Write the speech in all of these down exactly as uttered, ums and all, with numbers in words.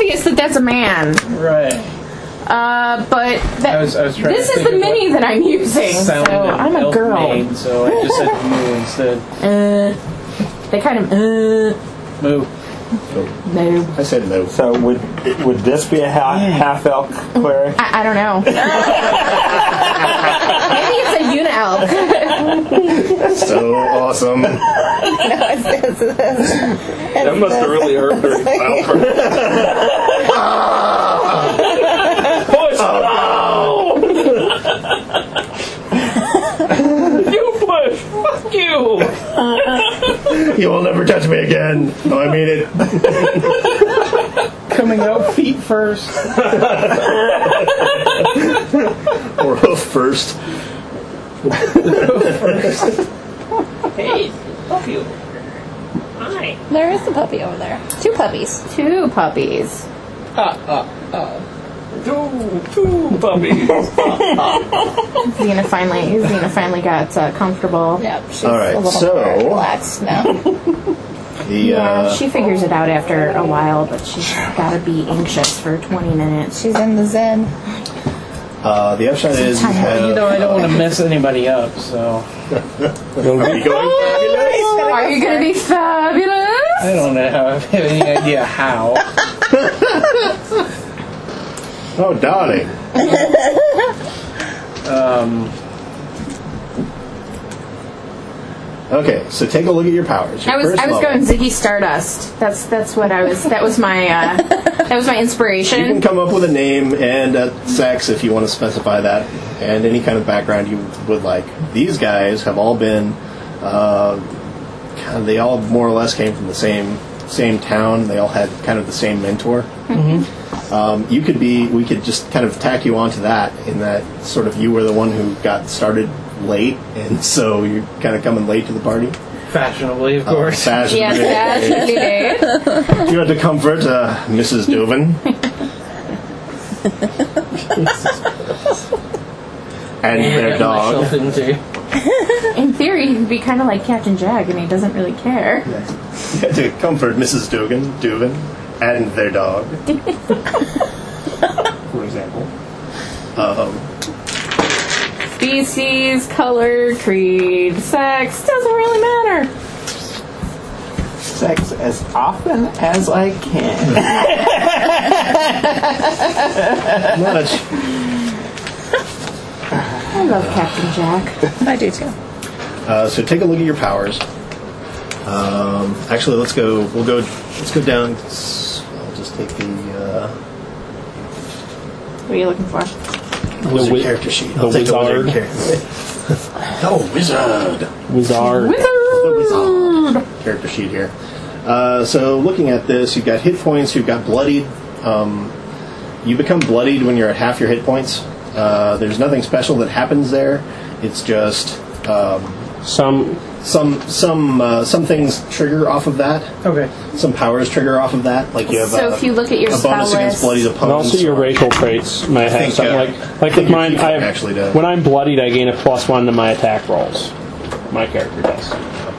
obvious that that's a man. Right. Uh, but that, I was, I was trying this to is think the of mini that I'm using, so sound that I'm a elf girl. made, so I just said moo instead. Uh, they kind of, uh, Moo. no. I said no. So would would this be a half, half elk cleric? I, I don't know. Maybe it's a uni-elf. So awesome. No, it's, it's, it's, it's, That must have really hurt her. Push! You push! Fuck you! You will never touch me again. No, I mean it. Coming out feet first. Or hoof first. Hey, fuck you. Hi. there is a puppy over there. Two puppies. Two puppies. Ah, ah, ah. Two, two puppies. Xena finally, Xena finally got uh, comfortable. Yep, she's All right, a little so- more relaxed now. The, Yeah, uh, she figures it out after a while, but she's got to be anxious for twenty minutes. She's in the zen. uh, the upshot is you have... You know, I don't want to mess anybody up, so... Are we going fabulous? Are you going to be fabulous? I don't know how, I have any idea how. Oh, darling. Um... Okay, so take a look at your powers. Your I was first I was level. going Ziggy Stardust. That's that's what I was. That was my uh, that was my You inspiration. can come up with a name and a sex if you want to specify that, and any kind of background you would like. These guys have all been, uh, kind of, they all more or less came from the same same town. They all had kind of the same mentor. Mm-hmm. Um, you could be, we could just kind of tack you onto that, in that sort of you were the one who got started late, and so you're kind of coming late to the party. Fashionably, of Uh, course. fashionably. Yes, that's You had to comfort uh, Missus Dovin. And their dog. Myself into. in theory, he could be kind of like Captain Jack, and he doesn't really care. You had to comfort Missus Dugan, Duvin, and their dog. For example. Um, Species, color, creed, sex doesn't really matter. Sex as often as I can. not a, I love Captain Jack. I do too. uh, so take a look at your powers. Um, actually, let's go. We'll go. Let's go down. I'll just take the. Uh, What are you looking for? the wizard wi- character sheet. the I'll take the wizard wizard. character. Oh, wizard. Wizard. The wizard character sheet here. Uh, so looking at this, you've got hit points. You've got bloodied. Um, you become bloodied when you're at half your hit points. Uh, there's nothing special that happens there. It's just um, Some some some uh, some things trigger off of that. Okay. Some powers trigger off of that. Like you have So uh, if you look at your a bonus spell against list- bloodied and opponents. also your or- racial traits might have think, something uh, like I like think with mine. your I have, actually does. when I'm bloodied, I gain a plus one to my attack rolls. My character does.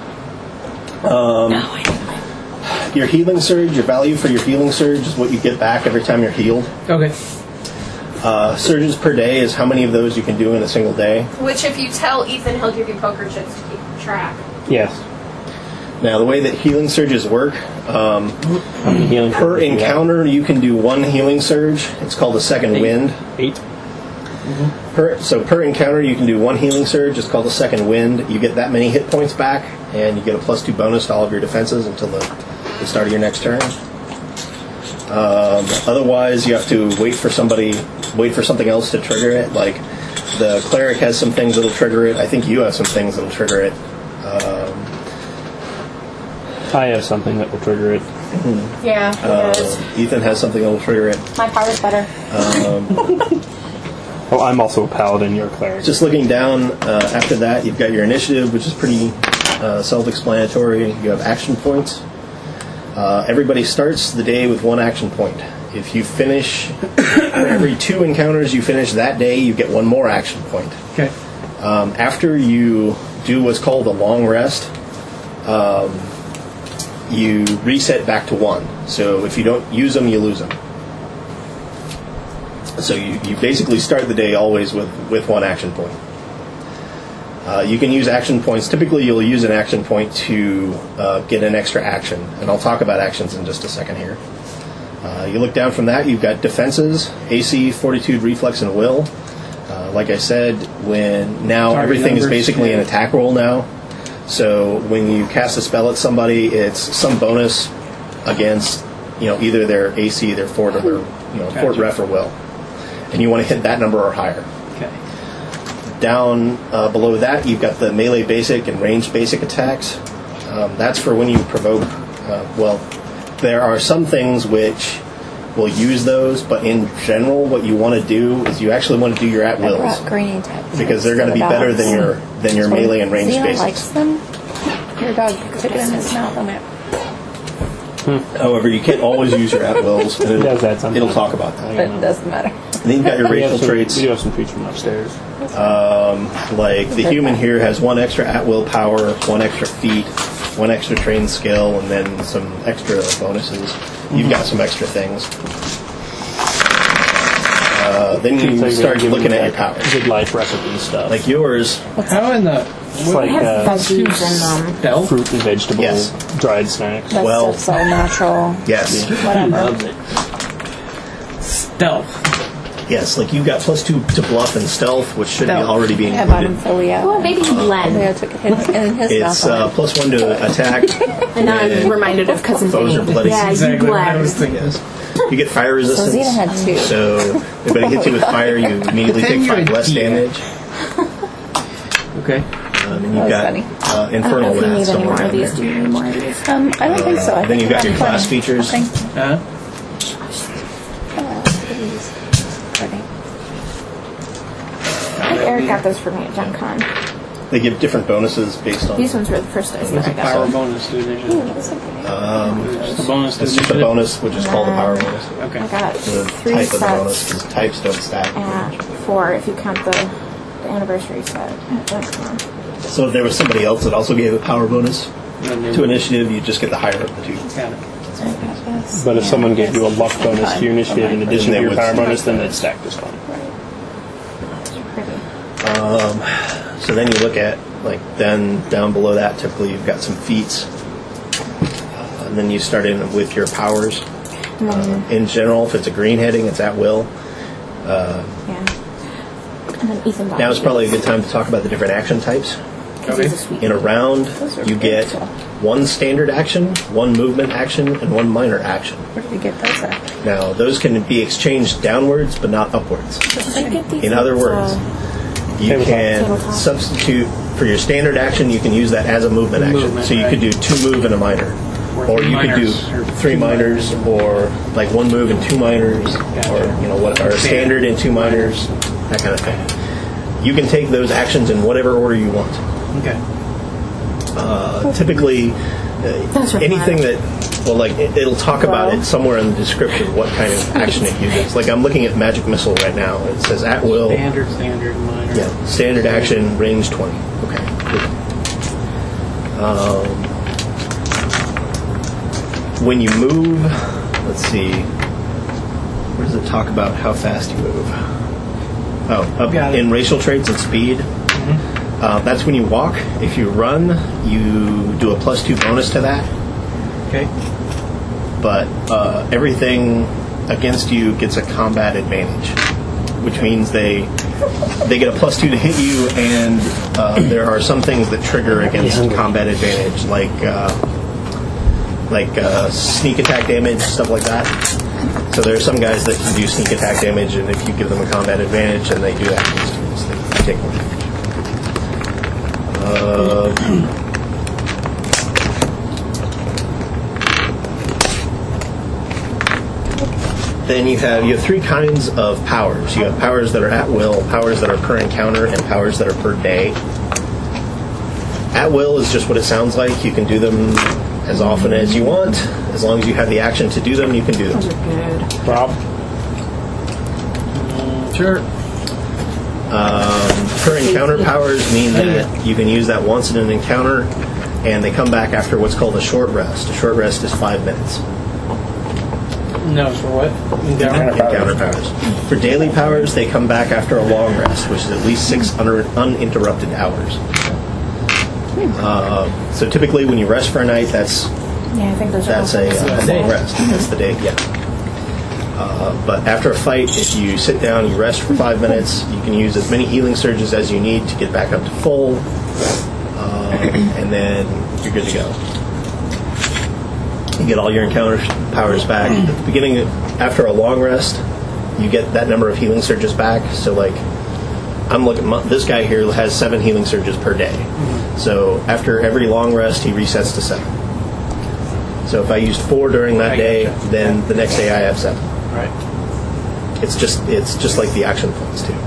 Your healing surge, your value for your healing surge is what you get back every time you're healed. Okay. Uh, surges per day is how many of those you can do in a single day. Which, if you tell Ethan, he'll give you poker chips to keep track. Yes. Now, the way that healing surges work, um, How many healing per surges do you have? encounter you can do one healing surge. It's called a second wind. Eight. Per, so per encounter you can do one healing surge. It's called a second wind. You get that many hit points back, and you get a plus two bonus to all of your defenses until the, the start of your next turn. Um, otherwise, you have to wait for somebody, wait for something else to trigger it. Like the cleric has some things that'll trigger it. I think you have some things that'll trigger it. Um, I have something that will trigger it. Yeah, uh, it is. Ethan has something that'll trigger it. My power's better. Oh, I'm also a paladin. You're a cleric. Just looking down uh, after that, you've got your initiative, which is pretty uh, self-explanatory. You have action points. Uh, everybody starts the day with one action point. If you finish, for every two encounters you finish that day, you get one more action point. Okay. Um, after you do what's called a long rest, um, you reset back to one. So if you don't use them, you lose them. So you, you basically start the day always with, with one action point. Uh, you can use action points. Typically, you'll use an action point to uh, get an extra action, and I'll talk about actions in just a second here. Uh, you look down from that, you've got defenses, A C, fortitude, reflex, and will. Uh, like I said, when now Target everything is numbers, basically yeah. an attack roll now. So when you cast a spell at somebody, it's some bonus against, you know, either their A C, their fort, or their, you know, fort Gotcha. ref or will, and you want to hit that number or higher. Okay. Down uh, below that, you've got the melee basic and ranged basic attacks. Um, that's for when you provoke. Uh, well, there are some things which will use those, but in general, what you want to do is you actually want to do your at I wills brought green type because they're going to be better than your than your melee and ranged Xena basics. likes them. Your dog took it in his mouth. I'm like, However, you can't always use your at wills, and It does that it'll, sometimes. it'll talk about that. but it doesn't matter. And then you've got your We have racial some, traits. we do have some features from upstairs. Like the human here has one extra at will power, one extra feat, one extra trained skill, and then some extra bonuses. You've got some extra things. Uh, then you It's start like looking at your that powers. Good life recipe stuff. Like yours, How in the it's like It has uh, veggies in them. stealth? fruit and vegetable Yes. dried snacks. That Well- stuff's all natural. yes, Whatever. Loves it. Stealth. yes, like you've got plus two to bluff and stealth, which should Stealth. be already be I bought him included. for Leo. Well, maybe blend. Leo took it in, in his It's mouth. uh, plus one to attack. And now I'm when reminded of Cousin foes Vinny. are bloody. Yeah, Exactly you what I was blend. thinking. Yes. You get fire so resistance. Xena had two. So if anybody hits you with fire, you immediately Then take you're five a less deer. damage. Okay. Um, and That you've was got funny. uh, I don't know infernal if you wrath need any somewhere more of down these. Do there. you need more of these? Um, I don't think so. I then think you've got I'm your class plenty. features. Okay. Uh, Uh, please. Okay. I think Eric got those for me at Gen Con. They give different bonuses based on. These ones were the first dice that what's I a got. power bonus to Ooh, initiative? that's okay. Um, Just a bonus to it's just a initiative? bonus, which is called the power bonus. Okay. I got The three type of the bonus, sets because types don't stack. at four if you count the, the anniversary set at Gen Con. So if there was somebody else that also gave a power bonus Then they to would- initiative, you just get the higher of the two. Got it. I got this. But if Yeah, someone gave this you a luck is bonus fine. to your initiative in Okay. addition Then to they your would power stack. bonus, then they'd stack just fine. Pretty. So then you look at, like, then down below that, typically you've got some feats. Uh, and then you start in with your powers. Uh, in general, if it's a green heading, it's at will. Yeah. And then Ethan got Now is these. probably a good time to talk about the different action types. 'Cause he's a sweet In a round, Those are you very get cool. one standard action, one movement action, and one minor action. Where did we get those at? Now, those can be exchanged downwards, but not upwards. Did you get these In other at, words, uh, You Tabletop. can Tabletop. substitute for your standard action. You can use that as a movement action. Movement, so you right. could do two move and a minor, Or or three you could do minors, or three two minors, or like one move and two minors, Gotcha. or you know what, or a standard and two minors, that kind of thing. You can take those actions in whatever order you want. Okay. Uh, typically, Those uh, are anything fun. that, well, like it, it'll talk about Well. it somewhere in the description what kind of action it uses. Like I'm looking at magic missile right now. It says at will. Standard, standard, minor. Yeah, standard action, range twenty. Okay. Good. Um, when you move, let's see. Where does it talk about how fast you move? Oh, up Got it. in racial traits and speed. Uh, that's when you walk. If you run, you do a plus two bonus to that. Okay. But uh, everything against you gets a combat advantage, which means they they get a plus two to hit you, and uh, there are some things that trigger against combat advantage, like uh, like uh, sneak attack damage, stuff like that. So there are some guys that can do sneak attack damage, and if you give them a combat advantage, then they do that against you. So they take more damage. Uh, Then you have you have three kinds of powers. You have powers that are at will, powers that are per encounter, and powers that are per day. At will is just what it sounds like. You can do them as often as you want. As long as you have the action to do them, you can do them. Those are good. Rob? Sure. Um, per encounter powers mean that you can use that once in an encounter, and they come back after what's called a short rest. A short rest is five minutes. No, for what? Encounter? Encounter powers. For daily powers, they come back after a long rest, which is at least six un- uninterrupted hours. Uh, so typically, when you rest for a night, that's Yeah, I think those that's are a, also uh, a long rest. That's the day. Yeah. Uh, but after a fight, if you sit down, you rest for five minutes. You can use as many healing surges as you need to get back up to full, uh, and then you're good to go. You get all your encounter powers back. At the beginning, after a long rest, you get that number of healing surges back. So, like, I'm looking. This guy here has seven healing surges per day. So after every long rest, he resets to seven. So if I used four during that I day, gotcha. then the next day I have seven. Right. It's just it's just like the action points too.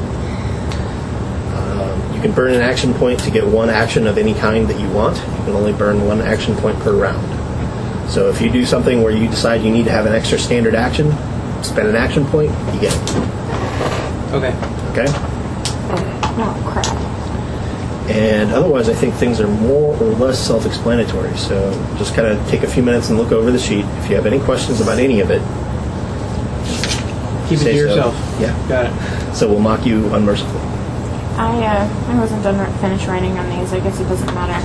Um, you can burn an action point to get one action of any kind that you want. You can only burn one action point per round. So if you do something where you decide you need to have an extra standard action, spend an action point, you get it. Okay. Okay? Oh, crap. And otherwise, I think things are more or less self-explanatory. So just kind of take a few minutes and look over the sheet. If you have any questions about any of it, Keep it say to so. yourself. Yeah. Got it. So we'll mock you unmercifully. I uh, I wasn't done ri- finished writing on these. I guess it doesn't matter.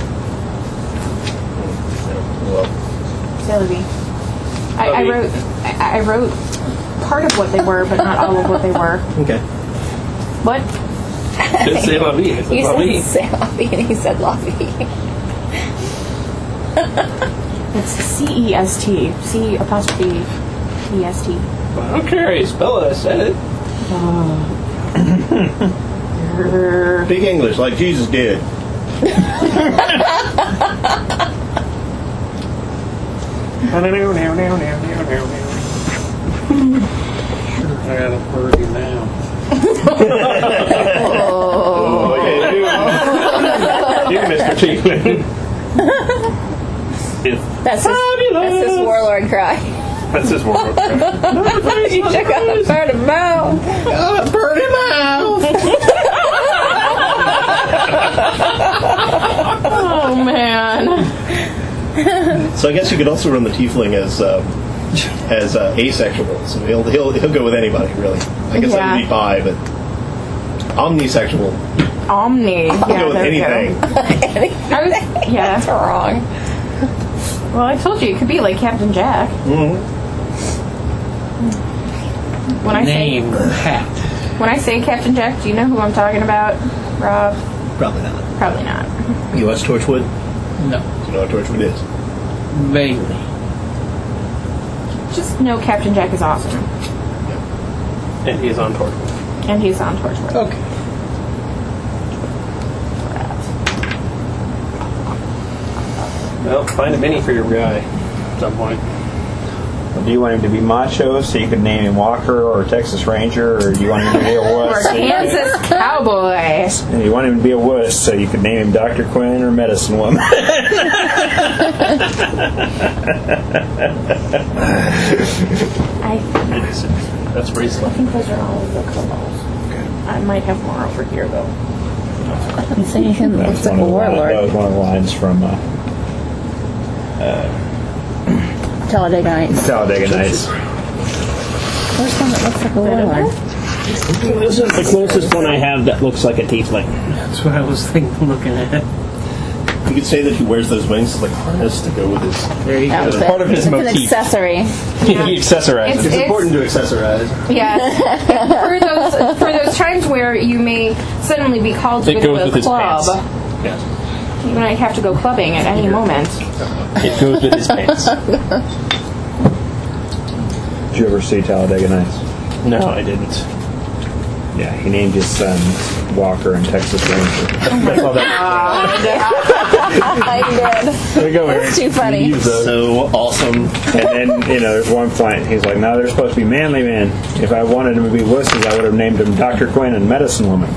Well, Silly. I, I Lovey. wrote I, I wrote part of what they were, but not all of what they were. okay. What? Didn't say la vie. I said You la vie. said say Lovey and he said Lovey. It's C E S T. C apostrophe E S T. I don't care how you spell it. I said it. Speak English like Jesus did. I got a birdie now. Oh, yeah, you, you Mister Chiefman. That's his, that's his warlord cry. That's his word. You check out the bird of mouth. Birdie mouth. Oh man. So I guess you could also run the tiefling as um, as uh, asexual. So he'll he'll he'll go with anybody really. I guess that Yeah. would be bi, but omnisexual. Omni. He'll Yeah, go with there we anything. go. I was, yeah. That's wrong. Well, I told you it could be like Captain Jack. Mm-hmm. When I Name Pat. say when I say Captain Jack, do you know who I'm talking about, Rob? Probably not. Probably not. U S Torchwood. No. Do you know what Torchwood is? Vaguely. Just know Captain Jack is awesome, And he's on tour. and he's on Torchwood. Okay. Well, find a mini for your guy at some point. Do you want him to be macho so you could name him Walker or Texas Ranger, or do you want him to be a Or wuss? So you, could, Kansas Cowboy. and you want him to be a wuss so you could name him Doctor Quinn or Medicine Woman? I That's reasonable. think those are all of the kobolds. I might have more over here though. I'm saying him That looks was, like one a of the line, that warlord. was one of the lines from uh, Talladega Nights. Talladega Nights. Where's one that looks like a warlord? This is the closest one I have that looks like a tiefling. That's what I was thinking, looking at. You could say that he wears those wings as like a harness to go with his. There you go. Outfit. part of his It's an motif. accessory. He accessorizes. It's- It's important to accessorize. Yes. for those for those times where you may suddenly be called to It go goes to with a his club. pants. Yes. You might have to go clubbing at any moment. It goes with his pants. Did you ever see Talladega Nights? No, I didn't. Yeah, he named his son Walker and Texas Ranger. I did. There you go, Eric. That's too funny. You use those. So awesome. And then, you know, there's one point, he's like, no, they're supposed to be manly men. If I wanted them to be wusses, I would have named them Doctor Quinn and Medicine Woman.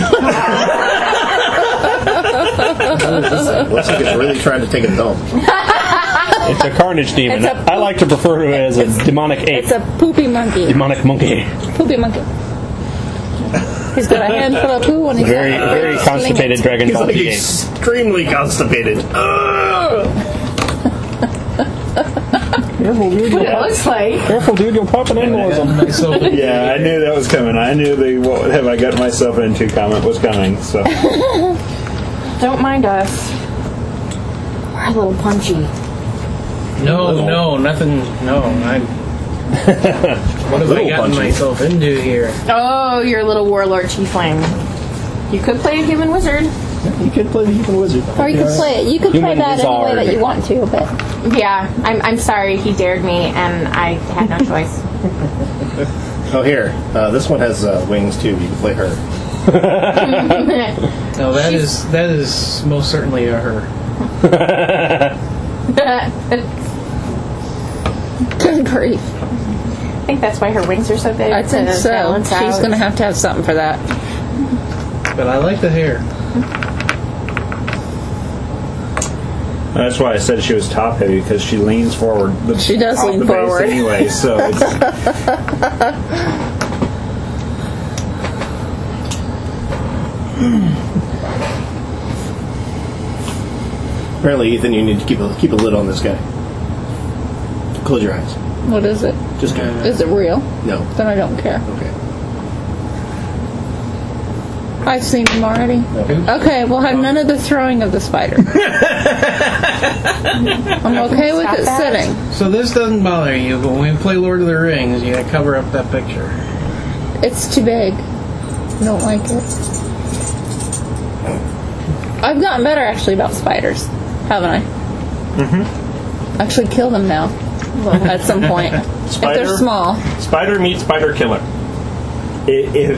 Looks like it's really trying to take a dump. It's a carnage demon. It's a I like to refer to it as a demonic ape. It's a poopy monkey. demonic monkey. Poopy monkey. He's got a handful of poo and he's Very, got very constipated Dragon He's Ball like Z game. extremely constipated. Ugh. Careful, dude. What You'll it pop, looks like. careful, dude. You'll pop an embolism. Myself in Yeah, I knew that was coming. I knew the what have I got myself into comment was coming. So Don't mind us. We're a little punchy. No, no, nothing. No, I'm. What have I Little gotten punchy. myself into here? Oh, you're a little warlord tiefling. You could play a human wizard. You could play the human wizard. Or you could play it. You could Human play that any way wizard. that you want to, but Yeah, I'm, I'm sorry. He dared me, and I had no choice. Oh, here. Uh, this one has uh, wings too. You can play her. No, that is that is most certainly a her. good grief. I think that's why her wings are so big. I think to so. balance She's out. going to have to have something for that. But I like the hair. that's why I said she was top heavy because she leans forward. The She does off lean the base forward. anyway. So it's, Apparently, Ethan, you need to keep a keep a lid on this guy. Close your eyes. What is it? Just kidding. Is it real? No. Then I don't care. Okay. I've seen them already. Okay, we'll have none of the throwing of the spider. I'm okay with Stop it that. sitting. So this doesn't bother you, but when we play Lord of the Rings, you gotta cover up that picture. It's too big. I don't like it. I've gotten better actually about spiders, haven't I? Mm-hmm. Actually kill them now. At some point. If Spider? they're small. spider meets spider killer. I- If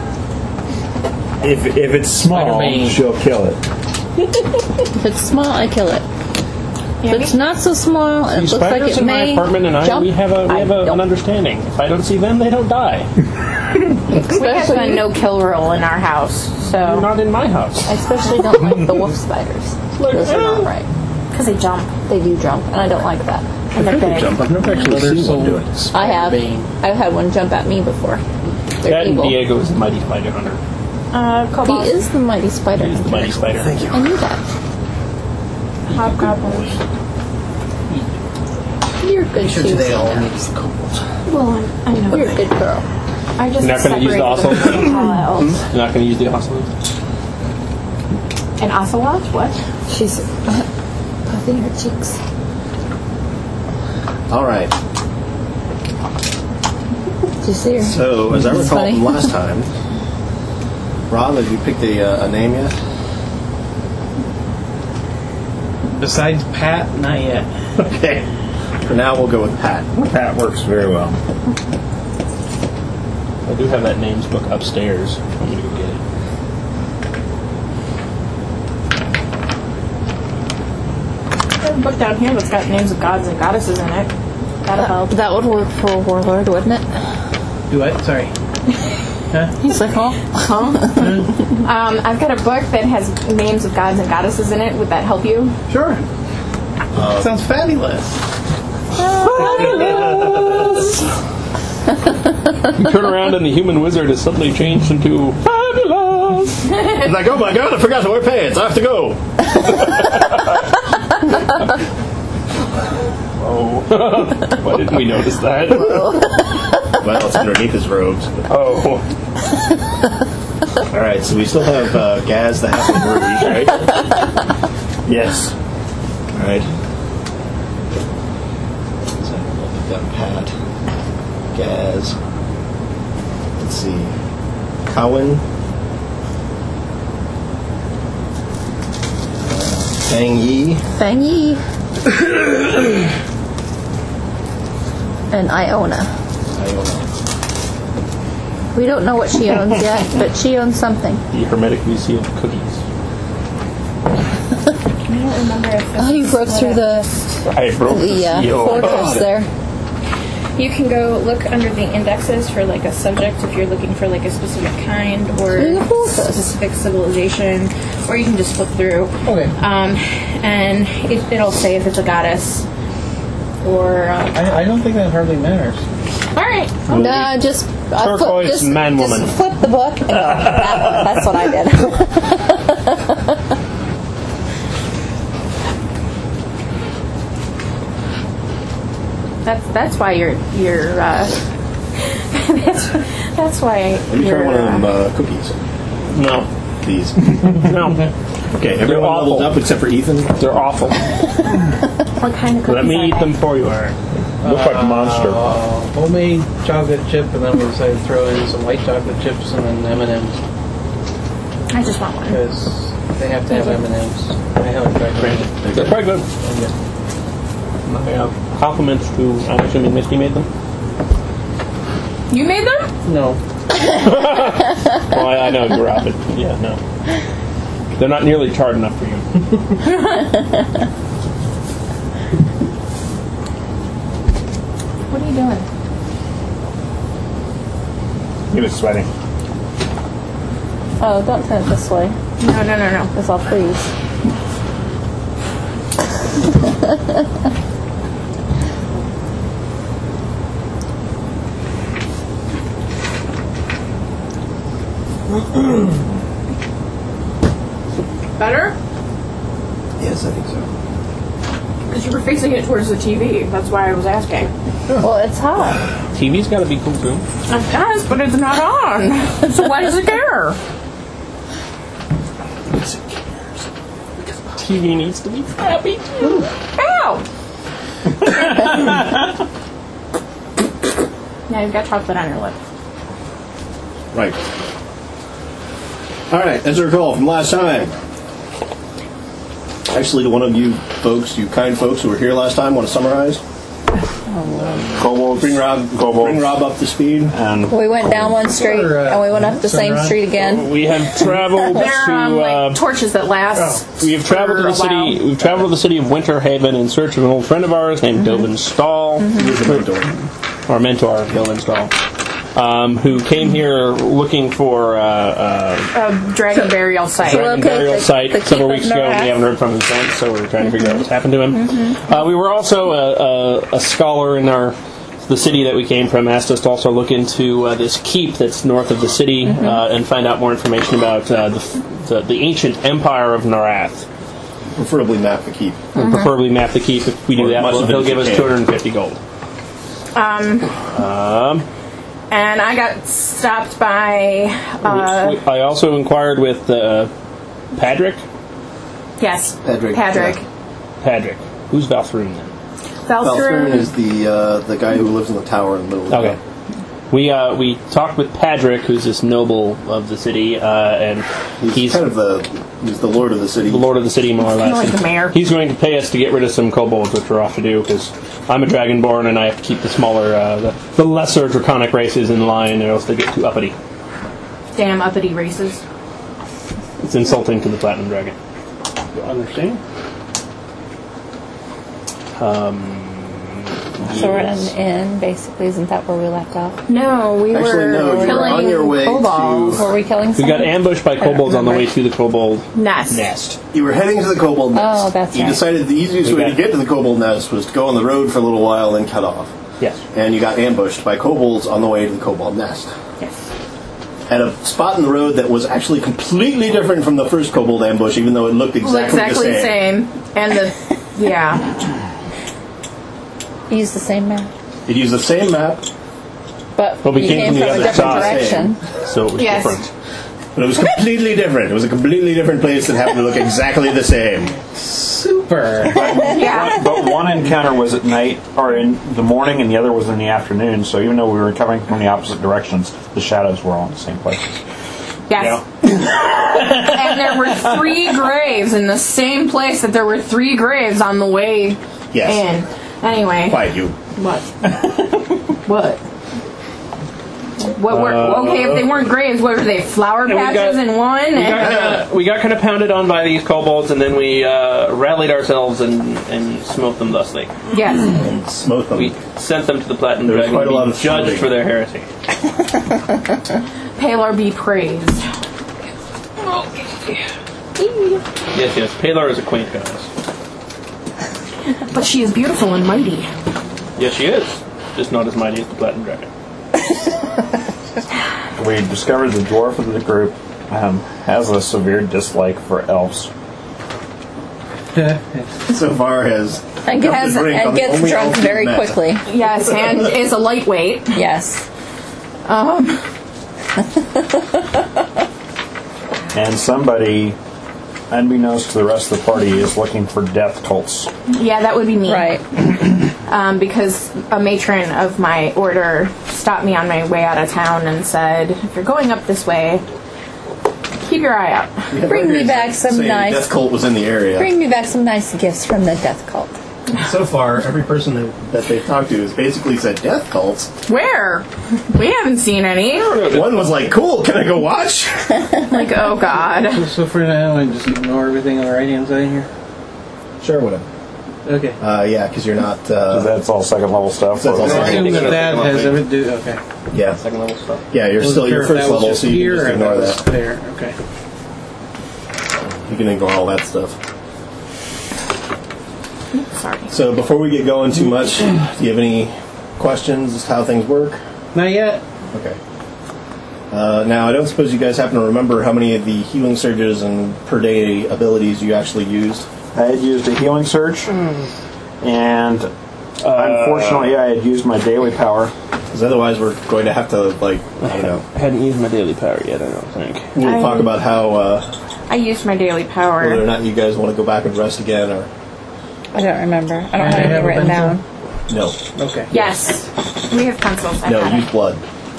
if if it's small, Spider-Man. she'll kill it. If it's small, I kill it. Yeah, If it's not so small and it looks like Spiders it in my may apartment and I, jump, we have a we I have a, don't. an understanding. If I don't see them, they don't die. we have a no-kill rule in our house, They're so not in my house. I especially don't like the wolf spiders. Those are not right. because they jump They do jump, and I don't like that. and they're big. Jump. I've never actually seen one do it. I have. Bane. I've had one jump at me before. They're That and evil. Diego is the mighty spider hunter. Uh, He cobalt, is the mighty spider. He's the mighty spider. Thank you. I knew that. hobgoblins. You're good Sure, too. today all Santa. needs cobalt. Well, I'm, I know. You're a good girl. I just You're not gonna use the separated them oscillate? from all else. You're not going to use the oscillate? An ocelot? What? She's puffing her cheeks. All right. Did you see her? So, as I That's recall funny. from last time, Rob, have you picked a, uh, a name yet? Besides Pat, not yet. Okay. For now, we'll go with Pat. That works very well. I do have that names book upstairs. I'm going to go get it. There's a book down here that's got names of gods and goddesses in it. That'll help. That would work for a warlord, wouldn't it? Do what? Sorry. He's like, oh, Um, I've got a book that has names of gods and goddesses in it. Would that help you? Sure. Sounds fabulous. You turn around and the human wizard is suddenly changed into fabulous. He's like, oh my god, I forgot to wear pants. I have to go. Oh, why didn't we notice that? Well, it's underneath his robes. Oh, All right, so we still have uh, Gaz the Half of Rouge, right? Yes. All right. So I'll put down Pat, Gaz. Let's see, Cowan, uh, Fang Yi, Fang Yi. And Iona. Iona. We don't know what she owns yet, but she owns something. the Hermetically sealed cookies. I don't remember if Oh, you broke through the, I broke the the uh, seal. fortress there. You can go look under the indexes for like a subject if you're looking for like a specific kind or Through the fortress. specific civilization, or you can just flip through. Okay. Um, and it, it'll say if it's a goddess or. Uh, I, I don't think that hardly matters. all right. No, just, I flip, Turquoise just, man just woman. flip the book and go, that one. That's what I did. That's that's why you're you're. Uh, that's that's why. Let me try you're, one of them uh, uh, cookies. No. These. No. Okay, everyone awful. leveled up except for Ethan. They're awful. What kind of cookies? Let me are eat they? them for you, Aaron. Look like a monster. Uh, homemade chocolate chip, and then we decided to throw in some white chocolate chips and then M and M's I just want one. because they have to have M and M's. I haven't tried them. They're quite good. Yeah. Compliments to, I'm assuming Misty made them? You made them? No. Well, I, I know you're out, but yeah, no. They're not nearly charred enough for you. What are you doing? He was sweating. Oh, don't send it this way. No, no, no, no. Because I'll freeze. Better? Yes, I think so. Because you were facing it towards the T V. That's why I was asking. Well, it's hot. T V's got to be cool too. It does, but it's not on. So why does it care? T V needs to be happy too. Ow! Now you've got chocolate on your lip. Right. All right, as I recall from last time. Actually, to one of you folks, you kind folks who were here last time, want to summarize? Kobolds. Bring Rob, Kobolds. bring Rob up to speed. And We went down one street Or, uh, and we went up the same sunrise. street again. We have traveled They're to. um, like uh, torches that last. we have traveled to for the a city. while. We've traveled to the city of Winter Haven in search of an old friend of ours named Dovin Stahl, He was a mentor. our mentor, Dovin Stahl, um, who came here looking for uh, uh, A dragon burial site. dragon Locate burial the- site the several keep weeks of ago, and we Norath. haven't heard from him since. So we're trying to figure out what's happened to him. Uh, we were also a, a, a scholar in our. The city that we came from asked us to also look into uh, this keep that's north of the city uh, and find out more information about uh, the, the the ancient empire of Norath. Preferably map the keep. And preferably map the keep. If we do Or that, much well, of it he'll as give you us can. two hundred fifty gold. Um, Um, and I got stopped by. Uh, we- I also inquired with uh, Padrick. yes, Padrick, Padrick. Padrick. Who's Valthroon then? Valthroon Valthroon. is the uh, the guy who lives in the tower in the middle of the Okay. We uh, we talked with Padrick, who's this noble of the city, uh, and He's, he's kind of the he's the lord of the city. the lord of the city, more or less. like And the mayor. He's going to pay us to get rid of some kobolds, which we're off to do, because I'm a dragonborn and I have to keep the smaller, uh, the, the lesser draconic races in line, or else they get too uppity. Damn uppity races. It's insulting to the platinum dragon. You understand? Um, So we're at an inn, basically. Isn't that where we left off? No, we Actually, were no, you were killing on your way kobolds. to- Were we killing we someone? got ambushed by I don't kobolds on the way remember. to the kobold Nest. nest. You were heading to the kobold nest. Oh, that's You right. decided the easiest We way got- to get to the kobold nest was to go on the road for a little while and cut off. Yes. And you got ambushed by kobolds on the way to the kobold nest. Yes. At a spot in the road that was actually completely different from the first kobold ambush, even though it looked exactly, exactly the same. And the yeah. Use the same map. It used the same map, But, But we you came came from the from a other different side. direction. So it was Yes. different. but it was completely different. It was a completely different place that happened to look exactly the same. Super. Yeah. But one encounter was at night, or in the morning, and the other was in the afternoon. So even though we were coming from the opposite directions, the shadows were all in the same places. Yes. And there were three graves in the same place that there were three graves on the way Yes. in. Anyway. Quiet, you. What? What? What were, okay, if they weren't graves, what were they? Flower And we patches got- in one? We got, And- kinda, we got kind of pounded on by these kobolds, and then we uh, rallied ourselves and, and smote them thusly. yes. Smoke them. We sent them to the Platinum There was Dragon quite a to lot be of judged smoting. for their heresy. Palar be praised. Yes, yes. Palar is a quaint goddess. But she is beautiful and mighty. Yes, she is. Just not as mighty as the Platinum Dragon. We discovered the dwarf of the group um, has a severe dislike for elves. So far as And gets, drink on and the gets only drunk alternate very method. quickly. Yes, and is a lightweight. Yes. Um, And somebody, unbeknownst to the rest of the party, is looking for death cults. yeah, that would be me. Right. Um, because a matron of my order stopped me on my way out of town and said, if you're going up this way, keep your eye out. Yeah, Bring me Margaret's back some saying nice- Death cult was in the area. Bring me back some nice gifts from the death cult. So far, every person that, that they've talked to has basically said death cults. Where? We haven't seen any. One was like, "Cool, can I go watch?" Like, oh god. So, so for now, I just ignore everything on the right hand side here. Sure, whatever. Okay. Uh, yeah, because you're not. Uh, That's all second level stuff. That's all I second assume level that stuff. that has everything to do. Okay. yeah, Second level stuff. yeah, you're Wasn't still your sure if first that was level, just so you here can just or ignore that was that. there. Okay. You can ignore all that stuff. Sorry. So before we get going too much, do you have any questions as to how things work? Not yet. Okay. Uh, now, I don't suppose you guys happen to remember how many of the healing surges and per day abilities you actually used? I had used a healing surge, and unfortunately, I had used my daily power. Because otherwise, we're going to have to, like, I don't know. I hadn't used my daily power yet, I don't think. We'll I- talk about how uh, I used my daily whether or power. not you guys want to go back and rest again, or I don't remember. I don't Can I have have anything a written pencil? down. no, Okay. Yes. We have pencils. I no, had use it. blood.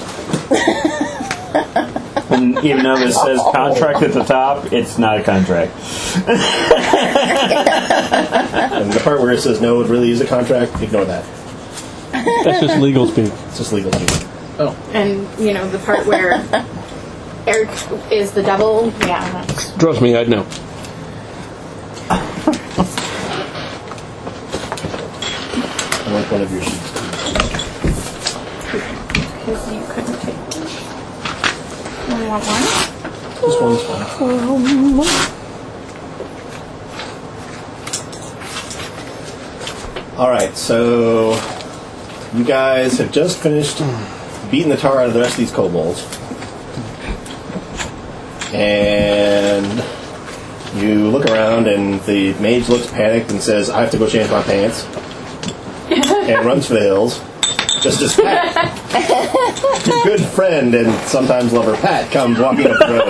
And even though this says contract at the top, it's not a contract. And the part where it says no, it really is a contract. Ignore that. That's just legal speak. It's just legal speak. And, you know, the part where Eric is the devil. Yeah. that's- Trust me, I'd know. I like one of your sheets. Because you couldn't take one. You want one? This one's fine. Alright, so you guys have just finished beating the tar out of the rest of these kobolds. And you look around and the mage looks panicked and says, I have to go change my pants. And runs for the hills. Just as Pat, your good friend and sometimes lover Pat, comes walking up the road.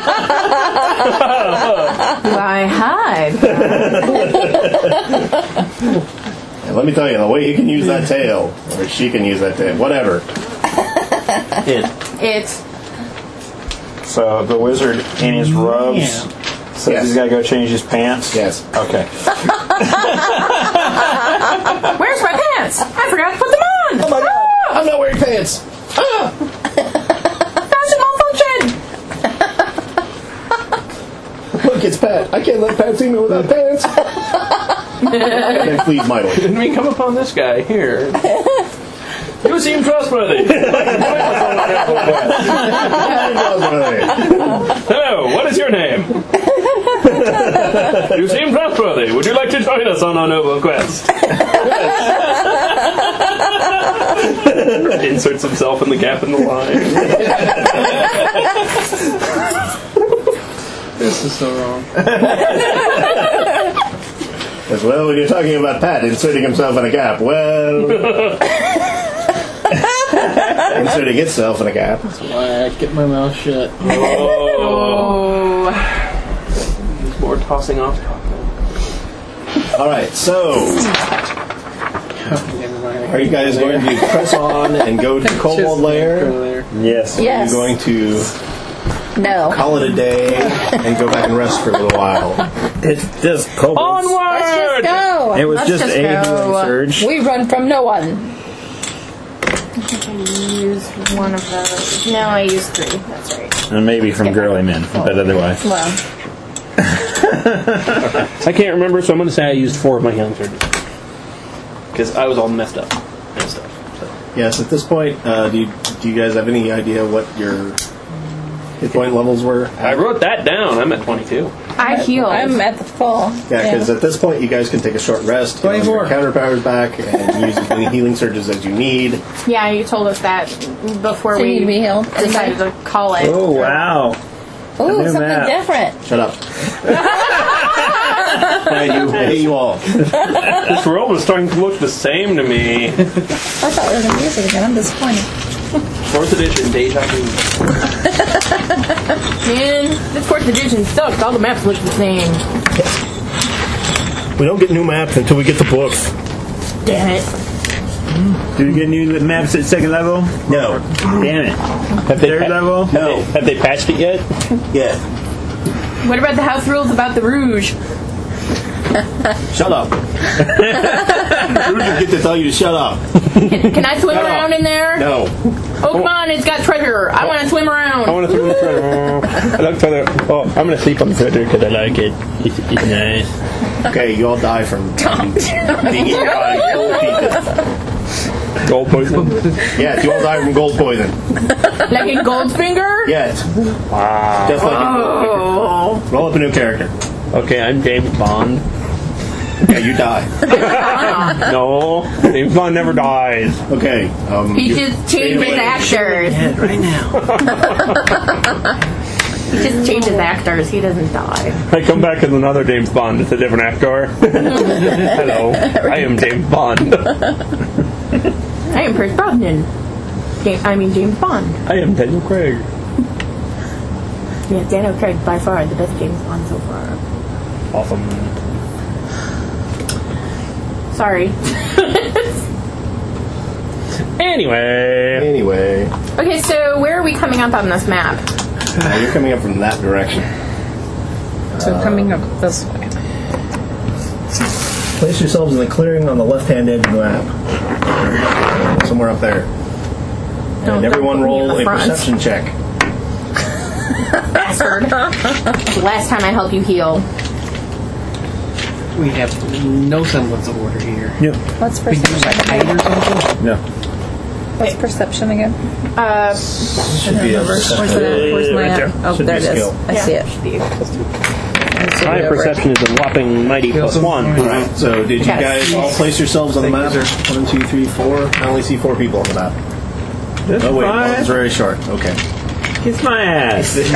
Why hide? And let me tell you, the way he can use that tail, or she can use that tail, whatever. It. It's So the wizard in his robes says Yes. he's got to go change his pants. Yes. Okay. where's my pants? I forgot to put them on. Oh my god! I'm not wearing pants! Ah! Fashion malfunction. Look, it's Pat. I can't let Pat see me without pants. Then flees mightily. Didn't we come upon this guy here? You seem trustworthy. Hello, what is your name? You seem trustworthy. Would you like to join us on our noble quest? Inserts himself in the gap in the line. This is so wrong. As well, when you're talking about Pat inserting himself in a gap, well... inserting itself in a gap. Why I kept my mouth shut. Oh. More tossing off. Alright, so... Never mind. Are you guys going to press on and go to the Kobold Just Lair? go there. Yes. Are Yes. you going to No. call it a day and go back and rest for a little while? It's just kobolds. Let's just Onward! go. It was Let's just, just a go. healing surge. We run from no one. I think I used one of those. No, I used three. That's right. And maybe from girly men, but otherwise. Well, I can't remember, so I'm going to say I used four of my healing surges. Because I was all messed up and stuff. So. Yes, at this point, uh, do, you, do you guys have any idea what your hit point levels were? I wrote that down. I'm at twenty-two. I healed. I'm at the full. Yeah, because at this point, you guys can take a short rest, get all your twenty-four. counter powers back, and use as many healing surges as you need. Yeah, you told us that before So you we need to be healed. decided to call it. Oh, wow. Ooh, new something map. different. Shut up. Hey, you, hey, you all. This world was starting to look the same to me. I thought we were going to use it again. I'm disappointed. Fourth edition, deja vu. Man, this fourth edition sucks. All the maps look the same. We don't get new maps until we get the books. Damn it. Do we get new maps at second level? No. Damn it. Have they Third pa- level? Have they, have they patched it yet? Yeah. What about the house rules about the Rouge? Shut up. Who did get to tell you to shut up? Can I swim Shut around up. in there? No. Oh, come on, it's got treasure. I want to swim around. I want to swim in the treasure. I like treasure. Oh, I'm going to sleep on the treasure because I like it. It's, it's nice. Okay, you all die from being eaten by gold pieces. Gold poison. Yes, you all die from gold poison. Like in Goldfinger? Yes. Wow. Just like in Goldfinger. Oh. Roll up a new character. Okay, I'm James Bond. Yeah, you die. No, James Bond never dies. Okay. Um, He you- just changes anyway. actors. Right now. He just changes actors. He doesn't die. I come back as another James Bond. It's a different actor. Hello, I am James Bond. I am Pierce Brosnan. James, I mean James Bond. I am Daniel Craig. Yeah, Daniel Craig by far the best James Bond so far. Awesome. Sorry. Anyway, Anyway, Okay, so where are we coming up on this map? uh, you're coming up from that direction. So coming up this way. Place yourselves in the clearing on the left-hand edge of the map. Somewhere up there. Don't- And everyone don't put me in roll the a front. perception check. Bastard. Last time I helped you heal. We have no semblance of order here. What's We do perception? like hide or something. No. What's perception again? Uh, Should be a Where's perception. that? Where's my? Right there. Oh, Should there be it a is. skill. I see it. should be. I see my it over. perception is a whopping mighty plus one. Alright, so did you Yes. guys all place yourselves on the map? One, two, three, four. I only see four people on the map. That's Oh wait, fine. one's very short. Okay. Kiss my ass. He's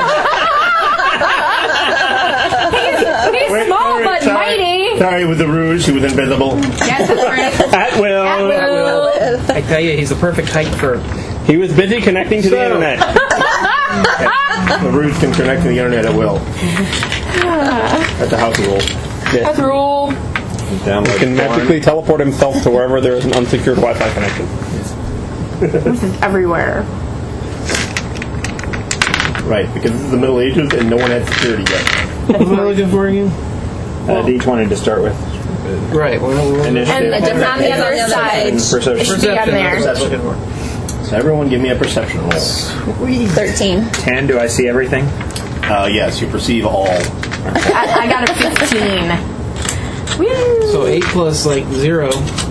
small but mighty. Sorry, with the rouge, he was invisible. Yes, that's right. At will. At will. I tell you, he's the perfect height for. He was busy connecting to the So- internet. The rouge can connect to the internet at will. That's a house rule. That's a rule. Download He can porn. magically teleport himself to wherever there is an unsecured Wi-Fi connection. This is everywhere. Right, because this is the Middle Ages and no one had security yet. What am I looking for again? Uh, D twenty to start with. Right. Well, we're Initiative. And just on the other side. Perception. It should be on there. That's what I was looking for. So everyone give me a perception roll. Thirteen. ten, do I see everything? Uh, yes, you perceive all. I, I got a fifteen. Woo! So eight plus like zero.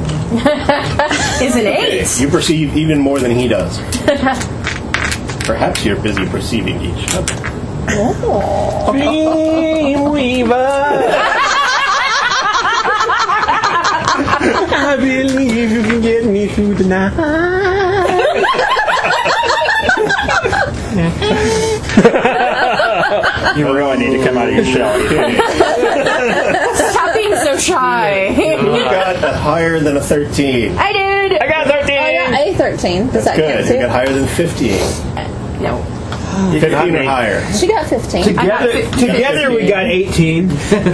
Is an eight. You perceive even more than he does. Perhaps you're busy perceiving each other. I believe you can get me through the night. You really need to come out of your shell. Stop being so shy. You got a higher than a thirteen. I did. I got thirteen. I got a thirteen. Does that count Good. You got too? higher than fifteen. No. fifteen or higher. She got fifteen. I got Together, fifteen. together we got eighteen.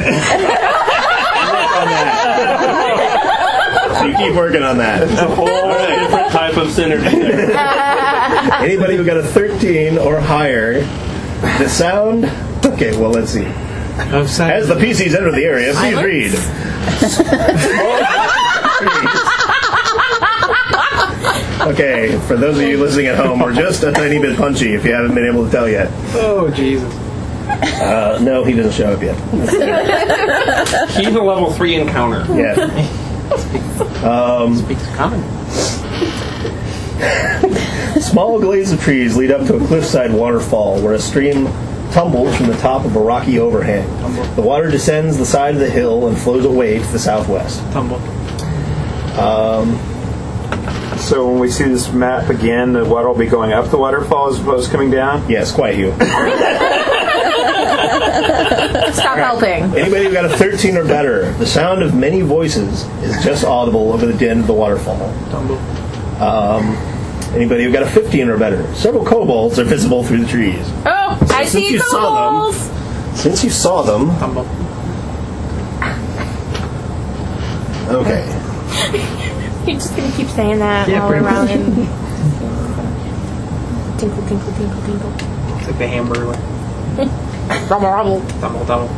So you keep working on that. A whole different type of synergy there. Anybody who got a thirteen or higher, the sound. Okay, well, let's see. As the P Cs enter the area, please read. Okay, for those of you listening at home, we're just a tiny bit punchy if you haven't been able to tell yet. Oh Jesus! Uh, no, he doesn't show up yet. He's a level three encounter. Yeah. Speaks common. Small glades of trees lead up to a cliffside waterfall where a stream tumbles from the top of a rocky overhang. The water descends the side of the hill and flows away to the southwest. Tumble. So when we see this map again, the water will be going up the waterfall as opposed to coming down? Yes, quite you. Stop helping. Anybody who got a thirteen or better, the sound of many voices is just audible over the din of the waterfall. Um, anybody who got a fifteen or better, several kobolds are visible through the trees. Oh, I Since see you saw them, kobolds. since you saw them, okay. You're just gonna keep saying that Yeah, while we're pretty much. running. Tinkle, tinkle, tinkle, tinkle. It's like the hamburger. Rumble, rumble. Double, double.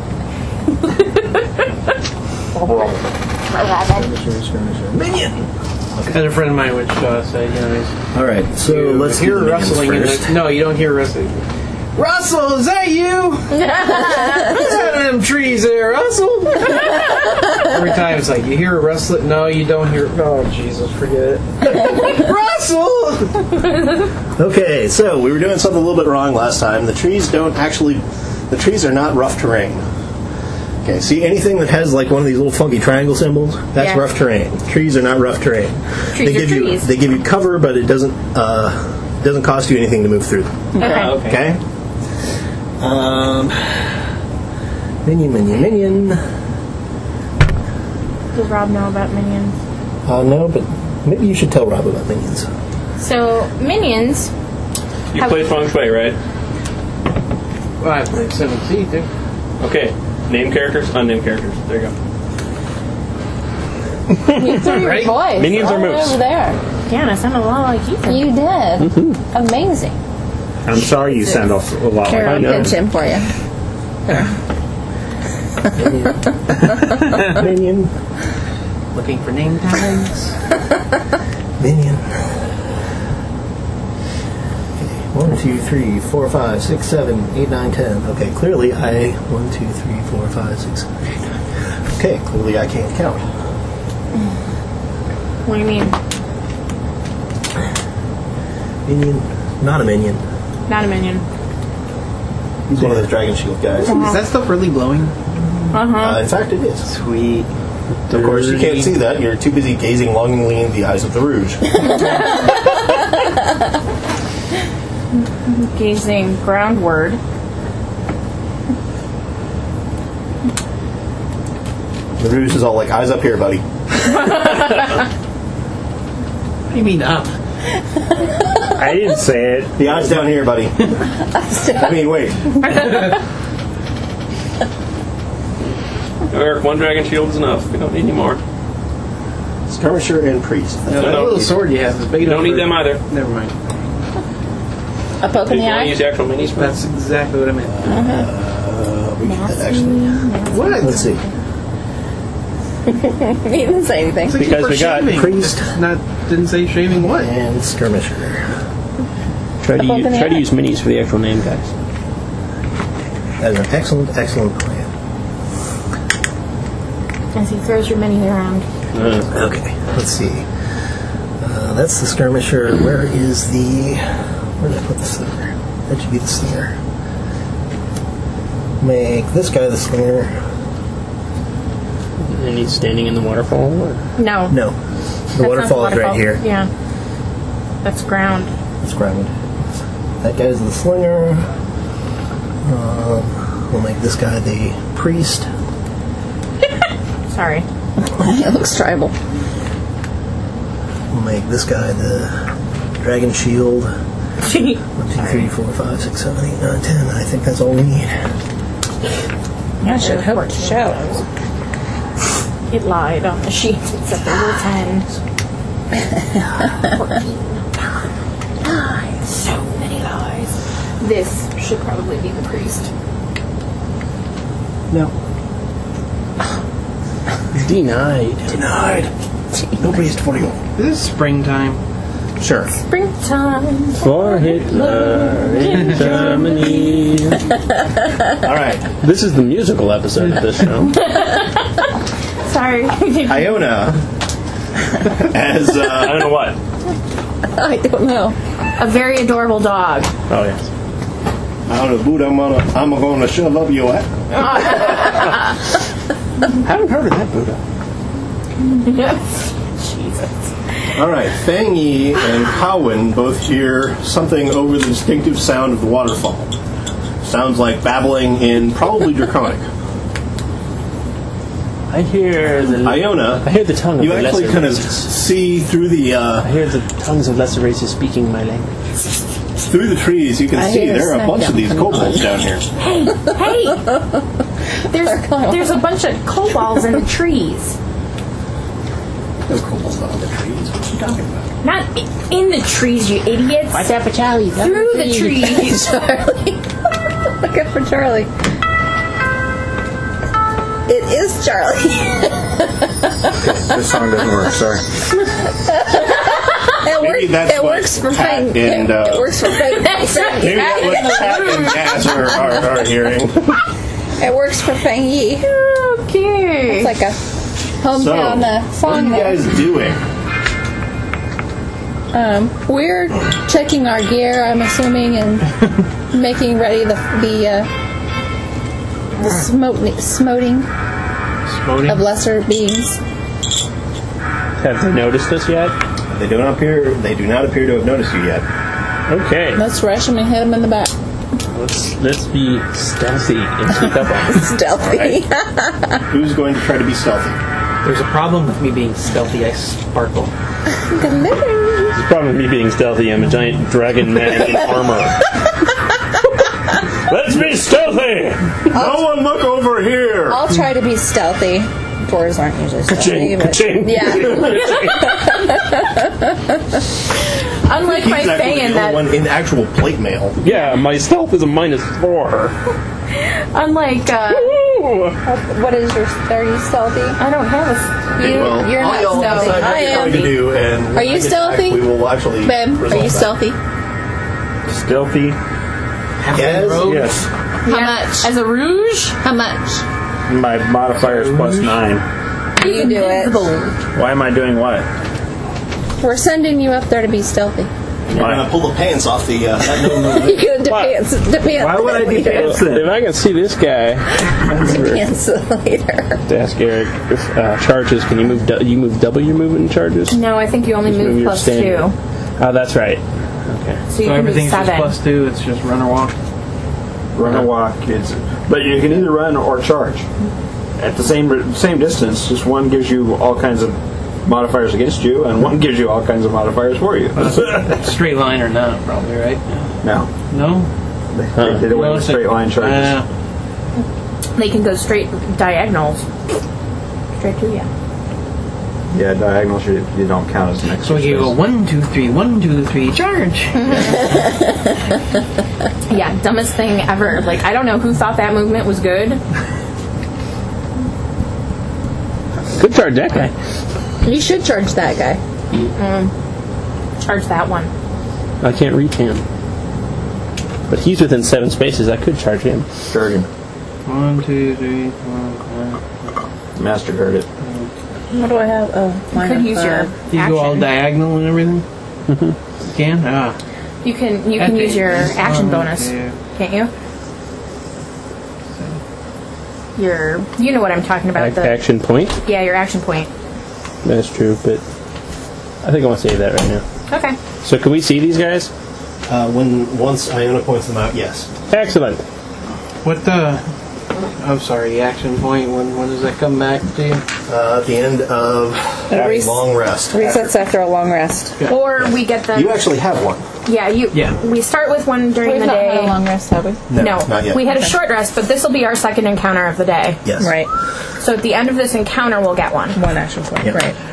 Minion. As a friend of mine would uh, say, you know, he's, All right, so you let's hear do the minions rustling. In first. the, no, you don't hear rustling. Russell, is that you? What's out of them trees there, Russell? Every time it's like, you hear a rustling. No, you don't hear. Oh, Jesus, forget it. Russell! Okay, so we were doing something a little bit wrong last time. The trees don't actually, the trees are not rough terrain. Okay, see anything that has like one of these little funky triangle symbols? That's Yeah. rough terrain. Trees are not rough terrain. Trees they are give trees. you they give you cover, but it doesn't uh, doesn't cost you anything to move through them. Okay. Okay. Okay. Um, minion, minion, minion. Does Rob know about minions? Uh, no, but maybe you should tell Rob about minions. So, minions. You Have- played Feng Shui, right? Well, I played seven C, too. Okay. Name characters, unnamed characters. There you go. You threw your Right? voice Minions all or the way moose? over there. Yeah, I sound a lot like Ethan. You did. Amazing. I'm sorry you sound off a lot Here, like I'll know. pinch him for you. Minion, Looking for name tags. minion. One, two, three, four, five, six, seven, eight, nine, ten. Okay, clearly I one, two, three, four, five, six, seven, eight, nine. Okay, clearly I can't count. What do you mean? Minion, not a minion. Not a minion. He's one of those Dragon Shield guys. Is that stuff really glowing? Uh-huh. Uh, in fact, it is. Sweet. Of course, you can't see that. You're too busy gazing longingly in the eyes of the Rouge. Gazing groundward. The Rouge is all like, eyes up here, buddy. What do you mean up? I didn't say it. The eyes down here, buddy. I mean, wait. Eric, one dragon shield is enough. We don't need any more. Skirmisher and Priest. No, that no. little sword you have is big You enough. don't need for- them either. Never mind. A poke Do in you the want to eye? use the actual minis for that? That's exactly what I meant. Uh, we can actually. What? Let's see. He didn't say anything. It's like Because for we got shaving. Priest. It's not didn't say shaving what? And Skirmisher. Try to, Up use, in the try to eye. use minis for the actual name, guys. That is an excellent, excellent plan. As he throws your mini around. Uh, Okay, let's see. Uh, that's the Skirmisher. Where is the... Where did I put the slinger? That should be the slinger. Make this guy the slinger. and he's standing in the waterfall? Or? No. No. The That's not waterfall is right here. Yeah. That's ground. It's grounded. That guy's the slinger. Um, we'll make this guy the priest. Sorry. It looks tribal. We'll make this guy the dragon shield. One, two, three, four, five, six, seven, eight, nine, ten. I think that's all we need. I should hope it shows. It lied on the sheet. It said there were ten. fourteen. Nine. So many lies. This should probably be the priest. No. Denied. Denied. Nobody's twenty. This is springtime. Sure. Springtime. For Hitler in Germany. All right. This is the musical episode of this show. Sorry. Iona as I uh, don't know what. I don't know. A very adorable dog. Oh, yes. I don't know, Buddha, I'm gonna, I'm gonna shove up your ass. Haven't heard of that Buddha. Jesus. All right, Fang Yi and Cowan both hear something over the distinctive sound of the waterfall. Sounds like babbling in probably Draconic. I hear the Iona, I hear the tongue of you the actually lesser kind of races. see through the uh, I hear the tongues of lesser races speaking my language. through the trees. You can I see hear there are a snack bunch of these jumping kobolds on. down here. Hey, there's there's a bunch of kobolds in the trees. No kobolds on the trees. What are you talking about? Not i- in the trees, you idiots. Watch out for Charlie. Through the trees. Charlie. Look out for Charlie. It is Charlie. This song doesn't work. Sorry. It, Maybe work, that's it what works for Pat Fang. and, it, uh, it works for Fang. Maybe that's what Pat and Gaz are, are, are hearing. It works for Fang Yi. Okay. It's like a So, hometown uh, what are song you there. guys doing? Um, we're checking our gear, I'm assuming, and making ready the the uh, the smoting, smoting of lesser beings. Have they noticed us yet? They do not appear. They do not appear to have noticed you yet. Okay. Let's rush them and hit them in the back. Let's let's be stealthy and sneak up on them. Stealthy. Who's going to try to be stealthy? There's a problem with me being stealthy. I sparkle. The problem with me being stealthy, I'm a giant dragon man in armor. Let's be stealthy! No one look over here. I'll try to be stealthy. Dwarves aren't usually stealthy. Ka-ching, but- ka-ching. Yeah. Unlike my He's actually Fayin the that only one in actual plate mail. Yeah, my stealth is a minus four. unlike uh Ooh. What is your are you stealthy? I don't have a s- you well, you're all not y'all stealthy. decide what I you're am. going to do, and when Are I you get stealthy? back, we will actually. Ben, are resolve you that. stealthy? Stealthy. Yes. Yes. How much? As a rouge? How much? My modifier is plus nine. You do it. Why am I doing what? We're sending you up there to be stealthy. You're going to pull the pants off the. Uh, that no movement. You're gonna depants, depants. Why would I do pants If then? I can see this guy, Depants later. to ask Eric, if, uh, charges, can you move du- you move double your movement charges? No, I think you only Just move your plus standard. two. Oh, that's right. Okay. So you So can move everything's just seven. plus two. It's just run or walk. Run or walk. It's, but you can either run or charge at the same same distance. Just one gives you all kinds of modifiers against you, and one gives you all kinds of modifiers for you. Straight line or not, probably, right? No, No? they, they did away No, with it's like- straight line charges. Uh, They can go straight diagonals. Straight to you. Yeah, diagonals you, you don't count as an extra. so you go space. one, two, three, one, two, three, charge. Yeah, dumbest thing ever. Like, I don't know who thought that movement was good. Good charge that guy. You should charge that guy. Charge that one. I can't reach him. But he's within seven spaces. I could charge him. Charge him. One, two, three, one, one. Master heard it. What do I have? Oh, You line could of, use uh, your You go all action. diagonal and everything? You can? Ah. You can you can Okay. use your action One, bonus, two. can't you? Your you know what I'm talking about. Ac- The action point. yeah, your action point. That's true, but I think I want to save that right now. Okay. So can we see these guys? Uh, when once Iona points them out, yes. Excellent. What the... I'm sorry, the action point, when, when does that come back to you? Uh, at the end of a res- long rest. resets after a long rest. Or we get them. You actually have one. yeah, you. Yeah. We start with one during We've the not day. had a long rest, have we? No, no, not yet. we had a short rest, but this will be our second encounter of the day. Yes. Right. So at the end of this encounter, we'll get one. One action point. Yep. Right.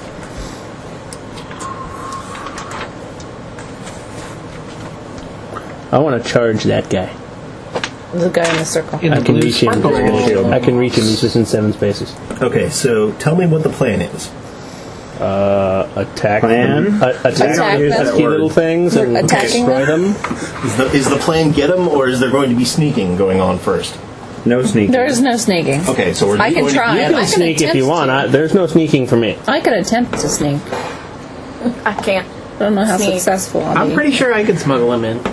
I want to charge that guy. The guy in the circle. In I the can blue reach him. sparkle. I can reach him. He's within seven spaces. Okay, so tell me what the plan is. Uh, attack Plan? them. Uh, attack Attack these them. pesky little things and Attacking destroy them. Is the, is the plan get them, or is there going to be sneaking going on first? No sneaking. There is no sneaking. Okay, so we're I can going try. To, You I can can sneak if attempt you want. to. I, there's no sneaking for me. I can attempt to sneak. I can't. I don't know how Sneak. successful I'll I'm be. pretty sure I could smuggle him in.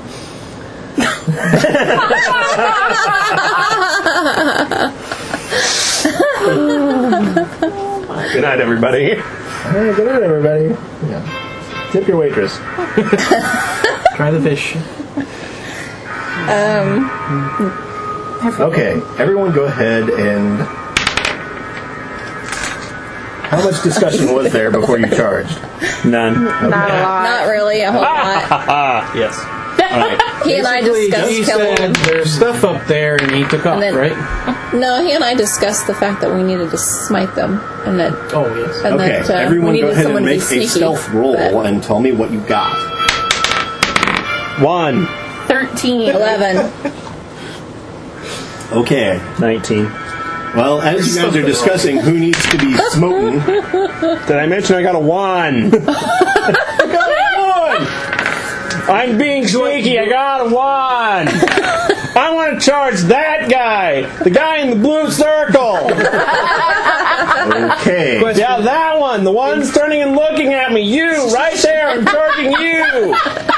Good night, everybody. Hey, good night, everybody. Yeah. Tip your waitress. Try the fish. Um. Okay, everyone go ahead and... How much discussion was there before you charged? None. Not a lot. Not really a whole lot. Ah, yes. Alright. He and I Basically, discussed he killing said him. there's stuff up there, and he took off, then- right? No, he and I discussed the fact that we needed to smite them, and that Oh, yes. and Okay, that uh, everyone we go needed ahead someone and to be make a sneaky. stealth roll but- and tell me what you got. One. Thirteen. Eleven. Okay. Nineteen. Well, as you guys are discussing who needs to be smoten... Did I mention I got a one? I got a one! I'm being sneaky. I got a one! I want to charge that guy! The guy in the blue circle! Okay. Yeah, that one! The one's turning and looking at me! You! Right there! I'm charging you!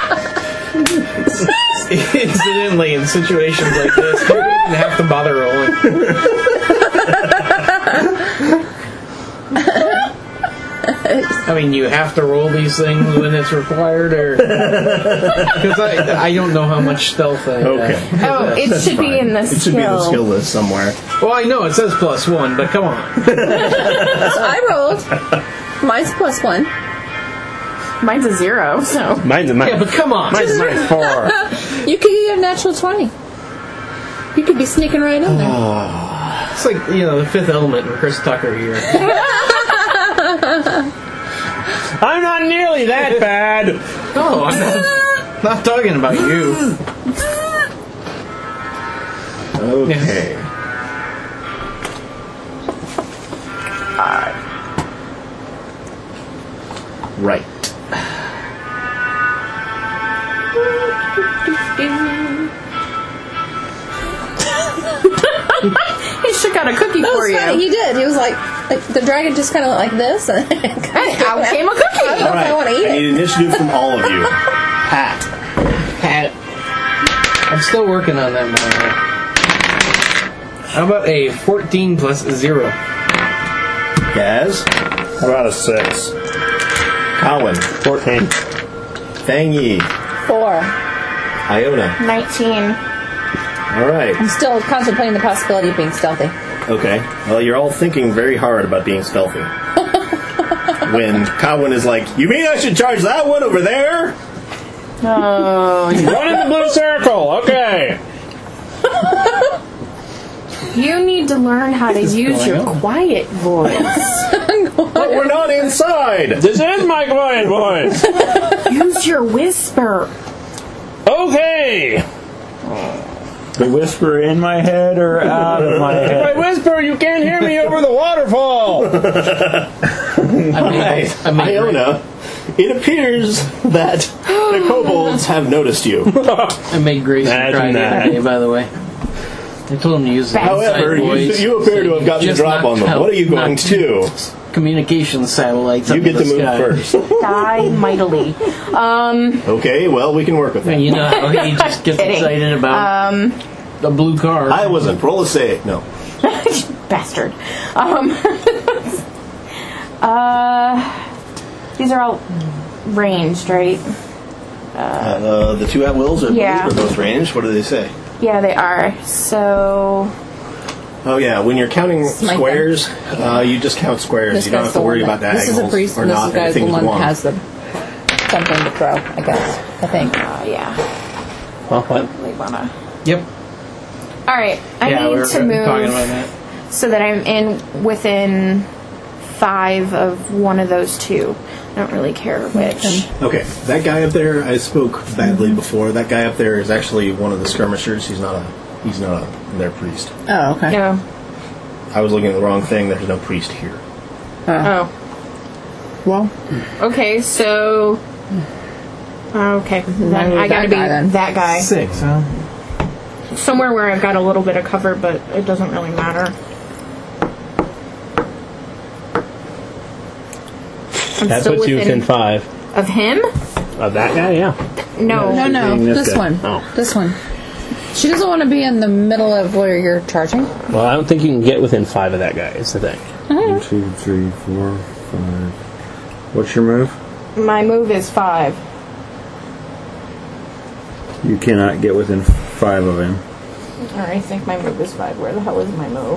Incidentally, in situations like this, you don't even have to bother rolling. I mean, you have to roll these things when it's required, or because I, I don't know how much stealth I have. Okay. Oh, it That's should be fine. in the It should be in the skill. skill list somewhere. Well, I know it says plus one, but come on. So I rolled. Mine's plus one. Mine's a zero, so. Mine's a Yeah, but come on. Mine's minus four. You could get a natural twenty. You could be sneaking right in there. It's like, you know, the Fifth Element with Chris Tucker here. I'm not nearly that bad! No, I'm not, not talking about you. Okay. Right. He shook out a cookie That for was you. funny. He did. He was like, like the dragon just kind of went like this, and And out came a I don't cookie. know if I want to eat I it. need initiative from all of you. Pat. Pat. I'm still working on that, man. How about a fourteen plus zero? Gaz. How about a six? Colin. fourteen. Fang Yi. Four. Iona. Nineteen. All right. I'm still contemplating the possibility of being stealthy. Okay. Well, you're all thinking very hard about being stealthy. When Colin is like, "You mean I should charge that one over there?" Oh, One in the blue circle! Okay! you need to learn how to use your quiet voice. But we're not inside. This is my quiet voice! Use your whisper. Okay! The whisper in my head or out of my If I head? whisper, you can't hear me over the waterfall! Right. I made Iona, it appears that the kobolds have noticed you. I made Grayson Imagine cry the that. other day, by the way. I told him to use the However, inside you, voice, you appear so to have gotten the just drop on them. knocked What are you out- going knocked to do? Communication satellites. You up get in to the move sky. first. Die mightily. Um, Okay, well, we can work with that. You know how he just gets Kidding. excited about um, the blue car. I wasn't. Roll a save. No. bastard. Um, uh, these are all ranged, right? Uh, the two at wills are, Yeah. are both ranged. What do they say? Yeah, they are. So, Oh yeah, when you're counting Smite squares, uh, you just count squares. This you don't guy's have to the worry one about that- diagonals This is a priest, or and this not. is the guy Everything's the one one. that has the something to throw, I guess. I think. uh, yeah, Well, what? we wanna. Yep. All right, I yeah, we need were to talking move about that. so that I'm in within five of one of those two. I don't really care which. Okay, that guy up there, I spoke badly before. That guy up there is actually one of the skirmishers. He's not a. He's not a, their priest. Oh, okay. No. I was looking at the wrong thing. There's no priest here. Oh. Well, Okay, so. Okay, then Maybe I gotta that be guy, then. that guy. Six, huh? Somewhere where I've got a little bit of cover, but it doesn't really matter. I'm That still puts you within within five. of him? Of that guy, yeah. No. no, no, Being this this guy. one. Oh. This one. She doesn't want to be in the middle of where you're charging. Well, I don't think you can get within five of that guy, is the thing. One, two, three, four, five. What's your move? My move is five. You cannot get within five of him. Or I think my move is five. Where the hell is my move?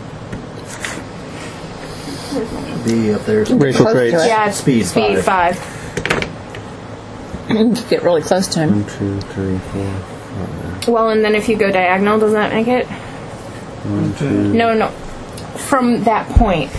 Where's my move? Be up there. Racial Close to traits. it. Yeah, it's Speed speed five. five. Get really close to him. One, two, three, four, five. Well, and then if you go diagonal, does that make it? One, two. No, no. From that point.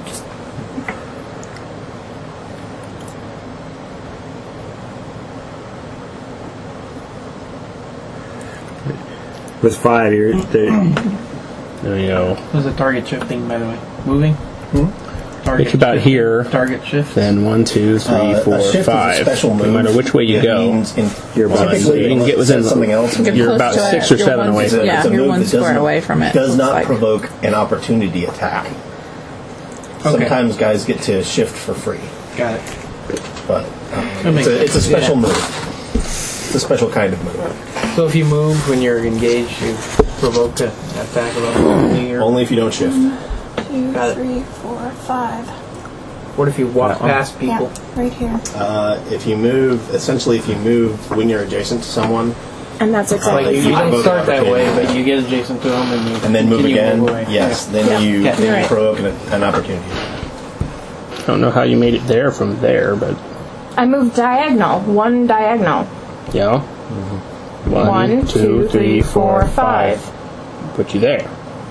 With five, you're there. There you go. What's the target shifting, by the way? Moving? Target It's about shift- here. Target shift. Then one, two, three, Uh, four, a shift is a five. special No move. matter which way you It go, means in, you're about typically, you can unless get it within. says something else. You're You're close about to it. six or You're seven one- away. It's a, Yeah, it's a you're move one that square doesn't- away from it, Does looks not like. provoke an opportunity attack. Sometimes guys get to shift for free, Got it. but That um, makes it's, a, it's a sense. special Yeah. move. It's a special kind of move. So if you move when you're engaged, you provoke an attack of opportunity. Or Only if you don't shift. Two, Got it. three, four, five. what if you walk That one. past people? Yeah, right here. Uh, if you move, essentially, if you move when you're adjacent to someone, And that's Uh, exactly. Like you, you you don't provoke start that way, opportunity. but you get adjacent to them and you and then move continue to again, move away. yes, then Yeah. you Yeah. then you Right. provoke an, an opportunity. I don't know how you made it there from there, but I moved diagonal. One diagonal. yeah. One, One, two, three, four, five. Put you there.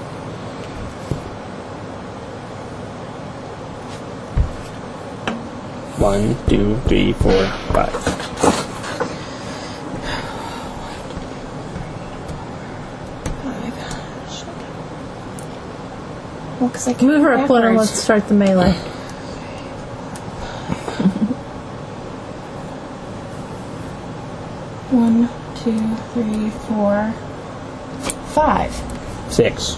One, two, three, four, five. Well, because I can Move her go up one and let's backwards. start the melee. One, two, three, four, five. Six.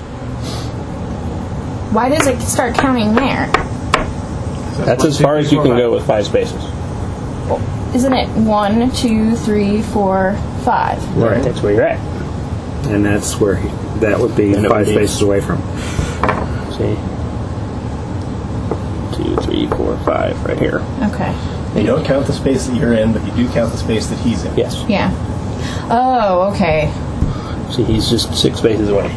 Why does it start counting there? That's as far as you can go with five spaces. Isn't it one, two, three, four, five? Right. That's where you're at. And that's where he, that would be And it five would be- spaces away from. See? Two, three, four, five, right here. Okay. You don't count the space that you're in, but you do count the space that he's in. Yes. Yeah. Oh, okay. See, he's just six spaces away.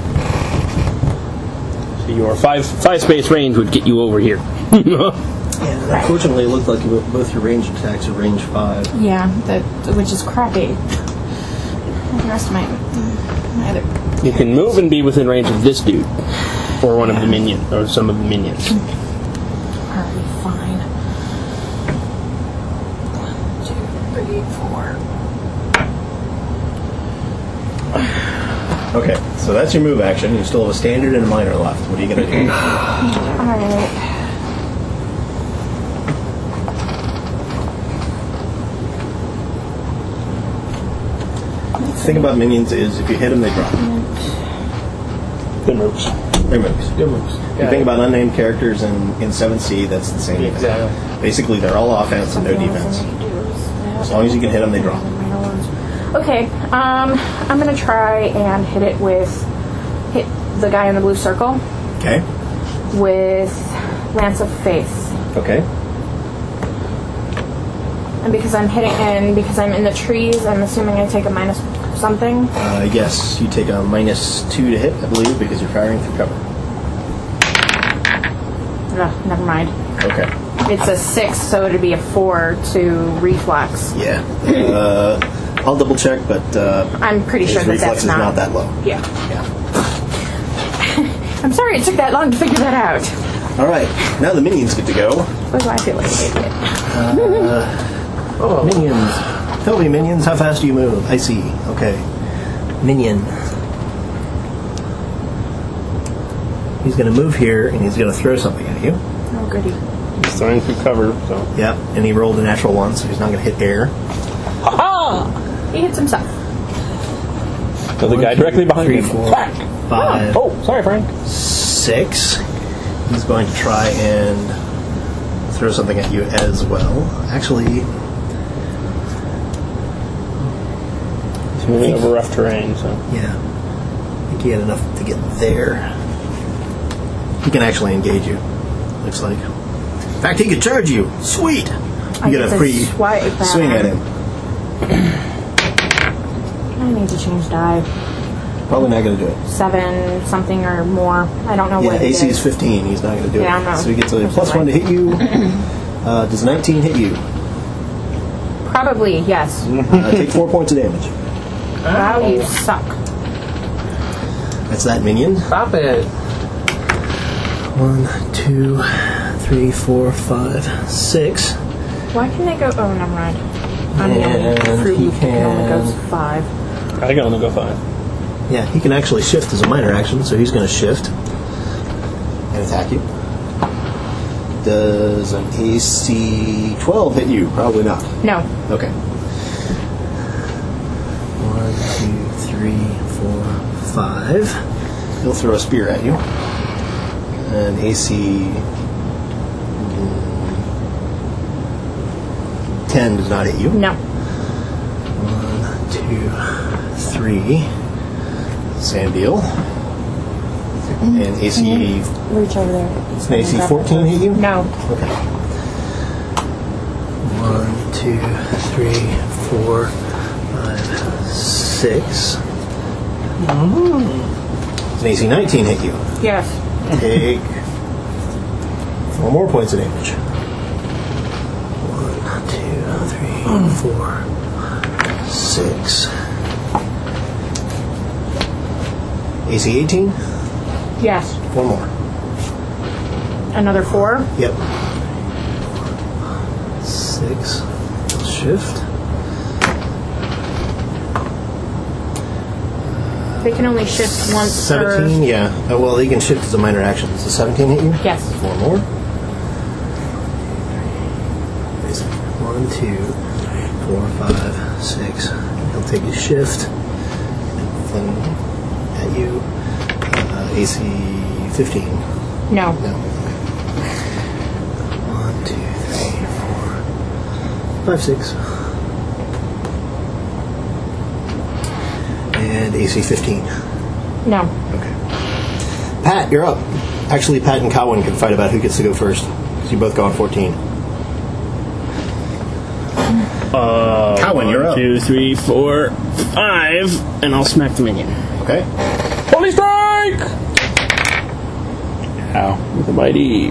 So your five five space range would get you over here. And unfortunately, it looked like you- both your range attacks are range five. Yeah, that which is crappy. The rest of my, my other. You can move and be within range of this dude, or one of the minions, or some of the minions. Alright, fine. One, two, three, four. Okay, so that's your move action. You still have a standard and a minor left. What are you going to do? Alright. The thing about minions is if you hit them, they drop. Good moves. They're moves. Good moves. If you think about unnamed characters in, in seven C, that's the same thing. Exactly. Basically, they're all offense and no defense. As long as you can hit them, they drop. Okay, um, I'm gonna try and hit it with hit the guy in the blue circle Okay? with Lance of Faith, Okay. and because I'm hitting and because I'm in the trees, I'm assuming I take a minus something. Uh, yes, you take a minus two to hit, I believe, because you're firing through cover. No, never mind. Okay. It's a six, so it'd be a four to reflex. Yeah. Uh, I'll double check, but uh, I'm pretty his sure that reflex that's is not. not that low. Yeah. Yeah. I'm sorry it took that long to figure that out. All right. Now the minions get to go. Why do I feel like an idiot? Oh, minions. Tell me, minions, how fast do you move? I see. Okay. Minion. He's going to move here, and he's going to throw something at you. Oh, goody. He's throwing through cover, so. Yep. And he rolled a natural one, so he's not going to hit air. He hits himself. So the guy directly behind Three, him. four, Whack! five, Oh, sorry, Frank. six. He's going to try and throw something at you as well. Actually, He's moving over rough terrain, so. yeah. I think he had enough to get there. He can actually engage you, looks like. In fact, he could charge you. Sweet! You I get get a to free swipe at swing at him. him. I need to change die. Probably not going to do it. Seven something or more. I don't know Yeah, what it A C is. is fifteen. He's not going to do Yeah, it. I know. So he gets a That's plus all one to right. hit you. Uh, does nineteen hit you? Probably, yes. Uh, take four points of damage. Wow, you suck. That's that minion. Stop it. One, two, three, four, five, six. Why can they go? Oh, never mind. I'm the And only fruit he loop that can only can- goes five. I can only go five. Yeah, he can actually shift as a minor action, so he's going to shift and attack you. Does an A C twelve hit you? Probably not. No. Okay. One, two, three, four, five. He'll throw a spear at you. And A C mm, ten does not hit you. No. One, two, three. Sand deal. And A C. Reach over there. Does an A C fourteen hit you? No. Okay. One, two, three, four, five, six. Does an A C nineteen hit you? Yes. Take four more points of damage. One, two, three, four, six. A C eighteen? Yes. One more. Another four. Yep. Six. Shift. They can only shift once seventeen, yeah. Oh, well, he can shift as a minor action. Does the seventeen hit you? per... Yes. Four more. One, two, four, five, six. He'll take a shift and fling at you. Uh, A C fifteen. No. No. Okay. One, two, three, four, five, six. And A C fifteen. No. Okay. Pat, you're up. Actually, Pat and Cowan can fight about who gets to go first. Because you both go on fourteen. Uh, Cowan, you're one, up. two, three, four, five, and I'll smack the minion. Okay. Holy strike! Ow. With a mighty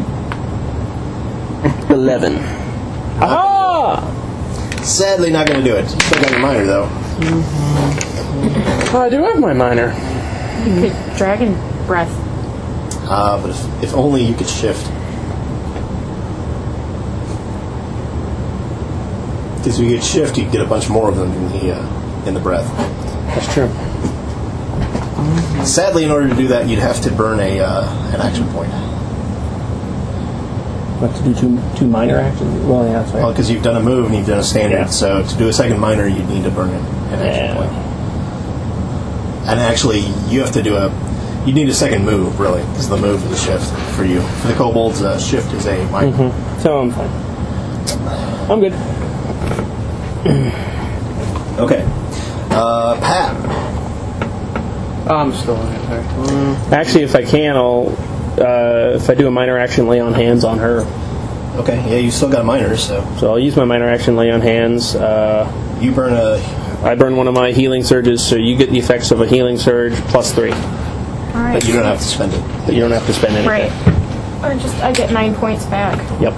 eleven. Aha! Sadly, not going to do it. You still got your minor, though. Oh, I do have my minor. You could dragon breath. Uh, but if, if only you could shift. Because if you could shift, you could get a bunch more of them in the, uh, in the breath. That's true. Sadly, in order to do that, you'd have to burn a uh, an action point. What, to do two, two minor actions? Well, yeah, that's right. Well, because you've done a move and you've done a standard, Yeah. so to do a second minor, you'd need to burn an, an action Yeah. point. And actually, you have to do a... You need a second move, really, because the move is a shift for you. For the kobolds, uh, shift is a minor. Mm-hmm. So I'm fine. I'm good. Okay. Uh, Pat. Oh, I'm still in it. Sorry. Mm. Actually, if I can, I'll... Uh, if I do a minor action, lay on hands on her. Okay, yeah, you still got a minor, so... So I'll use my minor action, lay on hands. Uh, You burn a... I burn one of my healing surges, so you get the effects of a healing surge plus three. All right. But you don't have to spend it. But you don't have to spend anything. Right. I just I get nine points back. Yep.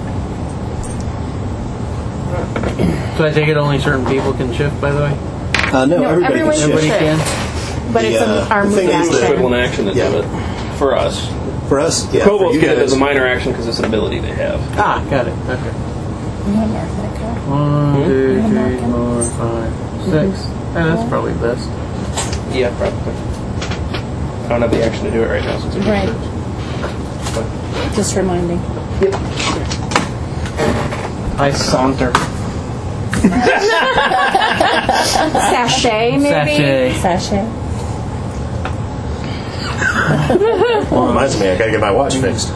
So I take it only certain people can shift, by the way? Uh, no, No, everybody everyone can can shift. Everybody shift. can? But The, it's uh, a, our the move thing is action. that- Equivalent action to Yeah. do it for us. For us, yeah. Kobolds for you get it guys- as a minor action because it's an ability they have. Ah, got it. Okay. You want to mark that card? One, two, You wanna mark three, him? four, five, six. Yeah, that's probably best. Yeah, probably. I don't have the action to do it right now since it's Right. Just reminding. I saunter. Sachet, maybe? Sachet. Sachet. Well, reminds me, I gotta get my watch fixed.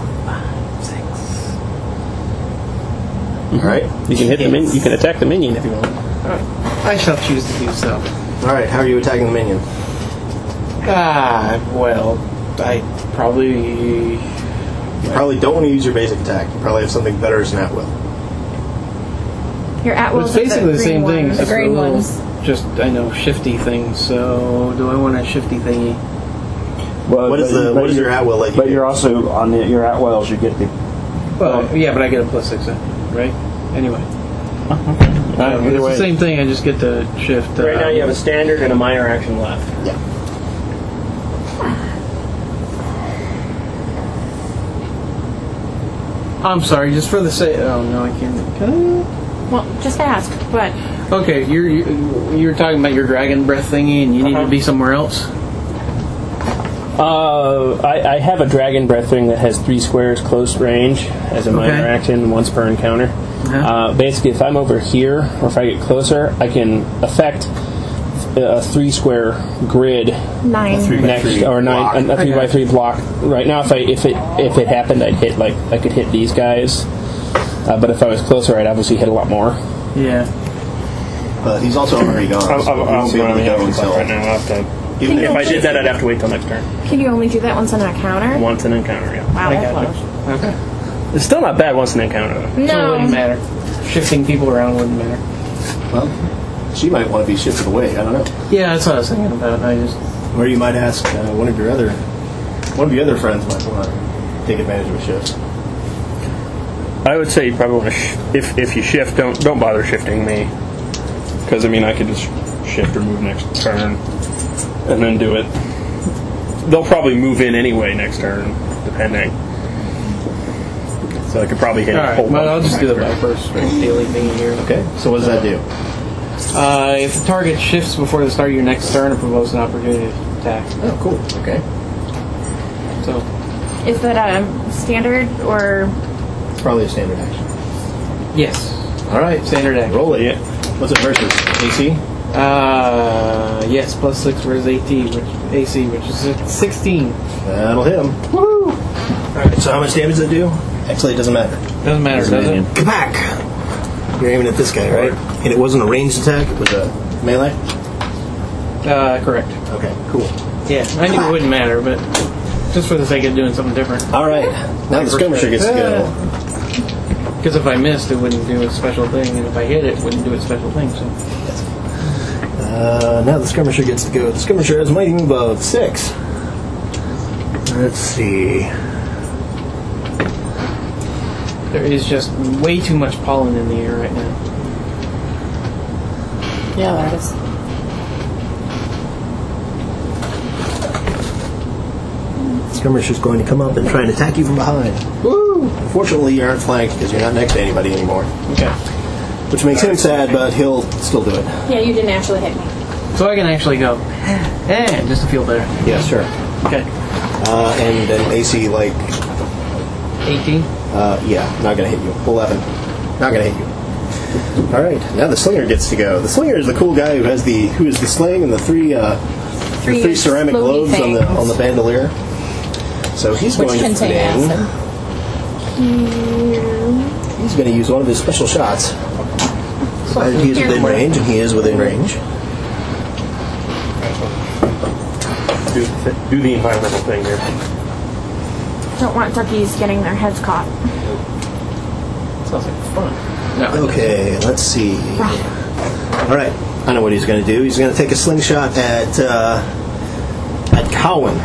All right. You can hit the min- You can attack the minion if you want. I shall choose to do so. All right. How are you attacking the minion? Ah, well, I probably... You probably don't want to use your basic attack. You probably have something better as an at will. Your at Well, will it's basically the same thing. The Just green a little- ones. just I know shifty things. So do I want a shifty thingy? Well, What is but- the but what does you're- your Atwell let you But do? you're also on the, your Atwells. You get the. Well, yeah, but I get a plus six, then, right? Anyway, Uh, Uh, either it's way. the same thing. I just get to shift. Uh, Right now you have a standard and a minor action left. Yeah. I'm sorry, just for the sake. Oh no, I can't. Can Well, just ask. But I? Okay, you're you- you're talking about your dragon breath thingy, and you need Uh-huh. to be somewhere else. Uh, I, I have a dragon breath thing that has three squares close range as a minor Okay. action once per encounter. Uh-huh. Uh, basically, if I'm over here or if I get closer, I can affect a three square grid nine. next or nine a, a three by three block. Right now, if I if it if it happened, I'd hit like I could hit these guys. Uh, but if I was closer, I'd obviously hit a lot more. Yeah. But he's also already gone. I'll, so I'll, he I'll won't be able to go until- right now. I'll have to, even if I did that, I'd have to wait till next turn. Can you only do that once on an encounter? Once an encounter, yeah. Wow, I that's got close. Okay. It's still not bad once an encounter, though. So it No. wouldn't matter. Shifting people around wouldn't matter. Well, she might want to be shifted away. I don't know. Yeah, that's what I was thinking about. I just. Or you might ask uh, one of your other one of your other friends might want to take advantage of a shift. I would say you probably want to, sh- if if you shift, don't don't bother shifting me, because I mean I could just shift or move next turn, and then do it. They'll probably move in anyway next turn, depending. So I could probably hit. All a right, whole well, I'll bunch just do the next turn. first daily thingy here. Okay. So what does that do? Uh, if the target shifts before the start of your next turn, it promotes an opportunity to attack. Oh, cool. Okay. So, Is that a standard or? It's probably a standard action. yes. All right. Standard action. Roll it. What's it versus? A C? Uh, yes, plus six versus A T, which A C, which is sixteen. That'll hit him. Woo! All right. So how much damage does it do? Actually, it doesn't matter. Doesn't matter, does it? Kapak! You're aiming at this guy, right? And it wasn't a ranged attack. It was a melee. Uh, correct. Okay. Cool. Yeah, I knew it wouldn't matter, but just for the sake of doing something different. All right. Now the skirmisher gets to go. Because if I missed, it wouldn't do a special thing, and if I hit it, it wouldn't do a special thing. So. Uh, now the skirmisher gets to go. The skirmisher has a mighty move of six. Let's see. There is just way too much pollen in the air right now. Yeah, that is. Skirmisher's going to come up and try and attack you from behind. Woo! Unfortunately, you aren't flanked because you're not next to anybody anymore. Okay. Which makes him sad, but he'll still do it. Yeah, you didn't actually hit me. So I can actually go, eh, just to feel better. Yeah, sure. Okay. Uh, and an A C like, eighteen. uh, yeah, not gonna hit you. eleven. Not gonna hit you. All right, now the slinger gets to go. The slinger is the cool guy who has the who is the sling and the three uh, Three the three ceramic floaty globes on the things. on the bandolier. So he's Which going to contain put in- acid. He's going to use one of his special shots. Provided he is within range, and he is within range. Do, do the environmental thing here. Don't want turkeys getting their heads caught. Sounds like fun. No. Okay, let's see. All right, I know what he's going to do. He's going to take a slingshot at uh, at Cowan.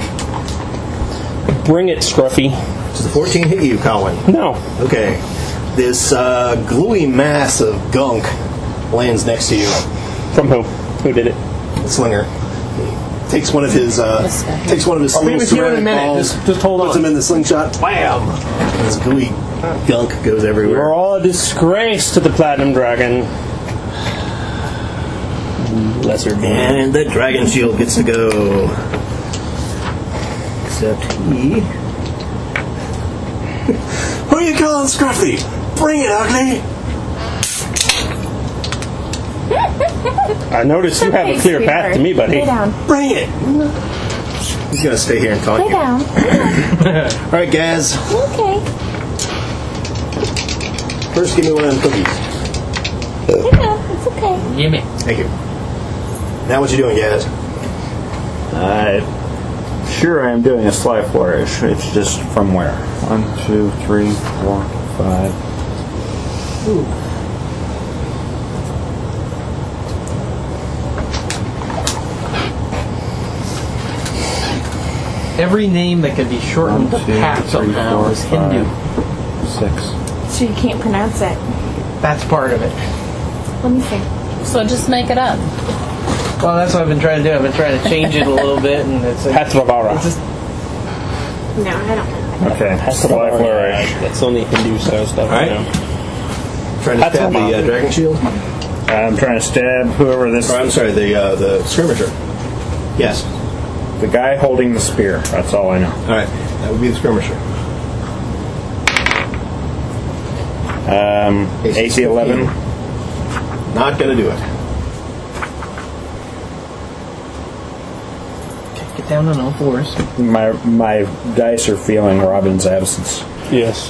Bring it, Scruffy. Does the fourteen hit you, Cowan? No. Okay. This uh, gluey mass of gunk lands next to you. From who? Who did it? The slinger. He takes one of his uh, This guy. takes one of his I'll be little with you in a ceramic minute. balls, Just- just hold puts on. him in the slingshot. Wham! And this gooey gunk goes everywhere. You're all a disgrace to the Platinum Dragon. Lesser being. And the dragon shield gets to go. Except he. Who are you calling Scruffy? Bring it, ugly! I noticed you have a Okay, clear path to me, buddy. Lay down. Bring it! He's gonna stay here and talk to Lay you. down. Alright, Gaz. Okay. First, give me one of them cookies. Lay down. It's okay. Gimme. Thank you. Now, what you doing, Gaz? Uh, sure, I am doing a sly flourish. It's just from where? One, two, three, four, five. Every name that could be shortened to Pat somehow is Hindu. Six. So you can't pronounce it. That's part of it. Let me see. So just make it up. Well, that's what I've been trying to do. I've been trying to change it a little bit, and it's like, Patravara. it's just No, I don't know. Okay. Fly flourish. That's only Hindu style stuff. All right. I know. Trying to stab the uh, dragon shield. I'm trying to stab whoever this. Or, I'm sorry, the uh, the skirmisher. Yes. The guy holding the spear. That's all I know. All right, that would be the skirmisher. Um, A C eleven. Not gonna do it. get down on all fours. My my dice are feeling Robin's absence. Yes.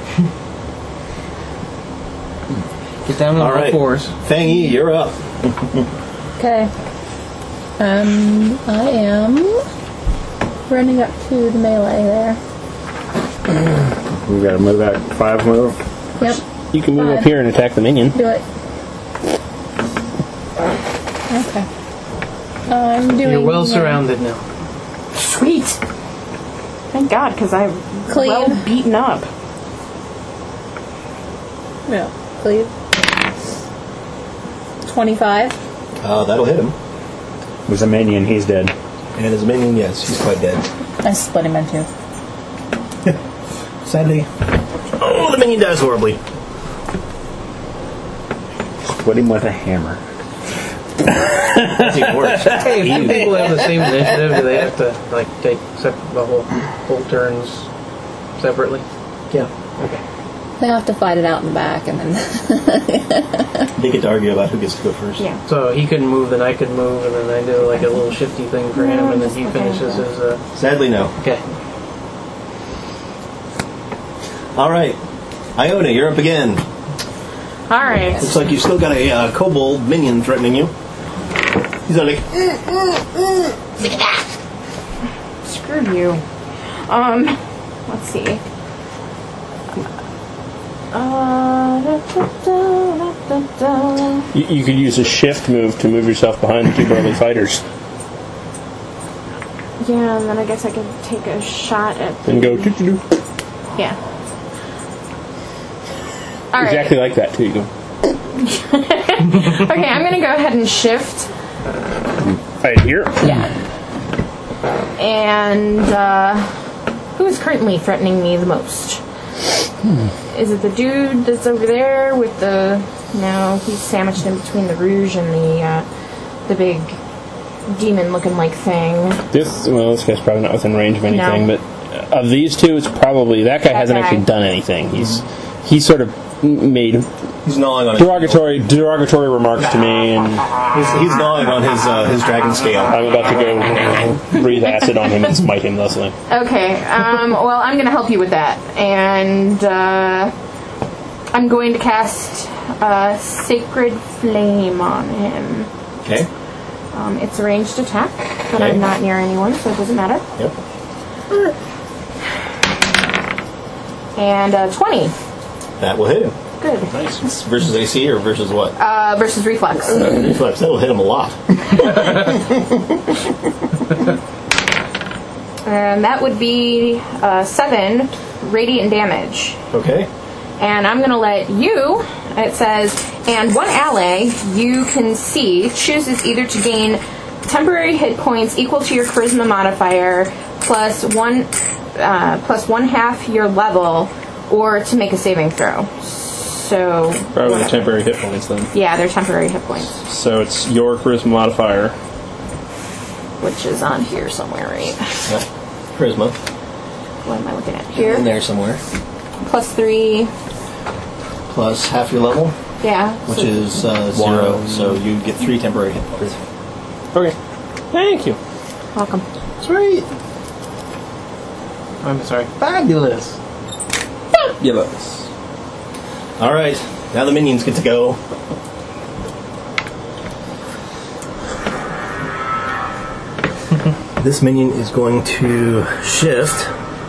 Get down on All all right. fours. Fang Yi, you're up. Okay. Um, I am running up to the melee there. We got to move that five move. Yep. You can move Five. up here and attack the minion. Do it. Okay. I'm doing. You're well uh, surrounded now. Sweet. Thank God, because I'm Cleave. well beaten up. Yeah. Cleave. Twenty-five. Uh, that'll hit him. With a minion, he's dead. And his minion, yes, he's quite dead. I split him in two. Sadly. Oh, the minion dies horribly. Split him with a hammer. That's even worse. Hey, if two people have the same initiative, do they have to like take sep- the whole whole turns separately? Yeah. Okay. They have to fight it out in the back, and then. They get to argue about who gets to go first. Yeah. So he couldn't move, then I could move, and then I do like a little shifty thing for him, and then he finishes his. Uh, Sadly, no. okay. All right. Iona, you're up again. All right. Looks like you've still got a uh, kobold minion threatening you. He's like, Screw you. Um, let's see. Uh, da, da, da, da, da. You, you could use a shift move to move yourself behind the two burly fighters. Yeah, and then I guess I could take a shot at. And go doo doo doo. Yeah. All right. Exactly like that, too. You go. Okay, I'm gonna go ahead and shift. Right here. Yeah. And uh, who is currently threatening me the most? Hmm. Is it the dude that's over there with the? No, he's sandwiched in between the Rouge and the uh, the big demon-looking like thing. This, well, this guy's probably not within range of anything, No. but of these two, it's probably that guy That hasn't guy. actually done anything. He's he's sort of made he's gnawing on his derogatory derogatory remarks to me, and He's, he's gnawing on his uh, his dragon scale. I'm about to go breathe acid on him and smite him thusly. Okay. Um, well, I'm gonna help you with that, and uh, I'm going to cast uh, Sacred Flame on him. Okay. Um, it's a ranged attack, but Okay. I'm not near anyone, so it doesn't matter. Yep. And uh, twenty. That will hit him. Good. Nice. Versus A C or versus what? Uh, versus reflex. Reflex. That'll hit him a lot. And that would be uh, seven radiant damage. Okay. And I'm going to let you, it says, and one ally you can see chooses either to gain temporary hit points equal to your charisma modifier plus one, uh, plus one half your level, or to make a saving throw. So, Probably the temporary hit points then. yeah, they're temporary hit points, So it's your charisma modifier. which is on here somewhere, right? Yeah. Charisma. What am I looking at here? In there somewhere. Plus three, Plus half your level, yeah. which so- is uh, zero. So you get three temporary hit points. Okay. Thank you. Welcome. Sweet. I'm sorry. Fabulous. Yes. All right. Now the minions get to go. This minion is going to shift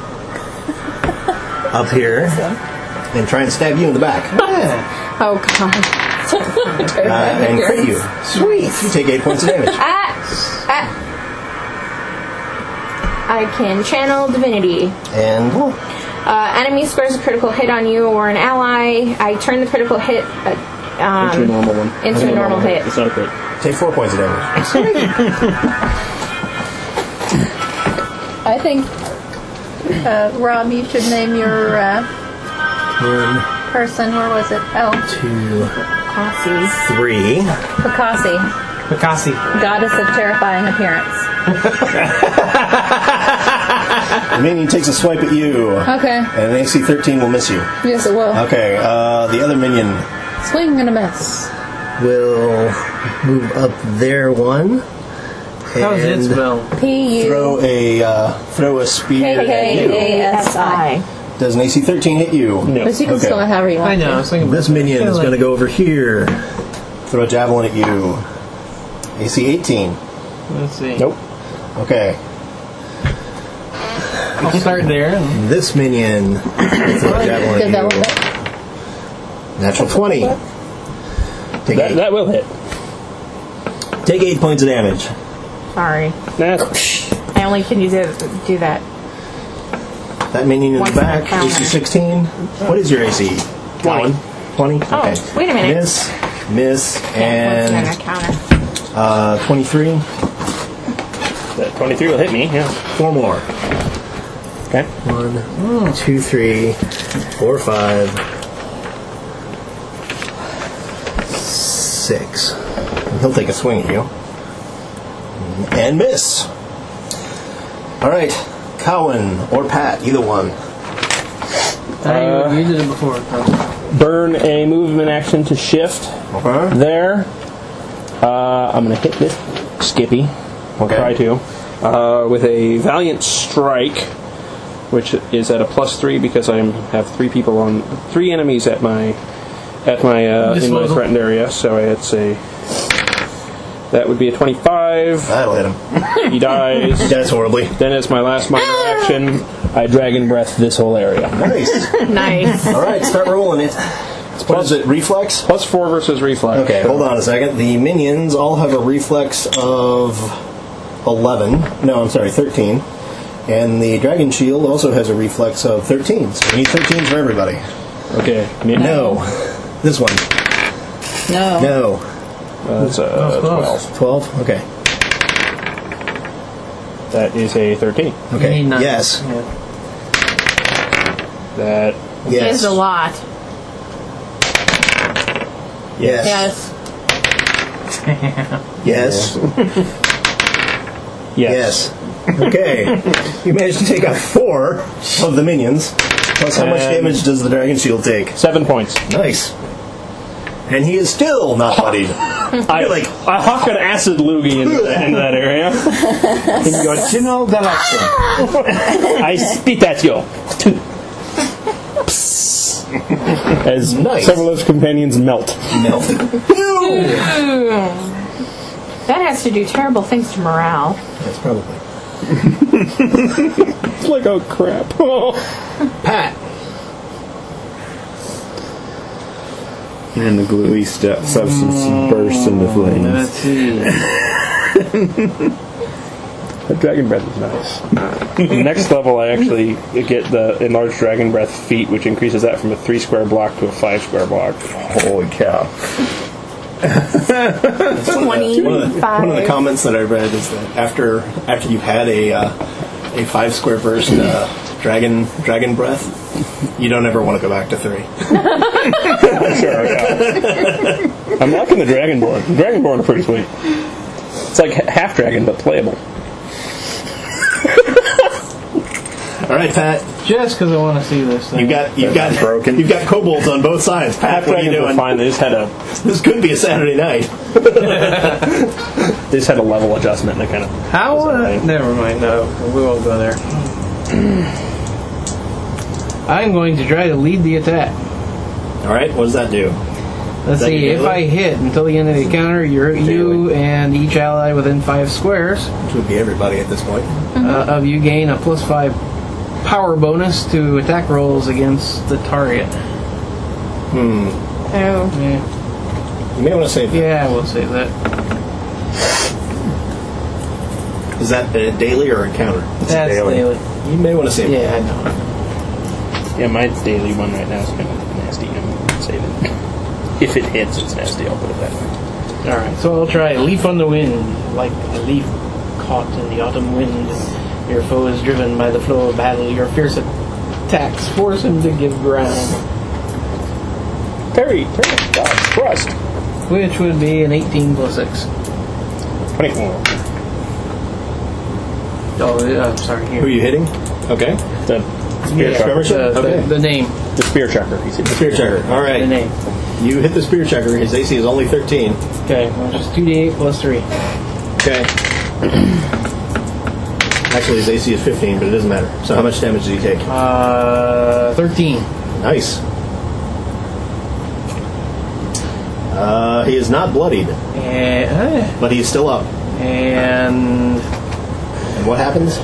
up here and try and stab you in the back. Yeah. Oh, God. Uh, and crit you. Sweet. You take eight points of damage. Ah! Ah! I can channel divinity. And Uh, enemy scores a critical hit on you or an ally. I turn the critical hit uh, um, Into a normal one. into a normal hit. It's not a crit. take four points of damage. I think, uh, Rob, you should name your uh, One, person. Where was it? Oh, two, Cassie. three. Picasso, Picasso. goddess of terrifying appearance. The minion takes a swipe at you. Okay. And an A C thirteen will miss you. Yes, it will. Okay, uh, the other minion Swing and a miss. will move up there one. How's it and spell? P U Throw a uh, throw a spear at you. K A S I. Does an A C thirteen hit you? No. But you can Okay. still however you want. I know. I was thinking This minion is going to go over here. Throw a javelin at you. A C eighteen. Let's see. Nope. Okay. I'll start there. And This minion will throw a javelin Develop at it. you. Natural twenty. Take That, eight. that will hit. Take eight points of damage. Sorry. Nah. I only can use it, do that. That minion in Once the in a back. counter. A C sixteen. What is your A C? twenty. twenty? Oh, Okay. wait a minute. Miss. Miss. Yeah, And once in a counter. uh, twenty-three. That twenty-three will hit me, yeah. Four more. Okay. One, two, three, four, five, six. And he'll take a swing at you. And miss. Alright. Cowan or Pat, either one. Uh, you did it before. Burn a movement action to shift Okay. there. Uh, I'm going to hit this Skippy. Okay. Try to. Uh, with a Valiant Strike, which is at a plus three because I have three people on three enemies at my at my uh, in my Disposal. threatened area. So it's a that would be a twenty-five. That'll hit him. He dies. That's horribly. Then as my last minor action, I Dragon Breath this whole area. Nice. Nice. Alright, start rolling it. What is it, reflex? Plus four versus reflex. Okay, hold on a second. The minions all have a reflex of eleven. No, I'm sorry, thirteen. And the Dragon Shield also has a reflex of thirteen. So we need thirteen for everybody. Okay. Min- No. This one. No. No. Uh, that's a twelve. twelve? Okay. That is a thirteen. Okay. You need nine. Yes. Yeah. That Yes. It's a lot. Yes. Yes. Yes. yes. Yes. Okay. You managed to take out four of the minions. Plus, how much And- damage does the Dragon Shield take? Seven points. Nice. And he is still not bloodied. I like- I huck an acid loogie into, that- into that area. In your general direction. I spit at you. As Nice. several of his companions melt. Melt. That has to do terrible things to morale. That's probably. It's like, oh crap. Pat. And the gluey stu- substance bursts into flames. Let's see. That Dragon Breath is nice. The next level, I actually get the enlarged Dragon Breath feat, which increases that from a three square block to a five square block. Holy cow. twenty-five. One of, the, one of the comments that I read is that after after you've had a uh, a five square burst uh, dragon dragon breath, you don't ever want to go back to three. Sure, yeah. I'm liking the Dragonborn. Dragonborn are pretty sweet. It's like h- half dragon, but playable. All right, Pat. Just because I want to see this thing. You've got you've got broken. You've got kobolds on both sides. Pat, Half what are you dragons are doing? fine. They just had a This could be a Saturday night. they just had a level adjustment. They kind of How? Uh, never mind. No, we won't go there. I'm going to try to lead the attack. All right, what does that do? Let's That see. you If do it? I hit until the end of the encounter, you're, you and each ally within five squares Which would be everybody at this point. uh, of you gain a plus five power bonus to attack rolls against the target. Hmm. Oh. Yeah, You may want to save that. yeah we'll save that. Is that a daily or encounter? That's daily. daily. You may want to save it. Yeah, I know. Yeah, my daily one right now is kind of nasty. I'm going to save it. If it hits, it's nasty. I'll put it that way. All right, so I'll try Leaf on the Wind. Like a leaf caught in the autumn wind, your foe is driven by the flow of battle. Your fierce attacks force him to give ground. Parry, parry, dodge, thrust. Which would be an eighteen plus six. twenty-four. Oh, uh, sorry. Here. Who are you hitting? Okay. The spear Yeah, chucker. the, Okay. the, the name. The spear chucker. He said The spear checker. All right. The name. You hit the spear checker. His A C is only thirteen. Okay, well, just two d eight plus three. Okay. Actually, his A C is fifteen, but it doesn't matter. So how much damage did he take? Uh, thirteen. Nice. Uh, he is not bloodied, And, but he's still up. and And what happens?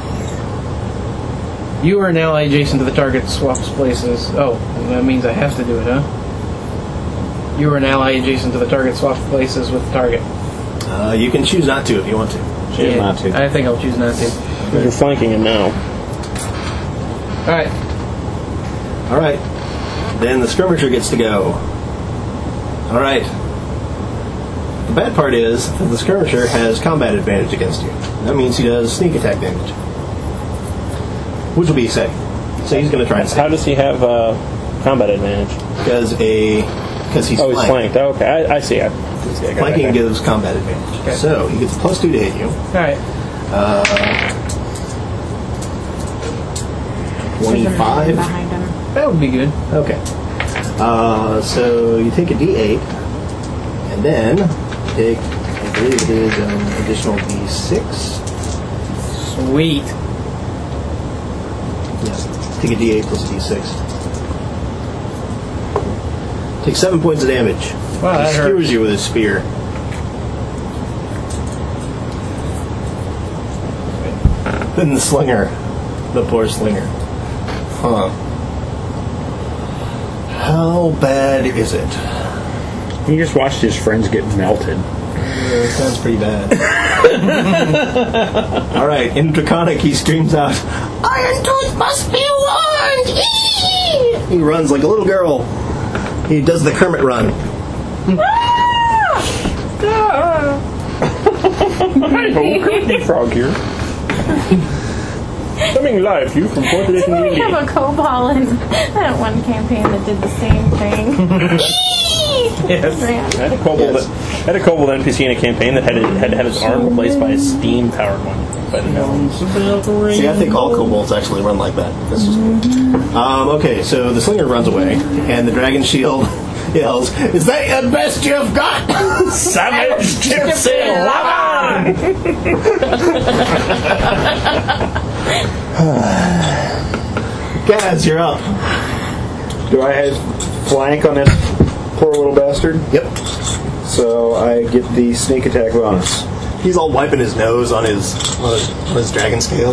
you are an ally adjacent to the target swaps places. Oh, that means I have to do it, huh? You are an ally adjacent to the target swaps places with the target. Uh, you can choose not to if you want to. Choose Yeah, not to. I think I'll choose not to. You're flanking him now. Alright. All right. Then the skirmisher gets to go. All right. The bad part is that the skirmisher has combat advantage against you. That means he does sneak attack damage, which will be exciting. So he's going to try and How save does he have uh, combat advantage? because a because he's Oh, he's flanked. flanked. Oh, okay, I, I see. I, I see. I got it Flanking right there. gives combat advantage. Okay. So he gets a plus two to hit you. Alright. twenty-five. Behind him. That would be good. Okay. Uh, so you take a D eight, and then take, I believe it is an additional D six. Sweet. Yes. Take a D eight plus a D six. Take seven points of damage. Wow, He that skewers hurts. you with his spear. Then the slinger. The poor slinger. Huh. How bad is it? He just watched his friends get melted. Yeah, sounds pretty bad. Alright, in Draconic he screams out, Iron Tooth must be warned! Eee! He runs like a little girl. He does the Kermit run. Hi ho, Kermit Frog here. Coming live to you from Fort Edition, We India. have a kobold in that one campaign that did the same thing. Yes. I had a kobold. Yes. I had a kobold N P C in a campaign that had to, had to have his arm replaced by a steam-powered one. If I didn't know. See, I think all kobolds actually run like that. That's just cool. Um, okay, so the slinger runs away, and the dragon shield yells, Is that the best you've got? Savage Gypsy Lava! Gaz, you're up. Do I have flank on this poor little bastard? Yep. So I get the sneak attack bonus. He's all wiping his nose on his on his, on his dragon scale.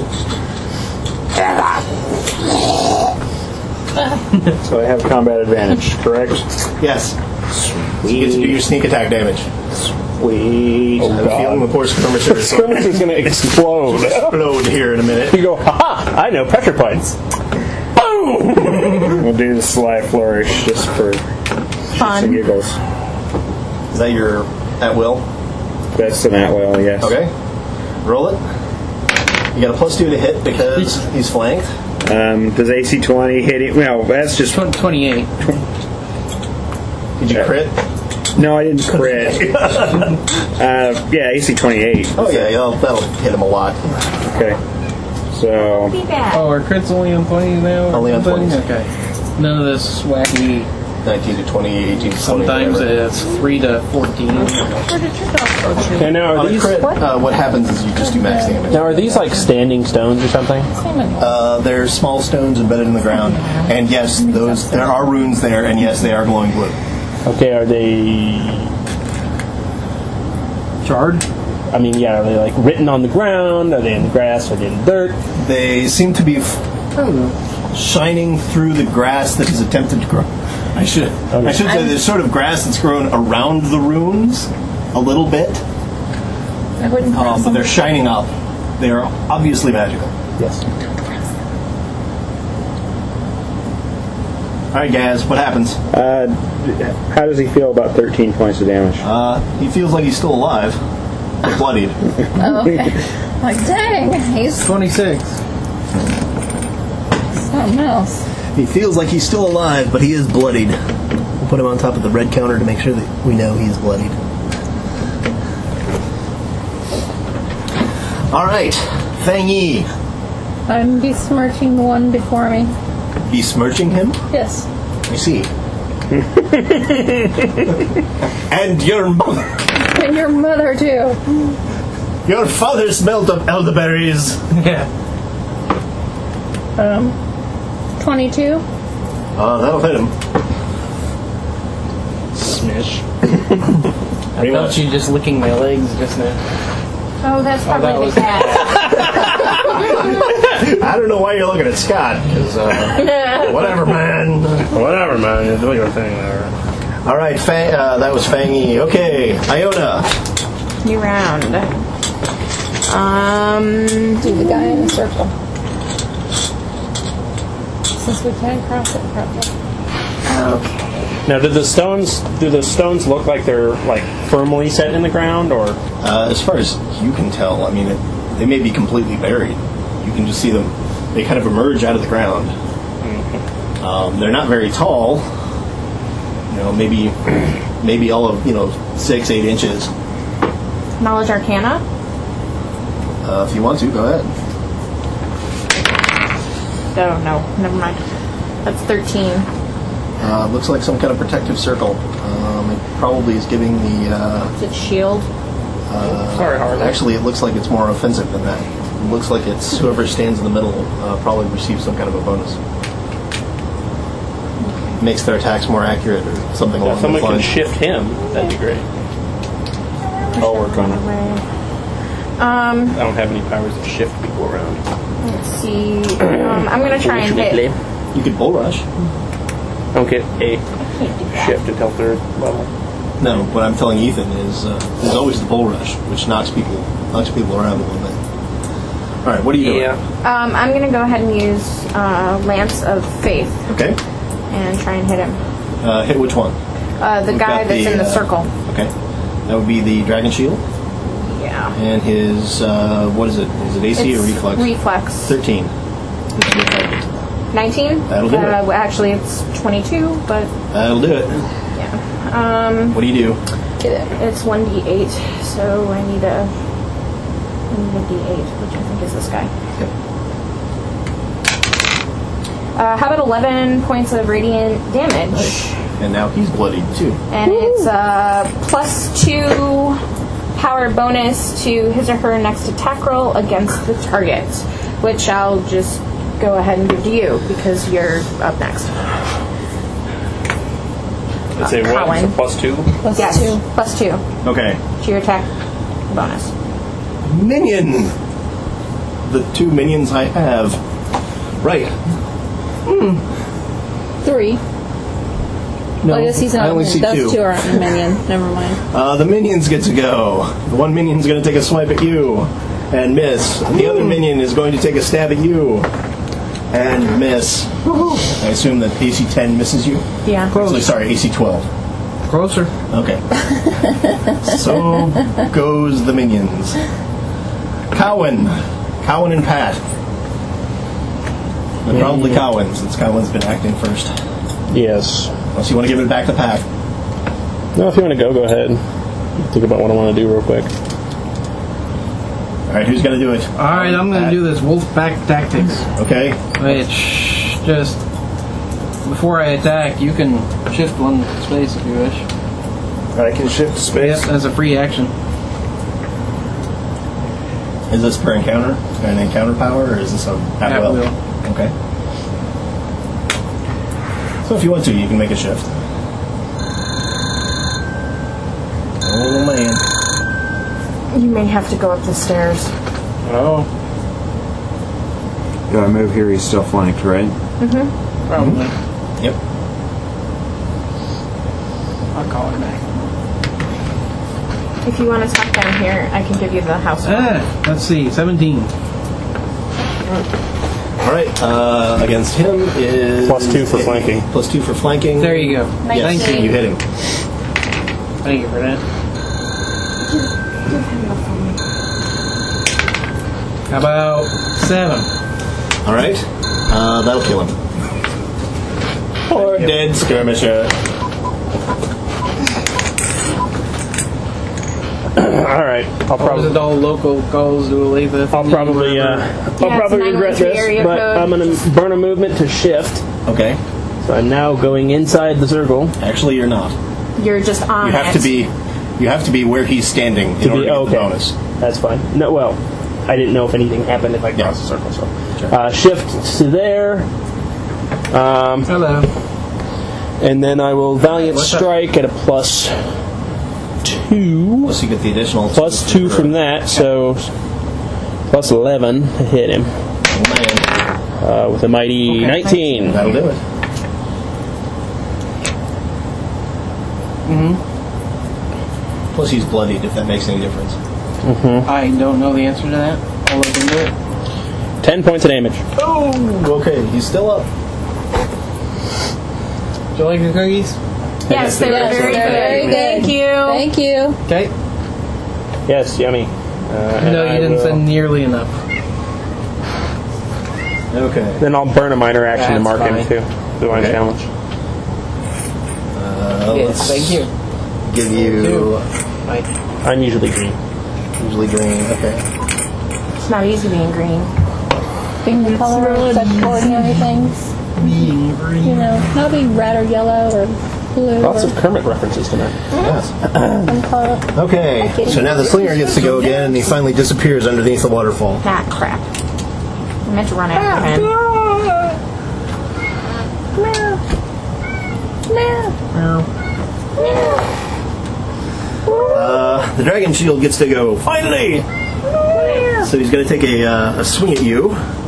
So I have combat advantage, correct? Yes. You get to do your sneak attack damage. Sweet. I have a feeling the poor skirmisher is going Skirmisher's going to explode. to explode here in a minute. You go, ha! I know pressure points. Boom! We'll do the sly flourish just for shits and giggles. Is that your at will? That's an at-will, yes. Okay. Roll it. You got a plus two to hit because he's flanked. Um, does A C twenty hit it? Well, that's just... twenty-eight. Did you crit? No, I didn't crit. uh, yeah, A C twenty-eight. Oh yeah, yeah, that'll hit him a lot. Okay. So... Be bad. Oh, are crits only on twenties now? or Only on something? twenties. Okay. None of this wacky. nineteen to twenty, eighteen to twenty. Sometimes whatever. it's three to fourteen. Okay, now On are a these crit, uh, what happens is you just do max damage. now are these like standing stones or something? Uh, they're small stones embedded in the ground, and yes, those there are runes there, and yes, they are glowing blue. Okay, are they? Charred? I mean, yeah, are they like written on the ground? Are they in the grass? Are they in the dirt? They seem to be f- shining through the grass that is attempted to grow. I should I should say there's sort of grass that's grown around the runes a little bit, I wouldn't um, but they're shining up. They are obviously magical. Yes. All right, Gaz, what happens? Uh, how does he feel about thirteen points of damage? Uh, he feels like he's still alive, but bloodied. Oh, okay. Like, dang, he's twenty-six. something else. He feels like he's still alive, but he is bloodied. We'll put him on top of the red counter to make sure that we know he is bloodied. All right, Fang Yi. I'm besmirching the one before me. Besmirching him? Yes. I see. And your mother. And your mother, too. Your father smelled of elderberries. Yeah. Um, twenty-two? Uh, that'll hit him. Smish. I felt you just licking my legs just now. Oh, that's probably that the was- cat. I don't know why you're looking at Scott, because, uh, whatever, man. Whatever, man. You do your thing there. All right, Fang, uh, that was Fang Yi. Okay, Iona. New round. Um, Do the guy in the circle. Since we can't cross it properly. okay. Now, do the stones do the stones look like they're like firmly set in the ground, or Uh, as far as you can tell, I mean, it, they may be completely buried. You can just see them. They kind of emerge out of the ground. Um, they're not very tall. You know, maybe maybe all of, you know, six, eight inches. Knowledge Arcana. Uh, if you want to, go ahead. Oh, no. Never mind. That's thirteen. Uh, looks like some kind of protective circle. Um, it probably is giving the... Uh, Is it shield? uh, Sorry, Harley. Actually, it looks like it's more offensive than that. It looks like it's whoever stands in the middle uh, probably receives some kind of a bonus. Makes their attacks more accurate or something if along someone those can lines. shift him, that'd be great. I'll work on it. Um, I don't have any powers to shift people around. let's see. Um, I'm going to try and hit. You could bull rush. I don't get a shift until third level. No, what I'm telling Ethan is uh, there's always the bull rush, which knocks people knocks people around a little bit. All right, what are you doing? Um, I'm going to go ahead and use uh, Lance of Faith Okay. and try and hit him. Uh, hit which one? Uh, the We've guy got that's the, in the uh, circle. Okay. That would be the Dragon Shield. Yeah. And his, uh, what is it? Is it A C It's or Reflex? Reflex. thirteen. nineteen? That'll do it. uh, well, Actually, it's twenty-two, but That'll do it. yeah. Um, What do you do? Get it. it's one d eight, so I need a, I need a d eight, which I think is this guy. Okay. Uh, how about eleven points of radiant damage? And now he's bloodied too. And it's uh, plus two power bonus to his or her next attack roll against the target, which I'll just go ahead and give to you because you're up next. Let's say what? Cowan. It's a plus two. Plus Yes, two. plus two Okay. to your attack bonus. Minion! The two minions I have. Right. Three. No, Well, I guess he's not. I only see Those two. two aren't a minion. Never mind. Uh, the minions get to go. The one minion's going to take a swipe at you and miss. The other minion is going to take a stab at you and miss. I assume that A C ten misses you? Yeah. Actually, sorry, A C twelve. Closer. Okay. So goes the minions. Cowan. Cowan and Pat. But probably Cowan, since Cowan's been acting first. Yes. Unless you want to give it back to Pat. No, if you want to go, go ahead. Think about what I want to do real quick. Alright, who's going to do it? All right, I'm going to do this wolf pack tactics. Okay. Which just before I attack, you can shift one space if you wish. I can shift space. Yep, as a free action. Is this per encounter? An encounter power, or is this a at, At will? will. Okay. So if you want to, you can make a shift. Oh man. You may have to go up the stairs. Oh, Do I move here? He's still flanked, right? Probably. Yep. I'll call her back. If you want to talk down here, I can give you the house. Ah, let's see, seventeen. All right. Uh, against him is Plus two for flanking. Plus two for flanking. There you go. Yes, Thank you. you hit him. Thank you for that. How about seven? All right. Uh, that'll kill him. Poor dead skirmisher. All right, I'll What was it probably, all local calls to Olathe? I'll probably, uh, I'll Yeah, probably it's regret nine one three this, area but code. I'm going to burn a movement to shift. Okay. So I'm now going inside the circle. Actually, you're not. You're just on You have it. to be. You have to be where he's standing in To order be to get okay. the bonus. That's fine. No, well, I didn't know if anything happened if I crossed the circle. So Sure. uh, shift to there, um, Hello. and then I will valiant What's that? strike at a plus two, Plus, you get the additional. plus two from that, so plus eleven to hit him Man, uh, with a mighty Okay. nineteen. that'll do it. Mm-hmm. Plus, he's bloodied. If that makes any difference. I don't know the answer to that. I'll look into it. Ten points of damage. Oh, okay. He's still up. Do you like your cookies? Yes, they were Yes, very they're good. very good. Thank you. Thank you. Okay. Yes, yummy. Uh, and No, I you didn't will- send nearly enough. Okay. Then I'll burn a minor action to That's mark him fine. too. Divine Okay. challenge. Uh, let's Thank you. give you Two. Right. I'm usually green. usually green. Okay. It's not easy being green. Being the color of such ordinary things. You know, not being red or yellow or blue Lots or of Kermit references tonight. Yes. some color. Okay. So now the slinger gets to go again, and he finally disappears underneath the waterfall. Ah, crap. I meant to run after him. Uh, the dragon shield gets to go. Finally. So he's going to take a, uh, a swing at you.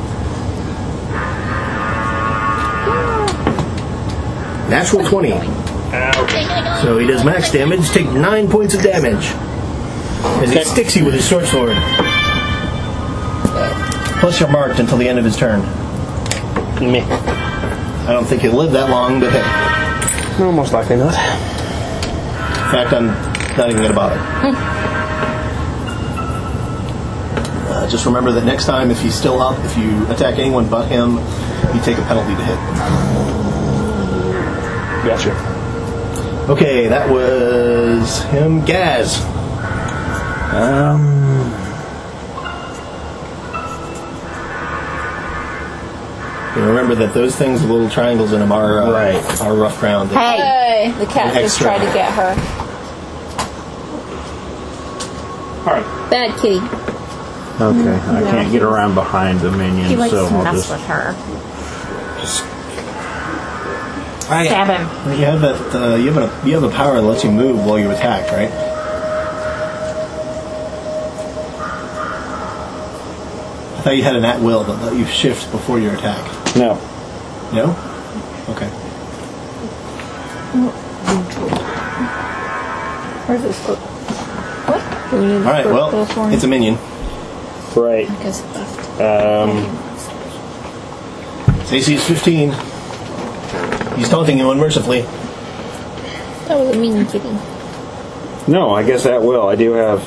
Natural twenty. So he does max damage. Take nine points of damage as he Okay. sticks you with his short sword. Plus you're marked until the end of his turn. Me. I don't think he'll live that long, but hey. No, most likely not. In fact, I'm not even going to bother. Uh, just remember that next time, if he's still up, if you attack anyone but him, you take a penalty to hit. Gotcha. Okay, that was him. Gaz. Um, And remember that those things, the little triangles in them, are uh, Right. are rough ground. Hey! The cat just Extra. tried to get her. all right. Bad kitty. Okay, I can't get around behind the minion, He likes so to I'll mess just, with her. just I, Stab him. You have that. Uh, you have a you have a power that lets you move while you're attacked, right? I thought you had an at will that let you shift before your attack. no. No? Okay. Where's this? What? Do we need All right. Well, it's a minion. Right. Because left. Um, His A C is fifteen. He's taunting you unmercifully. That was a mean kitty. no, I guess that will. I do have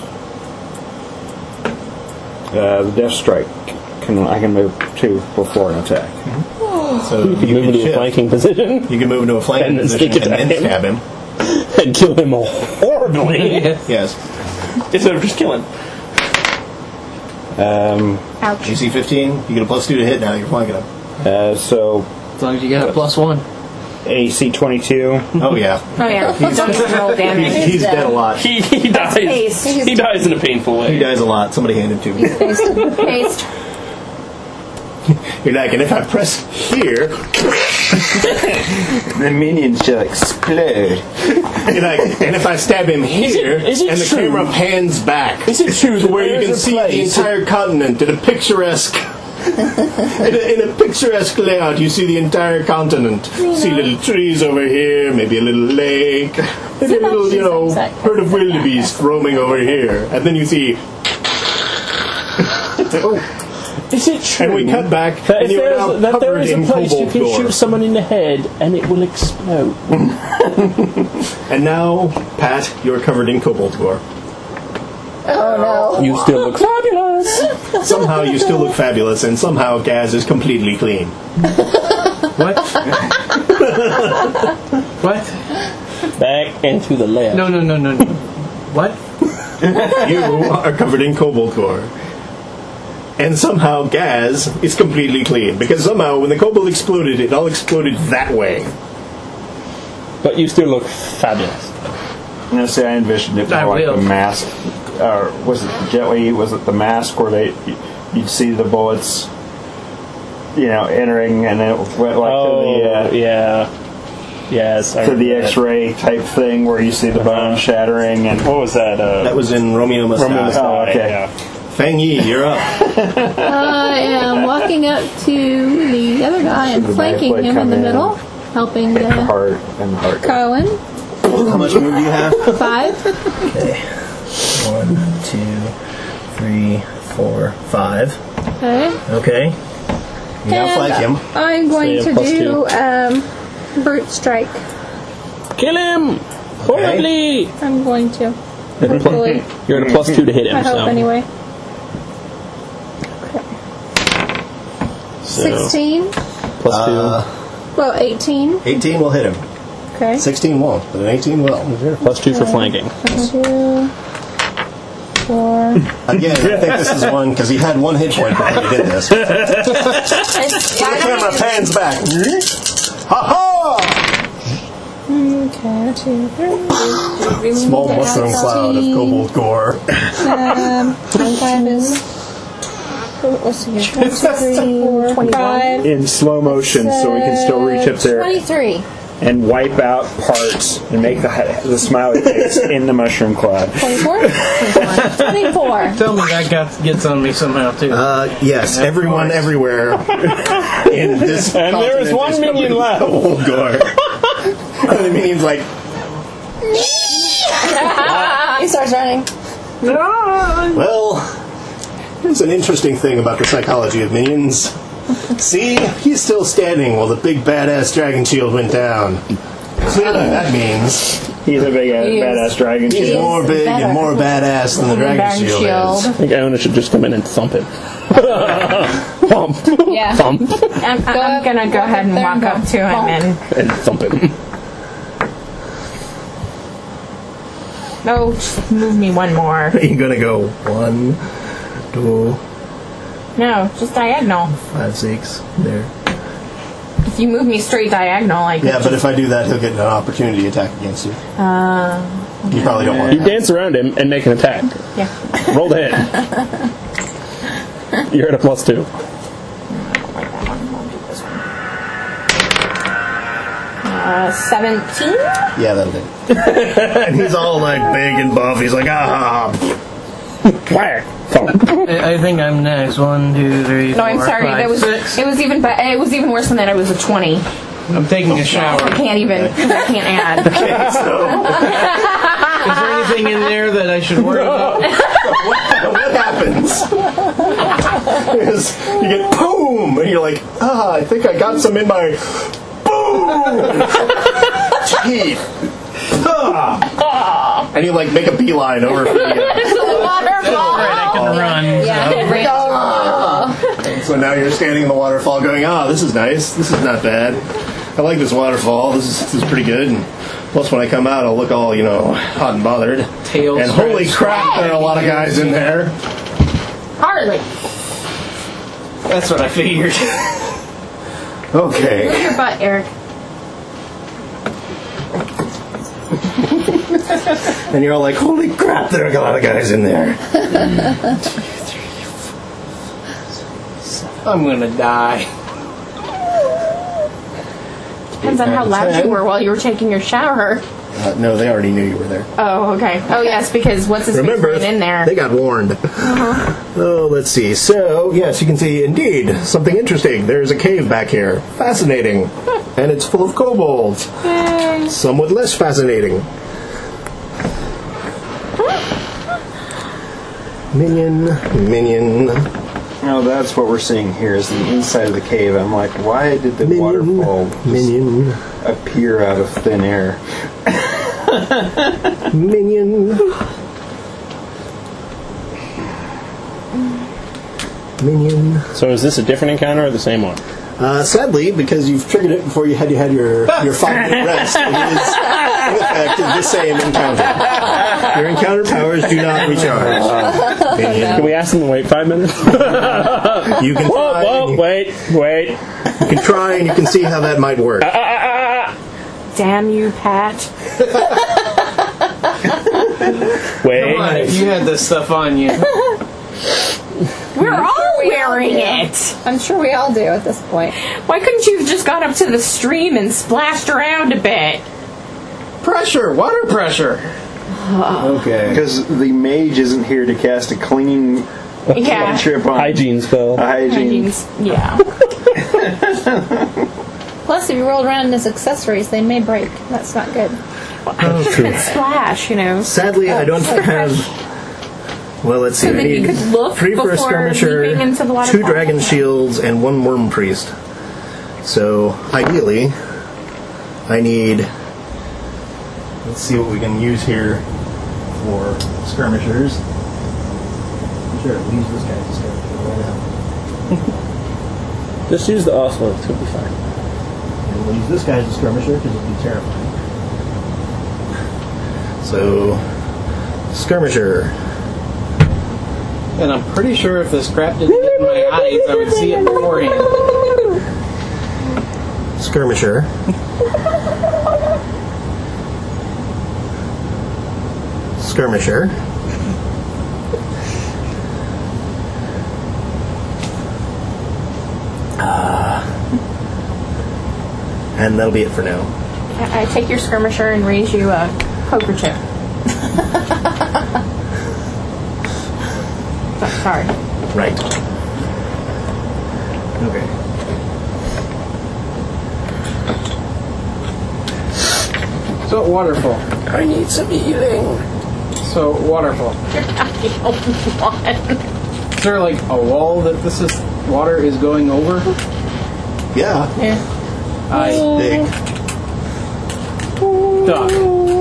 uh, the death strike. Can I can move two before an attack? So You can move can into a shift. flanking position You can move into a flanking And then position sneak and then attack him. stab him. and kill him horribly Yes. instead of just killing. Um, A C fifteen. You get a plus two to hit now. You're flanking him. uh, so as long as you got a plus one. A C twenty-two. Oh yeah. Oh, yeah. Don't even roll damage. He's, he's dead a lot. He, he dies. paste. He dies in a painful way. He dies a lot. Somebody hand him to me. Paste. You're like, and if I press here, The minions shall explode. you're like, and if I stab him here, is it and the true? camera pans back, Is it true to that where you there's can a see place- the entire continent in a picturesque, in, a, in a picturesque layout, you see the entire continent. See little trees over here, maybe a little lake. There's a little, you know, herd of wildebeest roaming over here. And then you see... Is it true? And we cut back, that and if you're there now is, that there covered is a in place you cobalt can gore. shoot someone in the head and it will explode. And now, Pat, you're covered in cobalt gore. Oh no. You still look fabulous. Somehow you still look fabulous, and somehow Gaz is completely clean. What? What? Back into the lab. No, no, no, no, no. What? You are covered in cobalt gore. And somehow Gaz is completely clean. Because somehow when the cobalt exploded, it all exploded that way. But you still look fabulous. You know, see, I envisioned it I more like will. the mask. Or was it Jet Li? Was it the mask where they you'd see the bullets, you know, entering, and then it went like Oh, to the uh, yeah. Yes. I to the remember that. X-ray type thing where you see the bone shattering and What was that? Uh, That was in Romeo Must Romeo Must Die. Oh, Die, okay. yeah. Fang Yi, you're up. I am walking up to the other guy and The flanking knife blade him in come the in. middle, helping the uh, heart and the heart. Cohen. How much move do you have? Five. Okay. One, two, three, four, five. Okay. Okay. You now And flank him. I'm going So you to have do um, brute strike. Kill him! Horribly! I'm going to. You're at a pl- Hopefully. You're at a plus two to hit him. I hope so. anyway. So, Sixteen. Plus two. Uh, Well, eighteen. eighteen will hit him. Okay. sixteen won't, but an eighteen will. Plus two for flanking. Two. Four. Again, I think this is one, because he had one hit point before he did this. The camera pans back. Ha ha! Okay. Two. Three. Small mushroom cloud of cobalt gore. Um, twenty-five is. Let's see here. One, two, three, four, five. In slow motion, so we can still reach up there Twenty-three. and wipe out parts and make the the smiley face in the mushroom cloud. Twenty-four. Twenty-four. Tell me that got, gets on me somehow, too. Uh, yes, everyone everywhere in this And there is continent one is minion covered in left. cobalt gore. And the minion's like, He starts running. well, here's an interesting thing about the psychology of minions. See, he's still standing while the big badass dragon shield went down. Clearly that means He's a big ass, He is- badass dragon. he's shield. more big better. and more badass than the dragon Dragon shield, shield. is. I think Iona should just come in and thump him. Thump. Yeah. Thump. I'm, I'm gonna go ahead and walk up to him and. And thump him. No, just move me one more. You're gonna go one, two, No, just diagonal. five, six, there. If you move me straight diagonal, like. Yeah, but if I do that, he'll get an opportunity attack against you. Uh, You probably don't want You that. dance around him and make an attack. yeah. Roll the hit. You're at a plus two. Uh, seventeen? Yeah, that'll do. And he's all like big and buff. He's like, ah. Whack. Thump. I, I think I'm next. One, two, three, No, I'm four, sorry. five, That was six. it. Was even ba- it was even worse than that. It was a twenty. I'm taking a shower. I can't even. I can't add. Is there anything in there that I should worry about? what, what happens is you get boom, and you're like, ah, I think I got some in my boom teeth. Ah. And you like make a beeline over for the. I can run. Uh, so now you're standing in the waterfall, going, ah, this is nice. This is not bad. I like this waterfall. This is, this is pretty good. And plus, when I come out, I'll look all, you know, hot and bothered. Tail and holy crap, there are a lot of guys in there. Hardly. That's what I figured. Okay. Move your butt, Eric. And you're all like, holy crap, there are a lot of guys in there. I'm gonna die. Depends on how loud you were while you were taking your shower. Uh, no, they already knew you were there. Oh, okay. Oh, yes, because what's his face Remember, ran in there. they got warned. Uh-huh. Oh, let's see. So, yes, you can see, indeed, something interesting. There's a cave back here. Fascinating. And it's full of kobolds. Yay. Somewhat less fascinating. Minion, minion. No, that's what we're seeing here is the inside of the cave. I'm like, why did the Minion, waterfall just minion, appear out of thin air? minion. Minion. So is this a different encounter or the same one? Uh, sadly, because you've triggered it before you had you had your your five minute rest, it is in effect the same encounter. Your encounter powers do not recharge. Minion. Can we ask them to wait five minutes? You can Whoa, try. whoa, and you, wait, wait. you can try, and you can see how that might work. Ah, ah, ah, Damn you, Pat. ah. Wait. Come on, if you had this stuff on you. We're all we all wearing do. it. I'm sure we all do at this point. Why couldn't you have just gone up to the stream and splashed around a bit? Pressure, water pressure. Okay. Because the mage isn't here to cast a clean Yeah. trip on Hygiene spell. a hygiene. Hygiene's- Yeah. Plus, if you roll around as accessories, they may break. That's not good. Oh, true. And splash, you know. Sadly, I don't have. Well, let's see. So I that you need could look three for a before skirmisher, leaping into the two waterfall. dragon shields, and one worm priest. So, ideally, I need. Let's see what we can use here for skirmishers. Sure, we'll use this guy as a skirmisher right now. Just use the Oslo. It's going to be fine. And we'll use this guy as a skirmisher because it'll be terrifying. So, skirmisher. And I'm pretty sure if this crap didn't get in my eyes, I would see it beforehand. Skirmisher. Skirmisher. Uh, and that'll be it for now. I I take your skirmisher and raise you a poker chip. So- Sorry. Right. Okay. So, waterfall. I need some healing. So, waterfall. Is there like a wall that this is water is going over? Yeah. I Big. duck.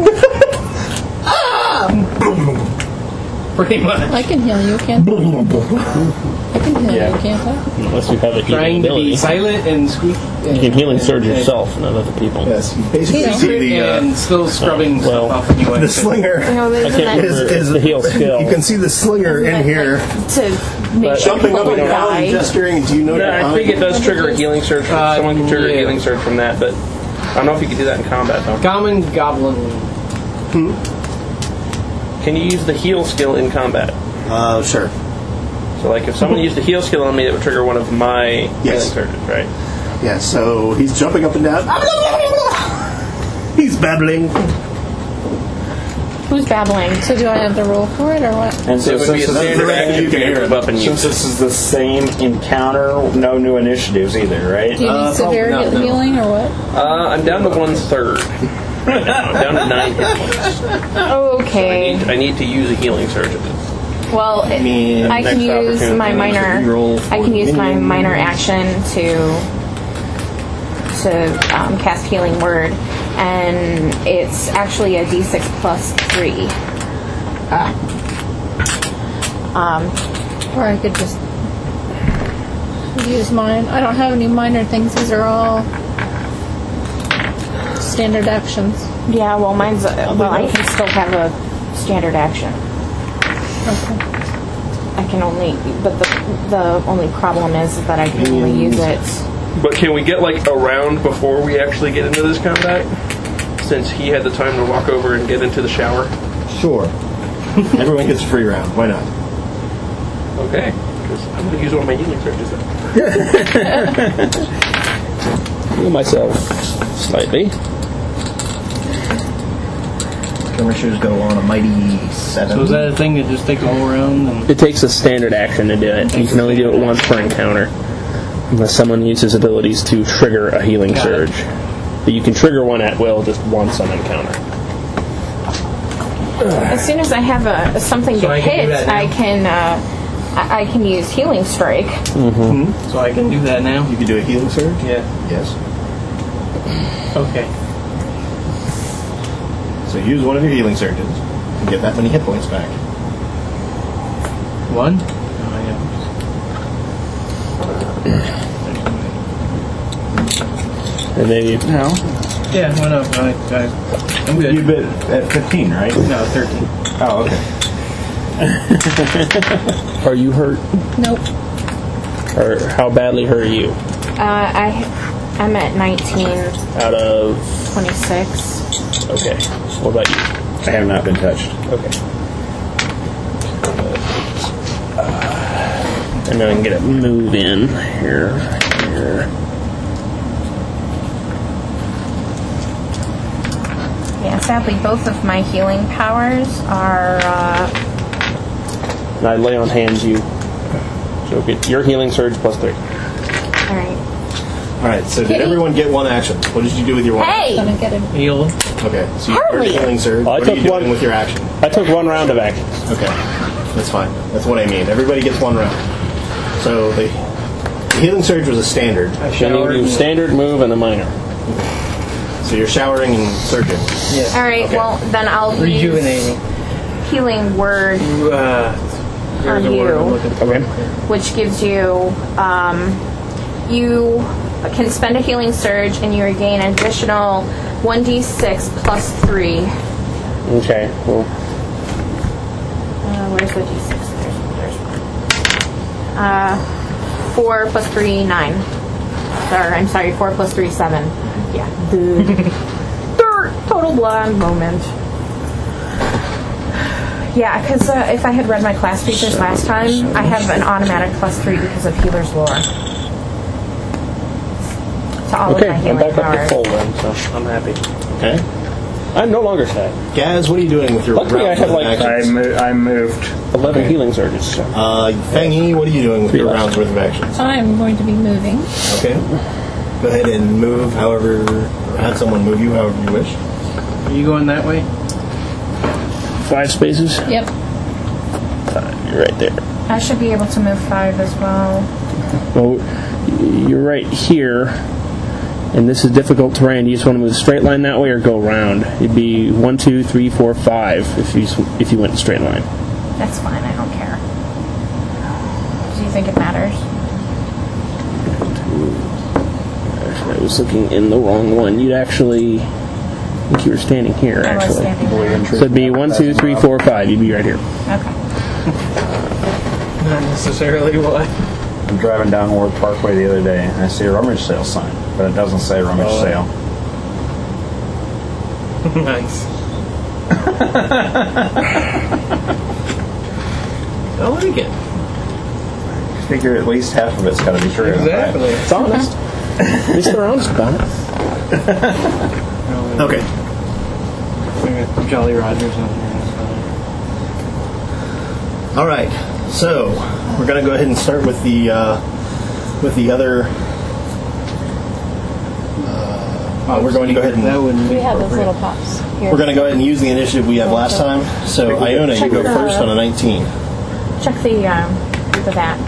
Pretty much. I can heal you, can't I? I can heal Yeah. you, can't I? Unless you have a healing Trying to ability. be silent and squeak. You can healing surge yourself, not other people. Yes. You basically Yeah. see the uh, and still scrubbing well, stuff off anyway. the slinger. No, I isn't can't that Is, remember is the heal skill. You can see the slinger in here, to make But- sure jumping up people and don't down and die? gesturing. Do you know? No, you're I on? think it does trigger a healing surge. From, Uh, someone can trigger yeah. a healing surge from that, but I don't know if you can do that in combat, though. Common goblin. Can you use the heal skill in combat? Uh, sure. So, like, if someone used the heal skill on me, that would trigger one of my Yes. healing surges, right? Yeah. So he's jumping up and down. He's babbling. Who's babbling? So do I have to roll for it or what? And so It would be a since, standard this, action you can to hear move it. up and since use it. this is the same encounter, no new initiatives either, right? Do you Uh, need severe probably not, no. healing or what? Uh, I'm down to one third. I'm down to nine hit points. I Okay. need, I need to use a healing surge of this. Well, I, mean, I can next use opportunity, my I need to minor. reroll I for can use my minion. minor action to to um, cast Healing Word, and it's actually a D six plus three. Um, Or I could just use mine. I don't have any minor things. These are all standard actions. yeah, well, mine's uh, well. I can still have a standard action. Okay. I can only, but the the only problem is that I can only use it. But can we get, like, a round before we actually get into this combat? Since he had the time to walk over and get into the shower. Sure. Everyone gets a free round. Why not? Okay. Because I'm going to use one of my healing surges then. Heal myself slightly. Skirmishers go on a mighty seven. So is that a thing that just takes all around? And It takes a standard action to do it. You can only do it once per encounter. Unless someone uses abilities to trigger a healing Got it. surge. But you can trigger one at will just once on encounter. as soon as I have a something So to I can do hit, that now? I can uh, I, I can use Healing Strike. Mm-hmm. So I can do that now? You can do a healing surge? Yeah. Yes. Okay. So use one of your healing surges and get that many hit points back. One? Oh, And maybe No. yeah. Yeah, why not? I, I, I'm good. You bid at fifteen, right? No, thirteen. Oh, okay. are you hurt? Nope. Or how badly hurt are you? Uh, I I'm at nineteen Out of twenty-six. okay. What about you? I have not been touched. Okay. Uh, and then I can get a move in here. Here. Yeah, sadly, both of my healing powers are. Uh, And I lay on hands you. So get your healing surge plus three. all right. Alright, so did Kitty? everyone get one action? What did you do with your one Hey! Gonna get him. Heal. Okay, so you Hurry! earned a healing surge. Well, I What are you took doing one- with your action? I took one round of action. Okay, that's fine. That's what I mean. Everybody gets one round. So the, the healing surge was a standard. I Then you showered. do standard, move, and a minor. So you're showering and surging. Yeah. All right. Okay. Well, then I'll use Rejuvenating. Healing Word, Uh, there's On a word I'm you. looking for. Okay. which gives you um, you can spend a healing surge and you regain an additional one d six plus three. Okay. Well, Uh, where's the d six? There's, there's one. Uh, four plus three, nine. Or, I'm sorry, four plus three, seven. Yeah. Dirt! Total blonde moment. Yeah, because uh, if I had read my class features last time, I have an automatic plus three because of Healer's Lore. To all okay. of my I'm healing back up to powers. full then, so I'm happy. Okay. I'm no longer sad. Gaz, what are you doing with your Luckily, rounds I have, with like, I, actions? mo- I moved. Eleven healing surges. So. Uh, Fang Yi, what are you doing with Three your left. rounds worth of actions? I'm going to be moving. Okay. Go ahead and move however, or have someone move you however you wish. Are you going that way? Five spaces. Yep. Uh, you're right there. I should be able to move five as well. Well, you're right here, and this is difficult terrain. Do you just want to move straight line that way or go round? It'd be one, two, three, four, five if you s- if you went straight line. That's fine, I don't care. Do you think it matters? I was looking in the wrong one. You'd actually, I think you were standing here I was actually. standing there. So it'd be one, two, three, four, five. You'd be right here. Okay. Not necessarily why. I'm driving down Ward Parkway the other day, and I see a rummage sale sign, but it doesn't say rummage Oh. sale. Nice. I like it. I figure at least half of it's got to be true. Exactly. It's honest. At least they're honest about it. Okay. We got Jolly Rogers on here. All right. So we're gonna go ahead and start with the uh, with the other. Uh, we're going to go ahead and That wouldn't be We have those appropriate. little pops here. we're going to go ahead and use the initiative we had last time. So Iona, you go first on a nineteen. Check the um the vat.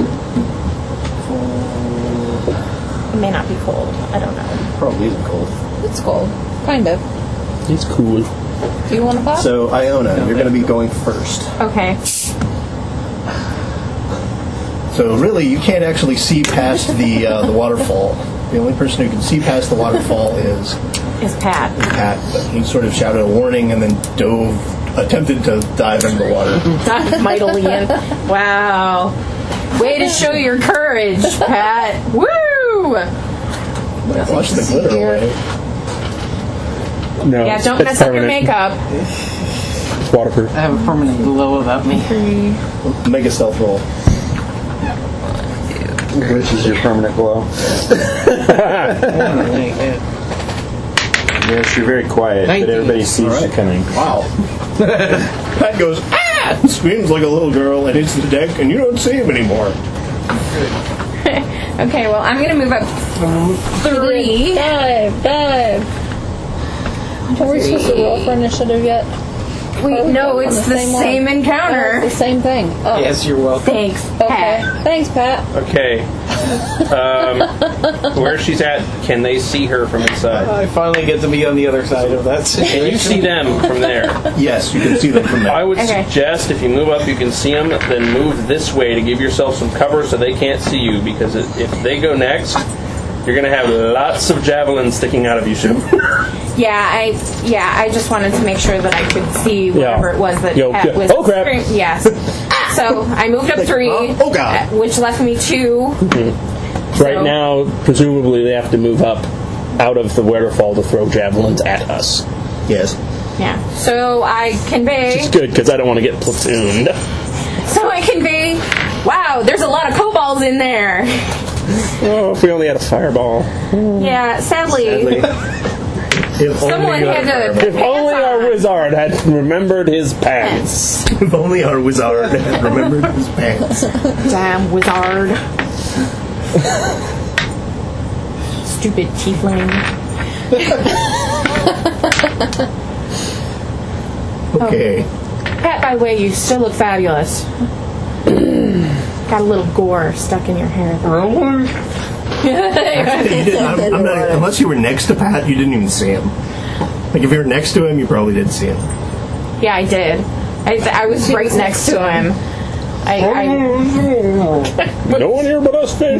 It may not be cold. I don't know. Probably isn't cold. It's cold. Kind of. It's cool. Do you want a pop? So Iona, you're going to be going first. Okay. So really, you can't actually see past the uh, the waterfall. The only person who can see past the waterfall is Is Pat. Pat. But he sort of shouted a warning and then dove, attempted to dive into the water. Dive mightily in. Wow. Way to show your courage, Pat. Woo! Watch the glitter away. No. Yeah, don't it's mess up your permanent. makeup. It's waterproof. I have a permanent glow about me. Make a stealth roll. Which is your permanent glow? Yes, you're very quiet, but everybody sees All right. you coming. Wow. Pat goes, ah! And screams like a little girl and hits the deck, and you don't see him anymore. Okay, well, I'm going to move up three. Dive, dive. Are we supposed to roll for initiative yet? Wait, no, it's On the, one. same Oh, encounter. it's the same thing. Oh. Yes, you're welcome. Thanks, Okay. Pat. Thanks, Pat. Okay. Um, where she's at, can they see her from inside? I finally get to be on the other side of that situation. Can you see them from there? Yes, you can see them from there. I would Okay. suggest if you move up, you can see them, then move this way to give yourself some cover so they can't see you. Because it, if they go next, you're going to have lots of javelins sticking out of you soon. Yeah, I yeah, I just wanted to make sure that I could see whatever Yeah. it was that Yo, Pat yeah. was. Oh, crap. scream- Yes. So I moved up three, oh, oh, God. uh, which left me two. Right now, presumably they have to move up out of the waterfall to throw javelins at us. Yes. Yeah. So I convey. It's good because I don't want to get platooned. So I convey. Wow, there's a lot of kobolds in there. Oh, if we only had a fireball. Yeah, sadly, If someone only, had our, to. If only our wizard had remembered his pants. if only our wizard had remembered his pants. Damn wizard. Stupid tiefling. Okay. Pat, by the way, you still look fabulous. Got a little gore stuck in your hair. Though. You didn't, I'm, I'm not, unless you were next to Pat, you didn't even see him. Like, if you were next to him, you probably did see him. Yeah, I did. I, I was right next to him. I, I No one here but us, fish.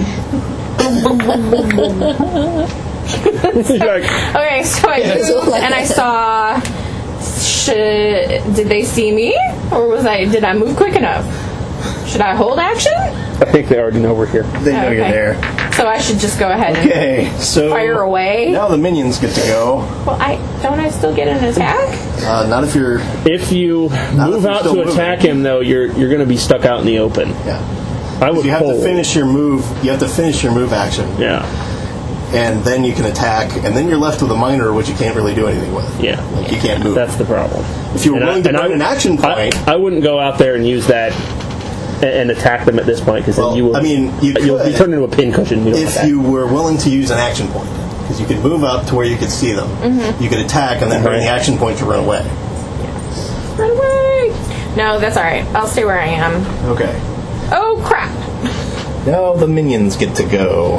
He's like, okay, so I moved and I saw. Should did they see me, or was I? Did I move quick enough? Should I hold action? I think they already know we're here. They know you're Okay. there. So I should just go ahead and Okay, so fire away. now the minions get to go. Well, I don't. I still get an attack. Uh, not if you're. If you if move you're out still to moving. attack him, though, you're you're going to be stuck out in the open. Yeah. I would You have hold. to finish your move. You have to finish your move action, Yeah, and then you can attack. And then you're left with a minor, which you can't really do anything with. yeah. Like, you can't move. That's the problem. If you were And I- willing to and burn I- an action I, point, I wouldn't go out there and use that and, and attack them at this point because Well, then you will. I mean, you you'll be could turned into a pincushion. You don't want if that. you were willing to use an action point, because you could move up to where you could see them, Mm-hmm. you could attack and then burn Right. the action point to run away. Run away! No, that's all right. I'll stay where I am. Okay. Oh crap! Now the minions get to go.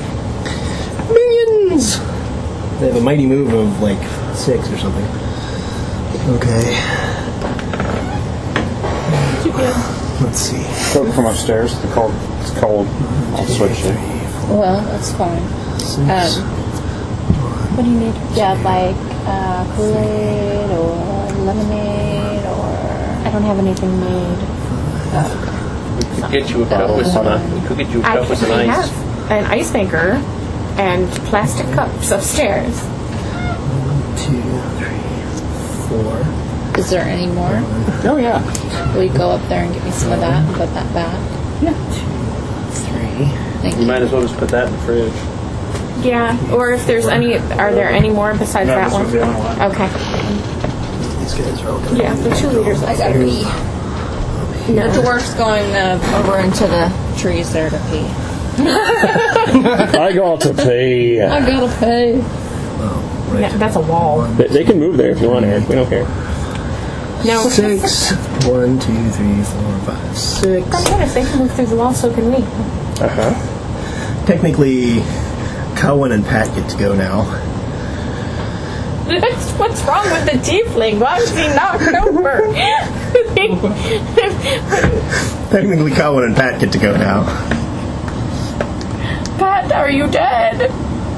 Minions! They have a mighty move of like six or something. Okay. Let's see. Go from upstairs. It's cold. It's cold. I'll switch it. Well, that's fine. Um, what do you need? Yeah, like uh, Kool-Aid or lemonade or I don't have anything made. We could get you a cup with some. uh, We could get you a I cup with some can ice. have an ice maker and plastic cups upstairs. Two, three, four. Is there any more? Oh yeah. Will you go up there and get me some of that and put that back? Three. Thank You you. might as well just put that in the fridge. Yeah, or if there's any, are there any more besides No, that this one? was the only one. Okay. These guys are all gonna Yeah, the two liters. I gotta pee. The dwarf's going uh, over into the trees there to pee. I got to pee. I gotta pee. Yeah, that's a wall. They, they can move there if you want, Eric. We don't care. No. Six. One, two, three, four, five, six. What if they can move through the wall, so can we? Uh huh. Technically, Cowan and Pat get to go now. What's wrong with the tiefling? Why is he knocked over? Technically, Cowan and Pat get to go now. Pat, are you dead?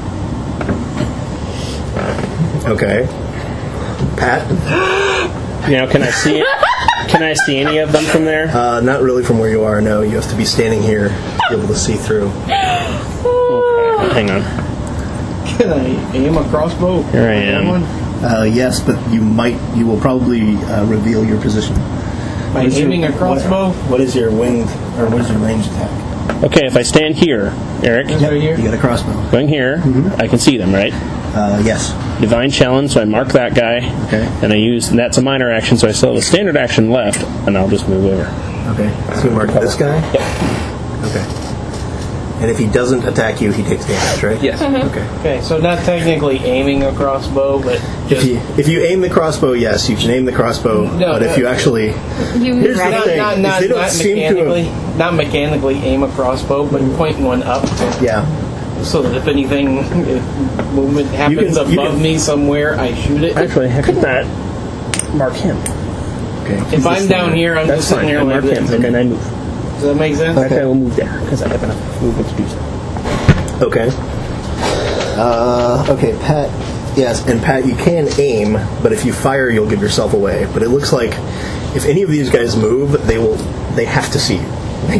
Okay. Pat? Now, can I see it? Can I see any of them from there? Uh, not really from where you are, no. You have to be standing here to be able to see through. Okay, hang on. Can I aim a crossbow? Here I am. One? Uh, yes, but you might, you will probably uh, reveal your position. By What is your- aiming a crossbow? What, what is your winged, or what is your ranged attack? Okay, if I stand here, Eric, This right here? You got a crossbow. going here, I can see them, right? Uh, yes. Divine Challenge, so I mark that guy. Okay. And I use, and that's a minor action, so I still have a standard action left, and I'll just move over. Okay. So you mark this guy? Yep. Okay. And if he doesn't attack you, he takes damage, right? Yes. Okay. Okay, so not technically aiming a crossbow, but If just you if you aim the crossbow, yes, you can aim the crossbow. No, but if no. you actually, You here's the right. thing: not, is not, they don't not seem to mechanically, have, not mechanically aim a crossbow, but pointing one up, yeah. so that if anything, if movement happens can- you above can- me somewhere, I shoot it. Actually, heck of that. Mark him. Okay. If I'm down here, I'm That's just sitting fine. here I like mark him, this. and then I move. Does that make sense? Okay, I will move there because I have enough movement to do so. Okay. Uh, okay, Pat. Yes, and Pat, you can aim, but if you fire, you'll give yourself away. But it looks like if any of these guys move, they will. They have to see you.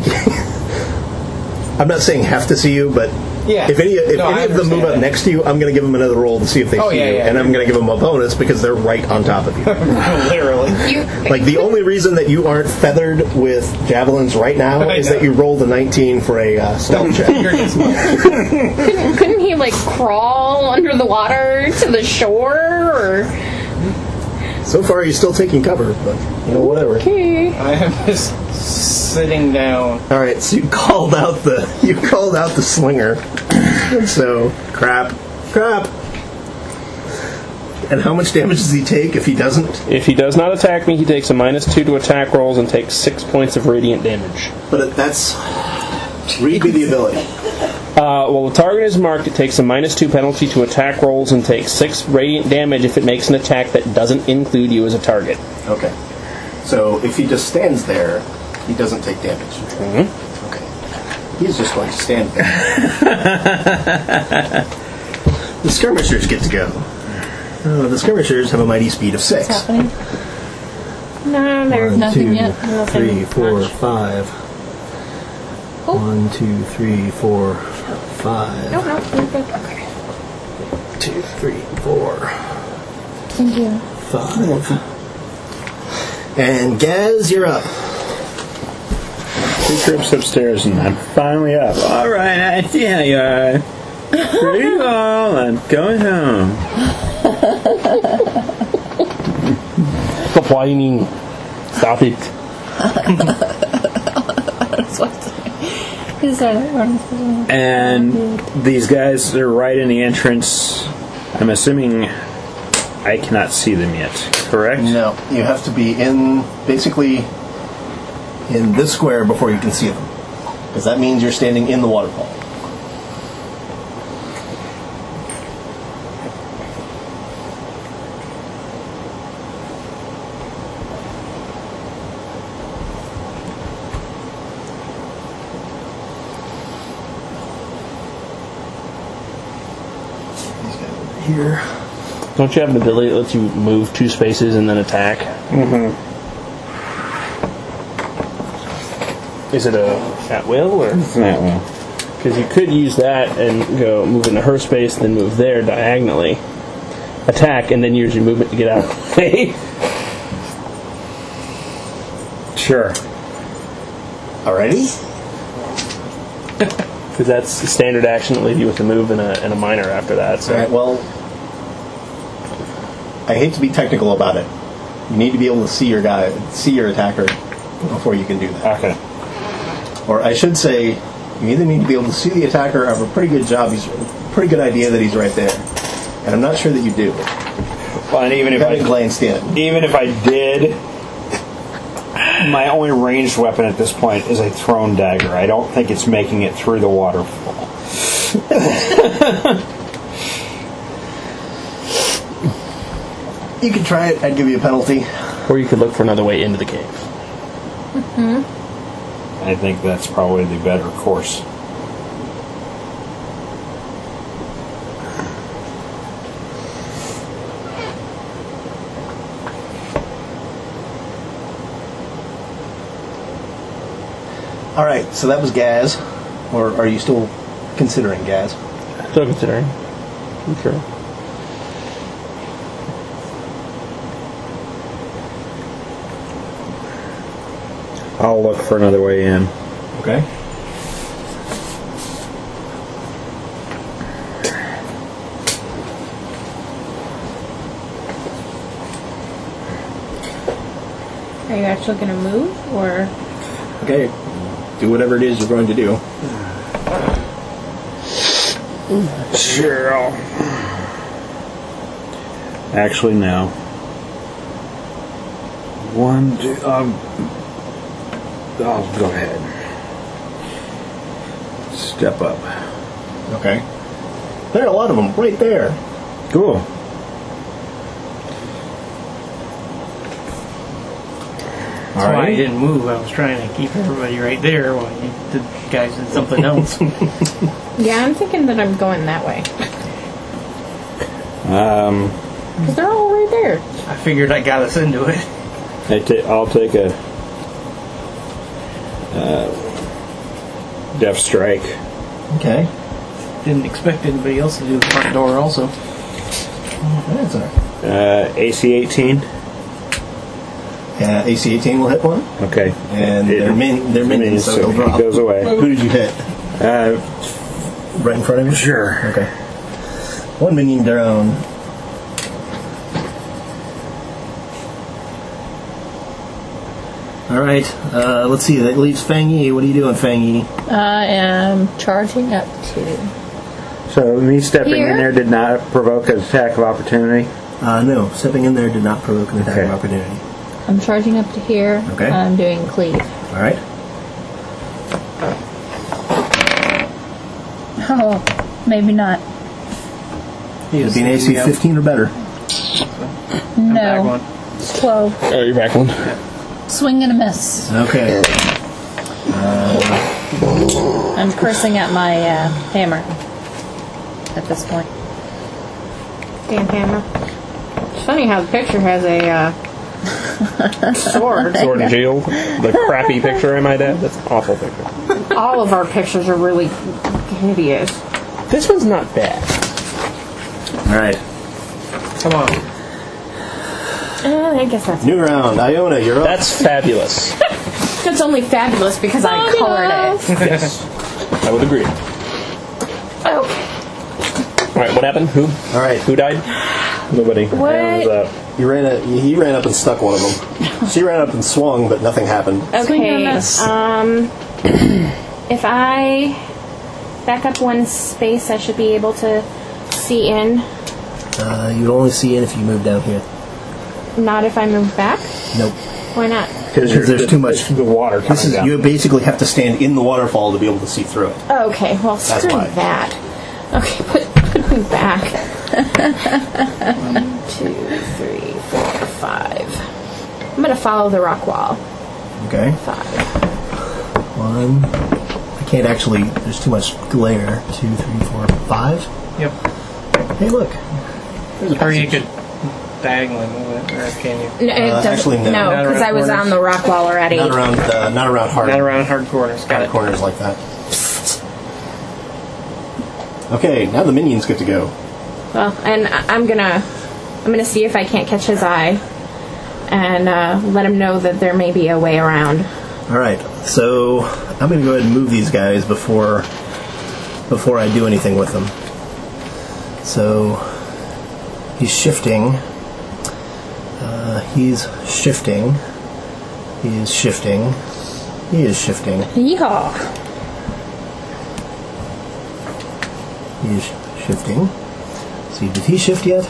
I'm not saying have to see you, but Yeah. if any if No, I any of them move understand up that. next to you, I'm going to give them another roll to see if they Oh, see yeah, you, yeah. and I'm going to give them a bonus because they're right on top of you. Literally. You, Like the only reason that you aren't feathered with javelins right now I is know. that you rolled a nineteen for a uh, stealth check. Couldn't, couldn't he like crawl under the water to the shore? Or So far, he's still taking cover, but you know whatever. okay. I am just sitting down. All right, so you called out the you called out the slinger. So crap, crap. And how much damage does he take if he doesn't? If he does not attack me, he takes a minus two to attack rolls and takes six points of radiant damage. But that's read me the ability. Uh, well, the target is marked. It takes a minus two penalty to attack rolls and takes six radiant damage if it makes an attack that doesn't include you as a target. Okay. So if he just stands there, he doesn't take damage. Mm-hmm. Okay. He's just going to stand there. The skirmishers get to go. Uh, the skirmishers have a mighty speed of six. What's happening? No, there's One, nothing two, yet. Nothing three, four, much. five. One, two, three, four, five. No, no, you're good. Okay. Two, three, four, Thank you. five. And Gaz, you're up. Two trips upstairs and I'm finally up. All right, I see how you are. Pretty well. I'm going home. Stop whining. Stop it. Is that And these guys are right in the entrance. I'm assuming I cannot see them yet, correct? No, you have to be in, basically, in this square before you can see them. Because that means you're standing in the waterfall. These guys over here. Don't you have an ability that lets you move two spaces and then attack? Mm-hmm. Is it a at will or? That one. Because you could use that and go move into her space, then move there diagonally, attack, and then use your movement to get out of the way. Sure. Alrighty. Because that's the standard action that leaves you with a move and a, and a minor after that. So. Alright, well, I hate to be technical about it. You need to be able to see your guy, see your attacker before you can do that. Okay. Or I should say, you either need to be able to see the attacker or have a pretty good job, he's a pretty good idea that he's right there. And I'm not sure that you do. Well, and even You if haven't I glanced in. even if I did, my only ranged weapon at this point is a thrown dagger. I don't think it's making it through the waterfall. You could try it, I'd give you a penalty. Or you could look for another way into the cave. I think that's probably the better course. Alright, so that was Gaz. Or are you still considering Gaz? Still considering. I'm sure. I'll look for another way in. Okay. Are you actually going to move, or Okay. Do whatever it is you're going to do. Sure. Actually, no. One, two, um, oh, go ahead. Step up. Okay. There are a lot of them right there. Cool. That's why I didn't move. I was trying to keep everybody right there while you, the guys did something else. Yeah, I'm thinking that I'm going that way. Um, Because they're all right there. I figured I got us into it. I ta- I'll take a uh, Death Strike. Okay. Didn't expect anybody else to do the front door also. That's all right. Uh, A C eighteen. Uh, A C eighteen will hit one. Okay. And It- they're, min- they're minions, so so it'll it drop. goes away. Who did you hit? Uh, Right in front of you? sure. Okay. One minion down. All right. Uh, let's see. That leaves Fang Yi. What are you doing, Fang Yi? I am charging up to. So me stepping Here? in there did not provoke an attack of opportunity. Uh, no. Stepping in there did not provoke an attack Okay. of opportunity. I'm charging up to here. Okay. I'm doing cleave. All right. Oh, maybe not. It'd be an A C fifteen or better. Back No. one. It's twelve. Oh, you're back one. Swing and a miss. Okay. I'm cursing at my uh, hammer at this point. Damn hammer. It's funny how the picture has a uh, sword. Sword and shield. The crappy picture I might add. That's an awful picture. All of our pictures are really hideous. This one's not bad. All right. Come on. Uh, I guess that's New round. Iona, you're up. That's fabulous. It's only fabulous because I colored it. Yes. I would agree. Okay. Alright, what happened? Who? All right. Who died? Nobody. What? Hands up. You ran. A, he ran up and stuck one of them. She ran up and swung, but nothing happened. Swing and a Okay. miss. Um, if I back up one space, I should be able to see in. Uh, you'd only see it if you move down here. Not if I move back. Nope. Why not? Because there's too much. The water coming This is down. you basically have to stand in the waterfall to be able to see through it. Okay. Well, That's screw why. that. Okay, put put me back. One, two, three, four, five. I'm gonna follow the rock wall. Okay. Five. One. I can't actually. There's too much glare. Two, three, four, five. Yep. Hey, look. There's a Or you passage. could diagonally move it, or can you? No, it Uh, doesn't- actually, no. no, Not because around I was corners? on the rock wall already. Not around. Uh, not around hard. Not around hard corners. Got hard it. corners like that. Okay. Now the minions get to go. Well, and I- I'm gonna, I'm gonna see if I can't catch his eye, and uh, let him know that there may be a way around. All right. So I'm going to go ahead and move these guys before before I do anything with them. So he's shifting. Uh, he's shifting. He is shifting. He is shifting. Yeehaw. He is shifting. See, did he shift yet?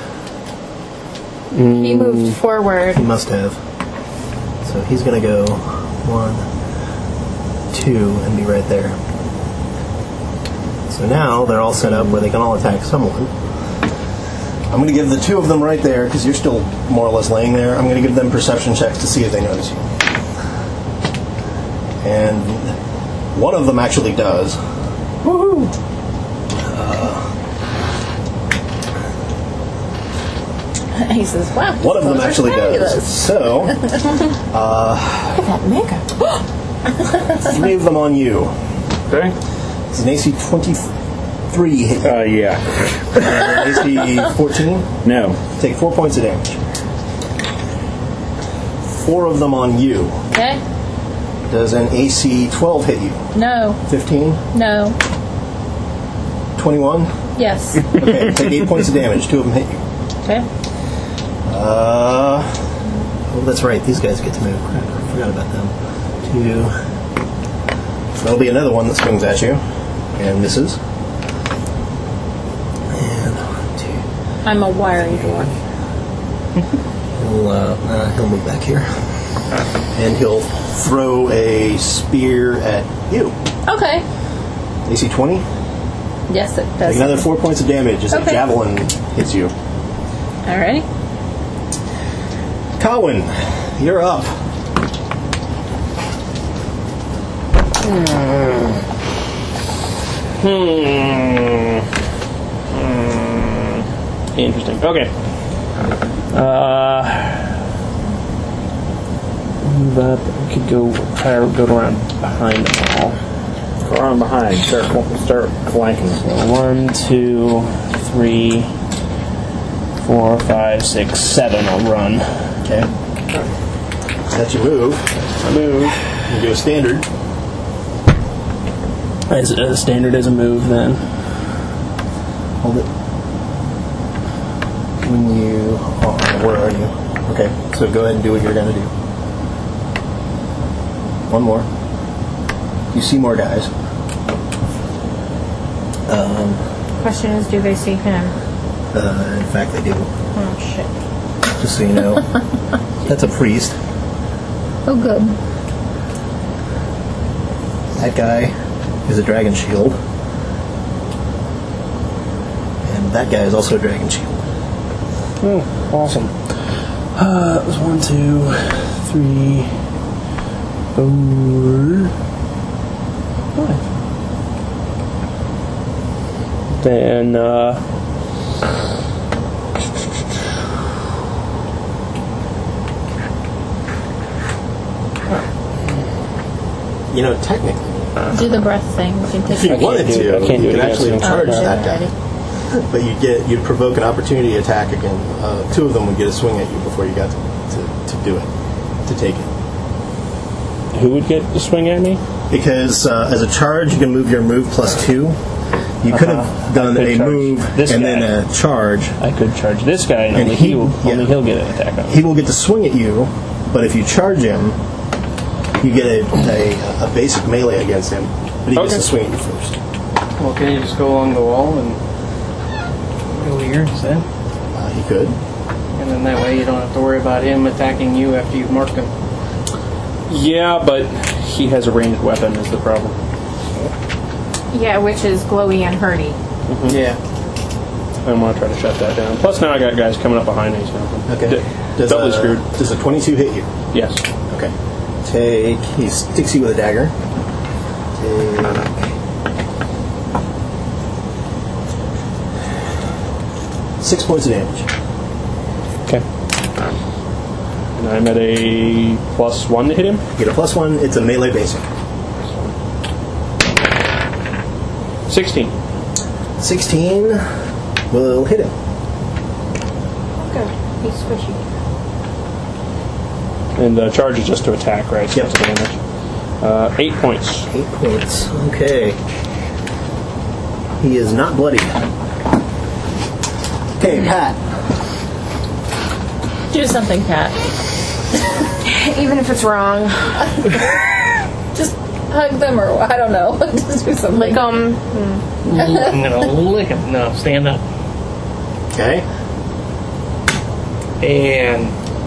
He moved forward. He must have. So he's going to go one, two, and be right there. So now they're all set up where they can all attack someone. I'm going to give the two of them right there, because you're still more or less laying there. I'm going to give them perception checks to see if they notice you. And one of them actually does. Woohoo! He says, wow. One of them those are actually does. fabulous. So, Look at that makeup. three of them on you. Okay. It's an A C twenty-three hit. Uh, yeah. And A C fourteen. No. Take four points of damage. Four of them on you. Okay. Does an A C twelve hit you? No. fifteen? No. twenty-one? Yes. Okay, take eight points of damage. Two of them hit you. Okay. Uh, oh, that's right. These guys get to move. Crap, I forgot about them. Two. So that'll be another one that swings at you and misses. I'm a wiry dwarf. He'll, uh, uh, he'll move back here. And he'll throw a spear at you. Okay. A C twenty? Yes, it does. Take another four points of damage as Okay. a javelin hits you. Alrighty. Colin, you're up. Hmm. Hmm. Interesting. Okay. Uh, but I could go try to go around behind them all. Go around behind. Start, start flanking. So one, two, three, four, five, six, seven. I'll run. Okay. That's your move. I move. You do a standard. As a standard as a move, then. Hold it. When you are, where are you? Okay, so go ahead and do what you're going to do. One more. You see more guys. Um, Question is, do they see him? uh, in fact, they do. Oh, shit. Just so you know. That's a priest. Oh, good. That guy is a dragon shield. And that guy is also a dragon shield. Oh, awesome. Uh, that was one, two, three, four, five. Then, uh, You know, technically, Do the breath thing. We can take if you it. wanted do to, it. I can't you do it could actually against charge him. Oh, that guy. But you get you'd provoke an opportunity attack again. Uh, two of them would get a swing at you before you got to, to, to do it, to take it. who would get the swing at me? Because uh, as a charge, you can move your move plus two. You could Uh-huh. have done I could a charge move this and guy. then a charge. I could charge this guy, and, And only he- he, will, yeah. only he'll get an attack on. He will get to swing at you, but if you charge him, you get a, a, a basic melee against him. But he gets Okay. to swing at you first. Well, can you just go along the wall and go here instead? Uh, he could. And then that way you don't have to worry about him attacking you after you've marked him. Yeah, but he has a ranged weapon is the problem. Yeah, which is glowy and hurty. Yeah. I want to try to shut that down. Plus, now I got guys coming up behind me. So Okay. D- Does doubly a, screwed. Does a twenty-two hit you? Yes. Okay. Take. He sticks you with a dagger. Take. Six points of damage. Okay. And I'm at a plus one to hit him. You get a plus one. It's a melee basic. Sixteen. Sixteen will hit him. Okay. He's squishy. And the charge is just to attack, right? So Yep. it's damage. Uh, eight points. Eight points. Okay. He is not bloody. Okay, Pat. Do something, Pat. Even if it's wrong. Just hug them, or I don't know. Just do something. Like, um, I'm gonna lick him. No, stand up. Okay. And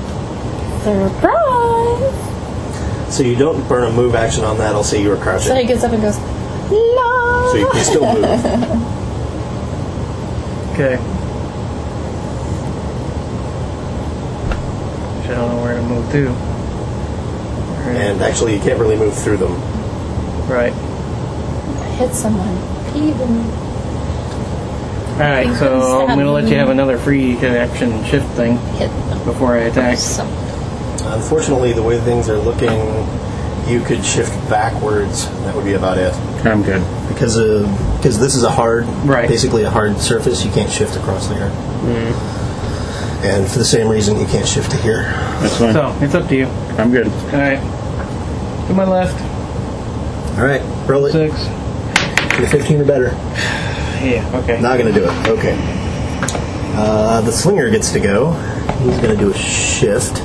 surprise. So you don't burn a move action on that. I'll say you were crouching. So he gets up and goes, la. So you can still move. okay. I don't know where to move to. And actually, you can't really move through them. Right. Hit someone. Even. Alright, You so couldn't I'm stab going to let me. you have another free action shift thing Hit them. before I attack. Something. Unfortunately, the way things are looking, you could shift backwards. That would be about it. I'm good. Because uh, because this is a hard, Right. basically a hard surface, you can't shift across there. Mm. And for the same reason, you can't shift to here. That's fine. So, it's up to you. I'm good. Alright. To my left. All right, roll it. Six. Get a fifteen or better. Yeah, okay. Not going to do it. Okay. Uh, the slinger gets to go. He's going to do a shift.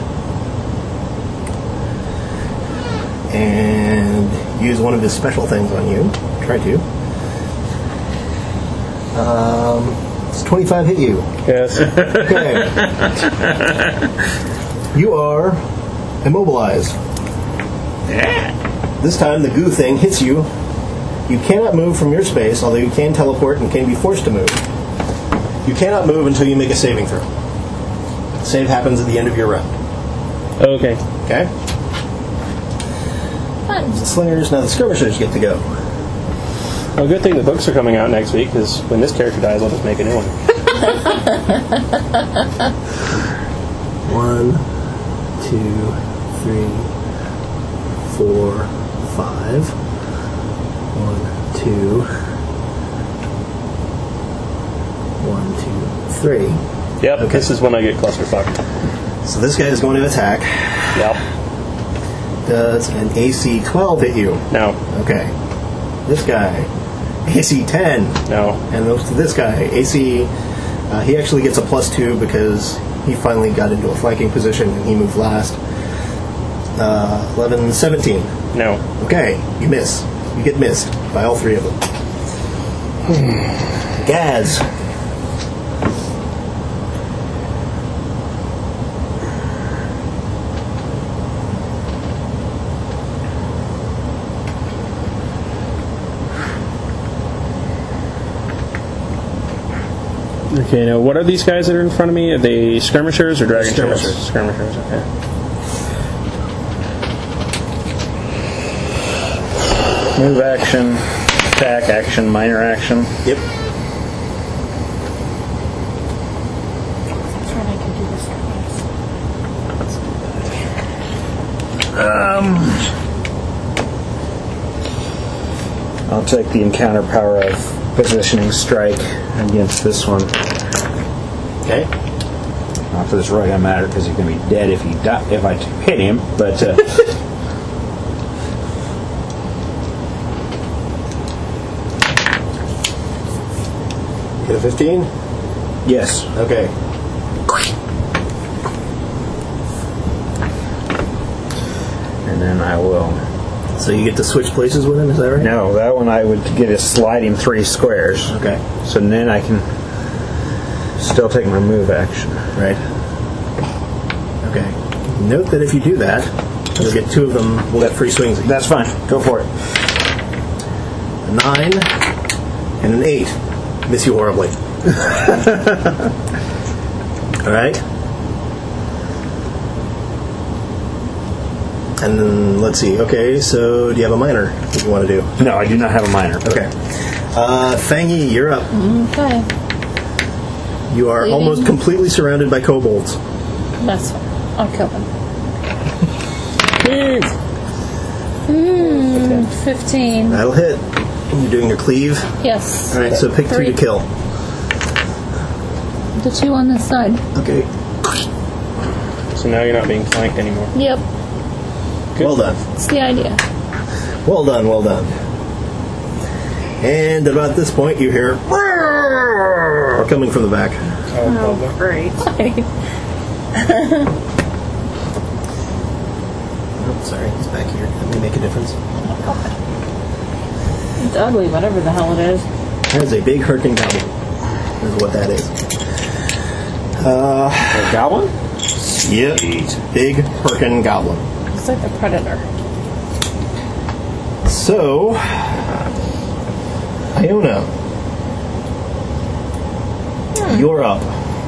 And use one of his special things on you. Try to. Um, Does twenty-five hit you? Yes. Okay. You are immobilized. This time the goo thing hits you. You cannot move from your space, although you can teleport and can be forced to move. You cannot move until you make a saving throw. Save happens at the end of your round. Okay. Okay? The slingers, now the skirmishers get to go. Well, good thing the books are coming out next week, because when this character dies, I'll just make a new one. One, two, three, four, five. One, two. One, two, three. Yep, Okay. this is when I get clusterfuck. So this guy is going to attack. Yep. Does an A C twelve hit you? No. Okay. This guy, A C ten. No. And goes to this guy, A C. Uh, he actually gets a plus two because he finally got into a flanking position and he moved last. Uh, eleven, seventeen. No. Okay, you miss. You get missed by all three of them. Gaz. Okay, now what are these guys that are in front of me? Are they skirmishers or dragon Skirmishers. tails? Skirmishers, okay. Move action, attack action, minor action. Yep. That's right, I can do this. I'll take the encounter power of positioning strike against this one. Okay. Not for this right, I'm matter because he's going to be dead if he di- if I hit him. But uh, Hit a fifteen? yes, Okay. and then I will. So you get to switch places with him, is that right? No, that one I would get to slide him three squares. Okay. So then I can still take my move action. Right. Okay. Note that if you do that, you'll get two of them, we'll get free swings. That's fine. Go for it. A nine and an eight. Miss you horribly. Alright. And then, let's see. Okay, so do you have a minor that you want to do? No, I do not have a minor. Okay. Uh, Fangy, you're up. Okay. You are Leading. almost completely surrounded by kobolds. That's fine. I'll kill them. Mm, fifteen. That'll hit. You're doing your cleave. Yes. Alright, so pick three Three. to kill. The two on this side. Okay. So now you're not being flanked anymore. Yep. Well done. That's the idea. Well done, well done. And about this point, you hear "Roar" coming from the back. Oh, great. Oh, sorry, he's back here. Let me make a difference. It's ugly, whatever the hell it is. That is a big Hurricane Goblin. Is what that is. Uh, A goblin? yep. Big Hurricane Goblin. It's like a predator. So, Iona, you're up.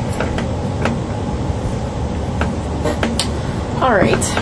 All right.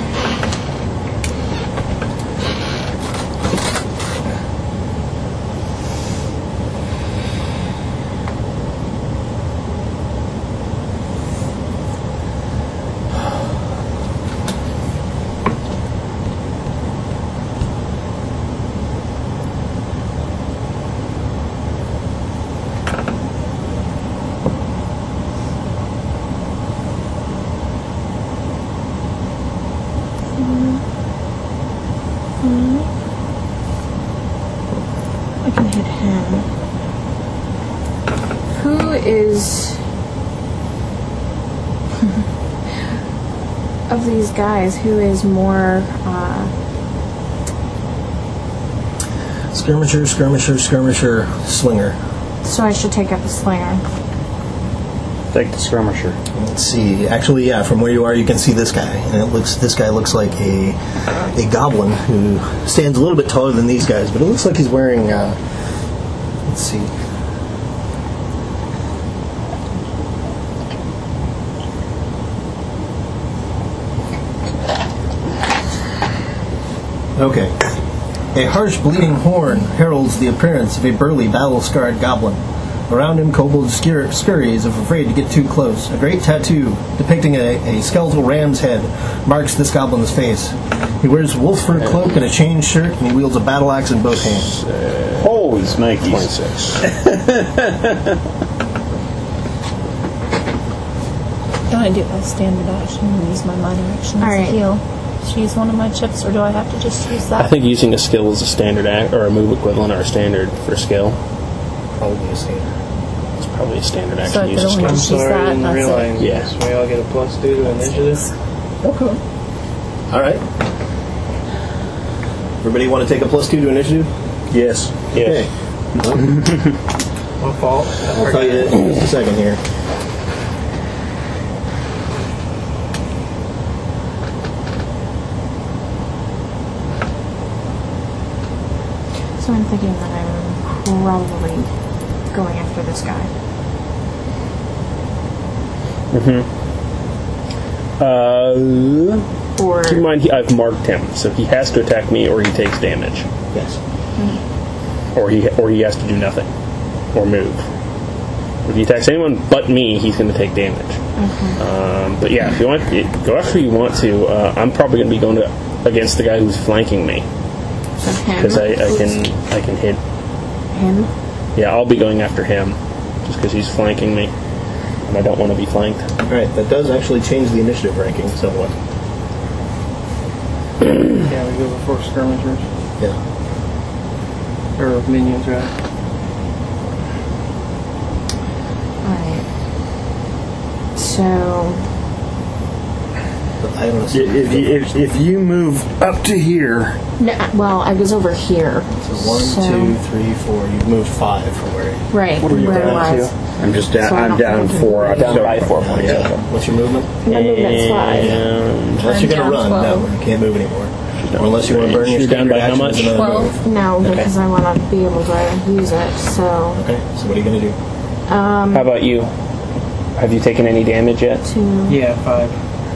I can hit him. Who is of these guys? Who is more? Uh, Skirmisher, skirmisher, skirmisher, slinger. so I should take up the slinger. take the skirmisher. Let's see. Actually, yeah, from where you are, you can see this guy, and it looks. This guy looks like a a goblin who stands a little bit taller than these guys, but it looks like he's wearing. Uh, let's see. Okay. A harsh bleeding horn heralds the appearance of a burly, battle-scarred goblin. Around him, kobolds scur- scurry as if afraid to get too close. A great tattoo depicting a, a skeletal ram's head marks this goblin's face. He wears a wolf fur cloak and a chain shirt, and he wields a battle axe in both hands. Uh, Holy smakey. twenty-six. Can I do a standard action and use my minor action All as right. a heal? To use one of my chips, or do I have to just use that? I think using a skill is a standard act, or a move equivalent, or a standard for skill. Probably a standard. It's probably a standard action So I to use a could only skill. I'm just sorry, use I that, didn't that's it. realize Yeah. this. We all get a plus two to initiative. Okay. All right. Everybody want to take a plus two to initiative? Yes. Yes. Okay. My fault. I'll tell you in just a second here. So I'm thinking that I'm probably going after this guy. Uh, Or keep in mind, he, I've marked him, so he has to attack me, or he takes damage, Yes. or he or he has to do nothing, or move. If he attacks anyone but me, he's going to take damage. Um, but yeah, if you want, go after you want to. Uh, I'm probably going to be going to, against the guy who's flanking me, because I, I can I can hit. him. Yeah, I'll be going after him, just because he's flanking me, and I don't want to be flanked. All right. That does actually change the initiative ranking somewhat. Yeah, we go before skirmishers. Yeah. Or minions, right? Alright. So, But I don't know. If you, if, if you move up to here, no, well, I was over here. So one, So- two, three, four. You've moved five from where. Right, What are you where down I was. I'm just down. So I I'm don't down think I four. can- Down so- by four points. Yeah. What's your movement? My movement's five. And Unless you're I'm going to down run, twelve. no, you can't move anymore. Or unless you want to burn your You're down standard by how action much? as another Twelve. move. No, because I want to be able to use it, so... Okay. So what are you going to do? how about you? Have you taken any damage yet? Two, Yeah, five.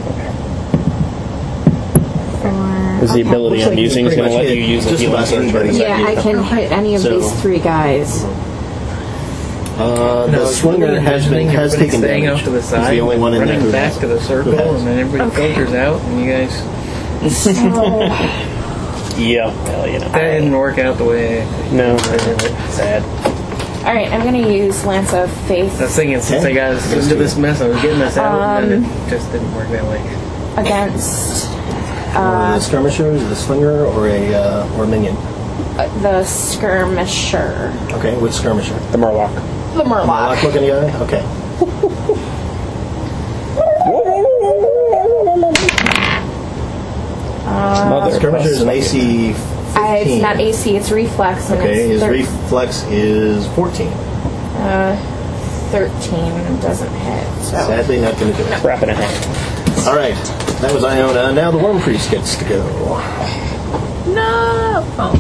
four... Is the okay. ability Looks I'm like you using is pretty going to much let hit you use a just healing about surge? anybody's Yeah, I can hit any of So- these three guys. Uh, And I the was swinger really has been envisioning has everybody taken staying damage. off to the He's side, the only one in there running who back has- to the circle, who has. and then everybody Okay. filters out, and you guys... Yeah, well, you know. That didn't work out the way... No, sad. Alright, I'm going to use Lance of Faith I was thinking since I got us into this mess, I was getting us out, and then it just didn't work that way. against Uh, the skirmisher, is it a slinger or a uh, or a minion? uh, the skirmisher. Okay, which skirmisher? The Murloc. The Murloc. Lock looking guy? Okay. Mother Skirmisher is an A C Uh, fifteen. it's not A C, it's reflex. And Okay, it's his thir- reflex is fourteen. uh, thirteen doesn't hit. So. Sadly, not going to do it. Crap in a hat. All right, that was Iona. Now the Worm Priest gets to go. No! Oh.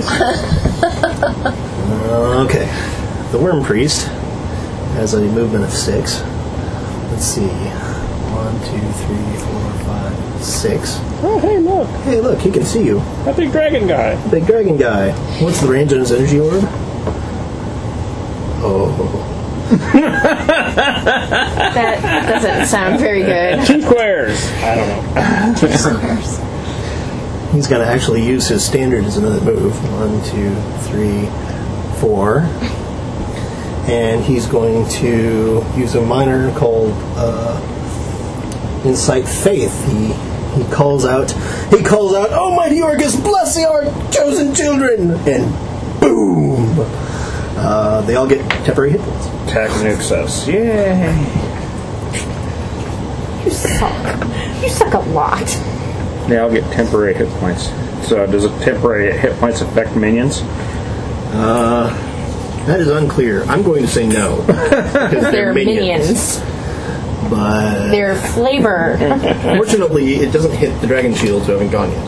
Okay, the Worm Priest has a movement of six. Let's see, one, two, three, four, five, six. Oh, hey, look. Hey, look, he can see you. That big dragon guy. Big dragon guy. What's the range on his energy orb? Oh. That doesn't sound very good. Two squares. I don't know. He's going to actually use his standard as another move. One, two, three, four. And he's going to use a minor called uh, Insight Faith. He he calls out, he calls out, "Oh, mighty Orcus, bless our chosen children!" And boom! Uh, they all get temporary hit points. attack nukes us. Yay! You suck. You suck a lot. Yeah, I'll get temporary hit points. So, does a temporary hit points affect minions? Uh, that is unclear. I'm going to say no. Because They're minions. but Their flavor. fortunately, it doesn't hit the dragon shields who haven't gone yet.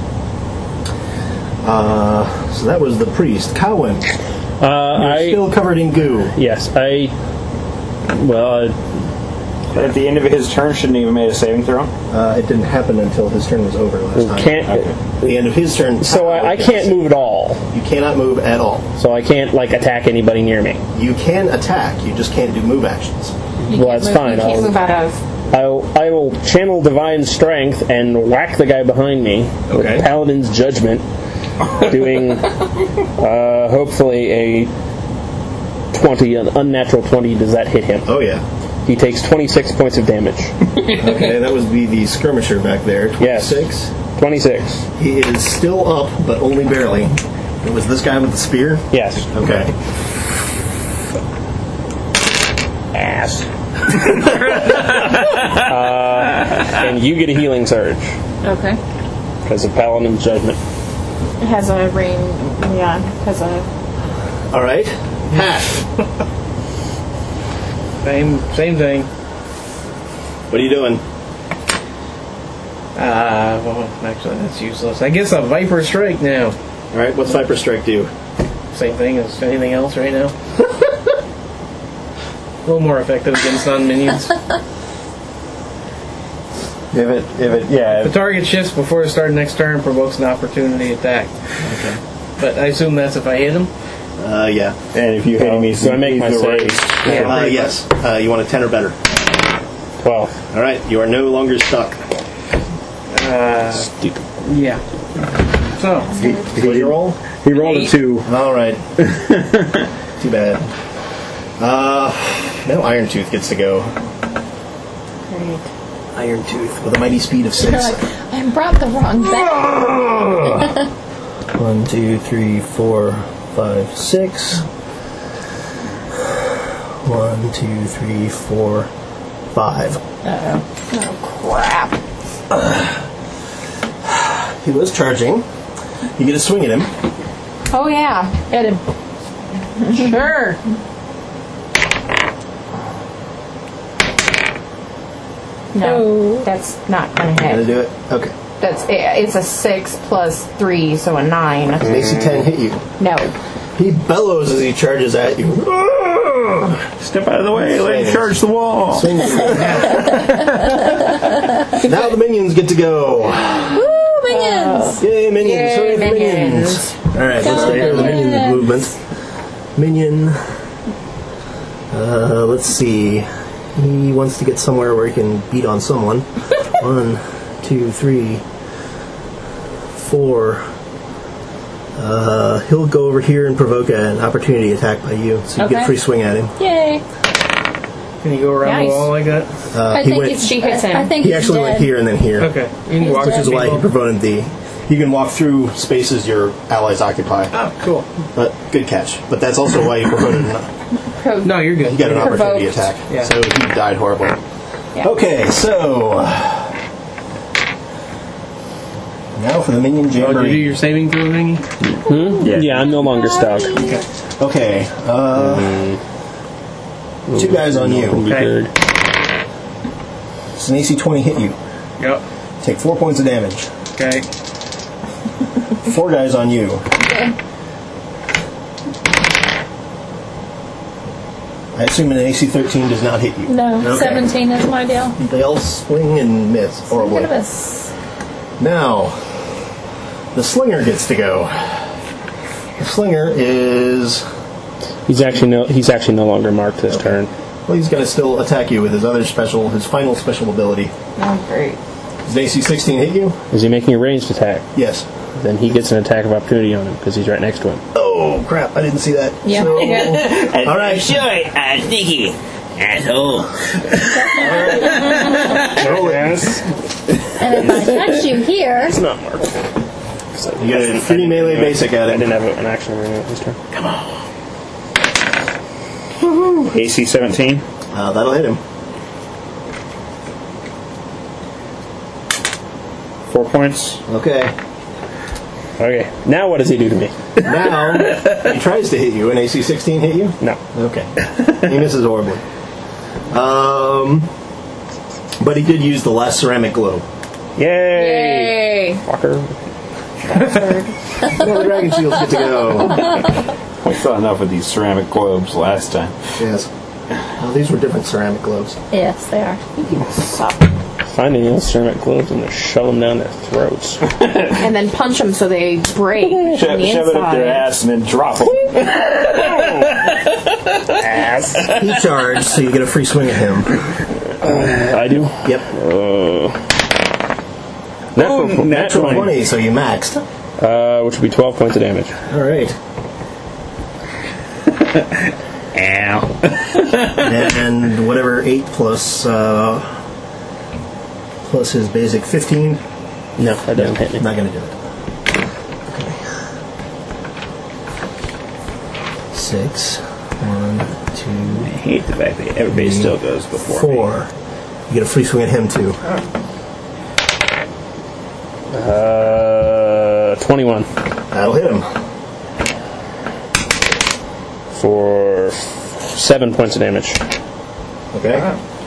Uh, so that was the priest. Cowan, Uh, you're I still covered in goo. yes, I. Well, I, At the end of his turn, shouldn't he have made a saving throw? Uh, it didn't happen until his turn was over last time. can't. At the end of his turn, So I, I can't move at all. You cannot move at all. So I can't like attack anybody near me. You can attack. You just can't do move actions. Well, that's fine. Can't move I'll, out of. I'll I will channel divine strength and whack the guy behind me Okay. with Paladin's judgment, doing uh, hopefully a twenty, an unnatural twenty. Does that hit him? Oh yeah. He takes twenty-six points of damage. Okay, that would be the skirmisher back there. Yes. twenty-six. twenty-six. He is still up, but only barely. It was this guy with the spear? Yes. Okay. Ass. uh, and you get a healing surge Okay. because of Paladin's judgment. It has a rain. Yeah, has a. All right. Hash. Same, same thing. What are you doing? Uh, well, actually, that's useless. I guess a Viper Strike now. All right. What's Viper Strike do? Same thing as anything else right now. A little more effective against non-minions. If it, if it, yeah. The target shifts before the start of next turn, provokes an opportunity attack. Okay. But I assume that's if I hit him. Uh, yeah. And if you hit him, he's So I make my he's save. erased. Yeah. Uh, yes. Uh, you want a ten or better. twelve. All right. You are no longer stuck. Uh, Stupid. yeah. So, What did you roll? He rolled a two. All right. Too bad. Uh, now Iron Tooth gets to go. Great. Iron Tooth with a mighty speed of six. You're like, I brought the wrong bag. One, two, three, four, five, six. One, two, three, four, five. Oh, crap. He was charging. You get a swing at him. Oh, yeah. Hit him. Sure. No, Oh. that's not going to Gonna hit. do it? Okay. That's it's a six plus three, so a nine. Does an A C ten hit you? No. He bellows as he charges at you. Step out of the way. Let him charge the wall. Swing. Now the minions get to go. Woo, minions! Yay, minions! Yay, Hooray for minions. All right, let's take care of the minion Minions. movement. Minion. Uh, let's see. He wants to get somewhere where he can beat on someone. One, two, three, four. Uh, he'll go over here and provoke an opportunity attack by you, so you get a Okay. free swing at him. Yay! can you go around Nice. the wall like that? Uh, I he think went. it's, She hits him. I think He he's actually dead. went here and then here. Okay. You can He's walk dead. Which is why he people. promoted the. You can walk through spaces your allies occupy. Oh, cool. But good catch. But that's also why you promoted. An, No, you're good. you got an opportunity Provoked. attack. Yeah. So he died horribly. Yeah. Okay, so now for the minion Oh, did you do jamboree. your saving throw thingy? Hmm? Yeah. I'm no longer stuck. Okay, uh, two guys on you. Okay. Does an A C twenty hit you? Yep. Take four points of damage. Okay. Four guys on you. I assume an A C thirteen does not hit you. No, Okay. seventeen is my deal. They all swing and miss horribly. Look at this. Now, the slinger gets to go. The slinger is. He's actually no. He's actually no longer marked this turn. Well, he's going to still attack you with his other special, his final special ability. Oh, great. Does A C sixteen hit you? Is he making a ranged attack? Yes. Then he gets an attack of opportunity on him because he's right next to him. Oh, crap. I didn't see that. Yeah. So- Yeah. all right. Sure, uh, sneaky asshole. Roll it. And if I touch you here, It's not marked. You get a free melee basic at I it. didn't have an action ring this turn. A C seventeen. Uh, that'll hit him. Four points. Okay. Okay. Now what does he do to me? Now, he tries to hit you. An A C sixteen hit you? No. Okay. He misses horribly. Um, But he did use the last ceramic globe. Yay! Yay! Fucker. All the dragon shields get to go. We saw enough of these ceramic globes last time. Yes. Well, these were different ceramic globes. Yes, they are. Find any those ceramic globes and just shove them down their throats. And then punch them so they break on Shove, the shove it up their inside. ass and then drop them. Ass. He charged, so you get a free swing at him. I do. Yep. Uh, natural, Natural natural twenty, so you maxed. Uh, which would be twelve points of damage. All right. Ow. And whatever eight plus uh, plus his basic fifteen. No, that doesn't hit me. Not going to do it. Okay. Six. One, two, I hate the fact that everybody still goes before me. four. You get a free swing at him too. Uh, twenty-one. That'll hit him. For seven points of damage. Okay.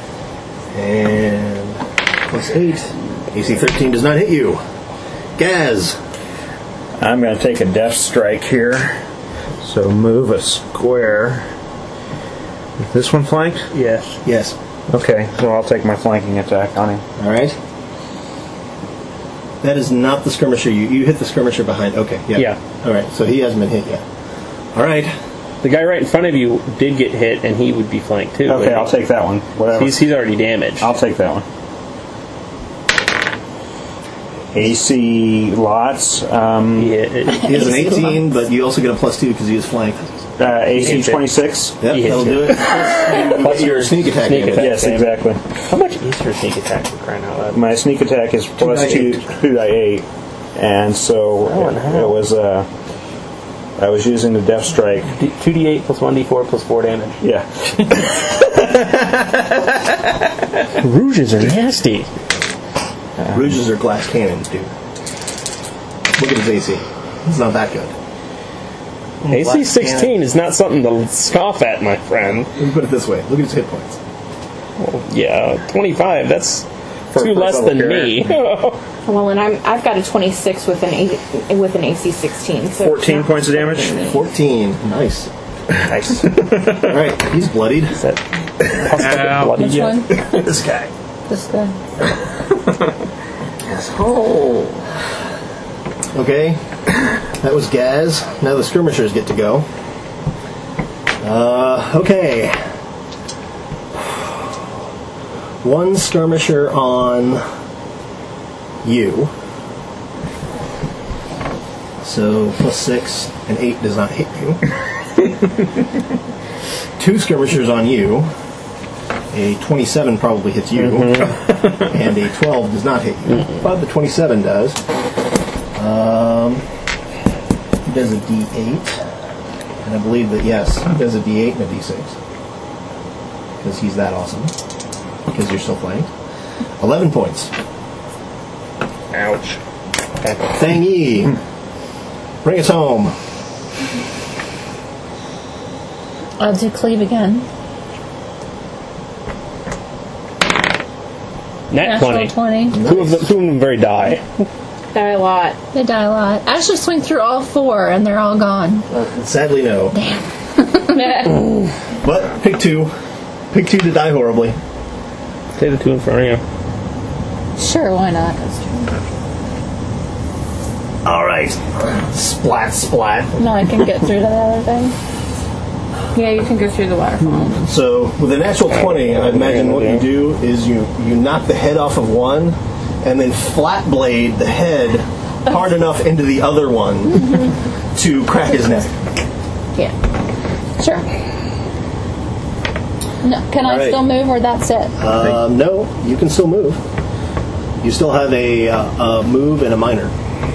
And plus eight. A C thirteen does not hit you. Gaz. I'm going to take a death strike here. So move a square. Is this one flanked? Yes. Yes. Okay, so I'll take my flanking attack on him. All right. That is not the skirmisher. You you hit the skirmisher behind. Okay. Yeah. Yeah. All right. So he hasn't been hit yet. All right. The guy right in front of you did get hit, and he would be flanked too. Okay, I'll take that one. Whatever. He's, he's already damaged. I'll take that one. A C lots. Um, He hit it. He has an eighteen, but you also get a plus two because he is flanked. uh, A C hits it. twenty-six. Yep, He hits that'll you. do it. Plus your sneak attack. Sneak damage. attack. Yes, damage. exactly. How much is your sneak attack for crying out loud? My sneak attack is plus die two, eight. two die eight, and so Oh, it, and how? it was. Uh, I was using the death strike. two d eight plus one d four plus four damage. Yeah. Rouges are nasty. Rouges are glass cannons, dude. Look at his A C. It's not that good. A C Glass sixteen cannon. is not something to scoff at, my friend. Let me put it this way. Look at his hit points. Yeah, twenty-five, that's For two a less first than level me. Well, and I'm I've got a twenty-six with an A, with an A C sixteen. So Fourteen points of damage. fourteen. Nice. Nice. All right. He's bloodied. Is that possible bloody Which yet? one? This guy. This guy. Oh. Okay. That was Gaz. Now the skirmishers get to go. Uh, okay. One skirmisher on you. So plus six and eight does not hit you. Two skirmishers on you. A twenty-seven probably hits you. And a twelve does not hit you. But the twenty-seven does. Um, he does a D eight. And I believe that, yes, he does a D eight and a D six. Because he's that awesome. Because you're still flanked. eleven points. Ouch. Fang Yi, bring us home. I'll do cleave again. Nat Natural twenty. twenty. Two of them, two of them very die. die a lot. They die a lot. I actually swing through all four and they're all gone. Sadly, no. But pick two. Pick two to die horribly. Say the two in front of you. Sure, why not? All right. Splat, splat. No, I can get through to the other thing. Yeah, you can go through the waterfall. So with a natural twenty, I imagine what you do is you, you knock the head off of one and then flat blade the head hard enough into the other one to crack his neck. Yeah. Sure. No, can I right. still move or that's it? Um, no, you can still move. You still have a, uh, a move and a minor.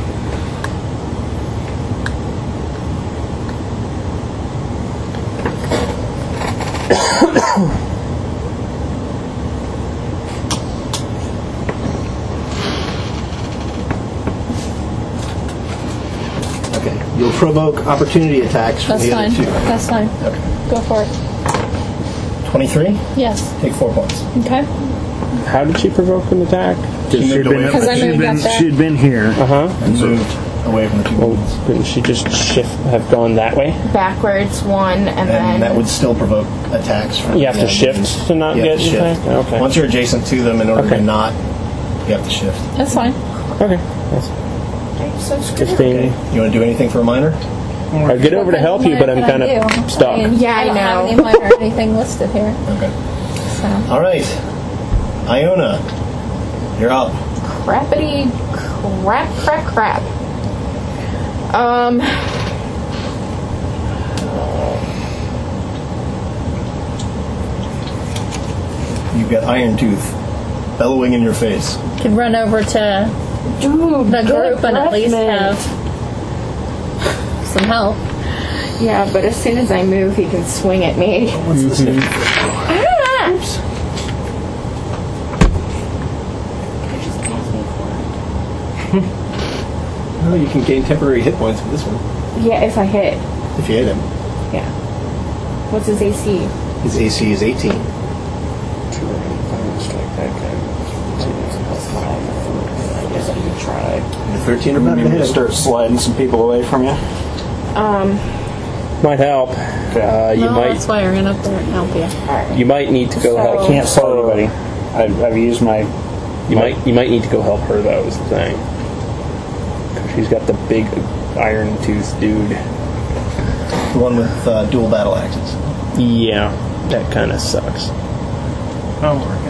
Okay, you'll provoke opportunity attacks from That's the fine. other two. That's fine. Okay. Go for it. twenty-three, Yes. take four points. Okay. How did she provoke an attack? She She'd moved been, away Because I she'd moved been, up there. she'd been here. Uh huh. and moved away from the two Well, goblins. couldn't she just shift, have gone that way? Backwards one, and, then And that would still provoke attacks. From You have to the shift enemies. to not You have get to shift. attacked? Okay. Once you're adjacent to them, in order Okay. to not, you have to shift. That's fine. Okay. That's I'm so screwed. fifteen. You want to do anything for a minor? I'd get over to help you, but I'm kind of stuck. Yeah, I I don't have know. any minor or anything listed here. Okay. So. All right. Iona, you're up. Crappity crap, crap, crap. Um. You've got Iron Tooth bellowing in your face. Could run over to Dude, the group and at least mint. have some help. Yeah, but as soon as I move, he can swing at me. What's this? Ah! Oops. Oh, you can gain temporary hit points with this one Yeah, if I hit. if you hit him. Yeah. What's his A C? His A C is eighteen. The thirteen or better Maybe to hit just him. start sliding some people away from you. Um. Might help. Uh, you Well, might. that's why I ran up there and help you. You might need to go So- help. Can't slow anybody. I've, I've used my. You might. You might need to go help her though. Is the thing. 'Cause she's got the big iron tooth dude. The one with uh, dual battle axes. Yeah, that kind of sucks. I'm working.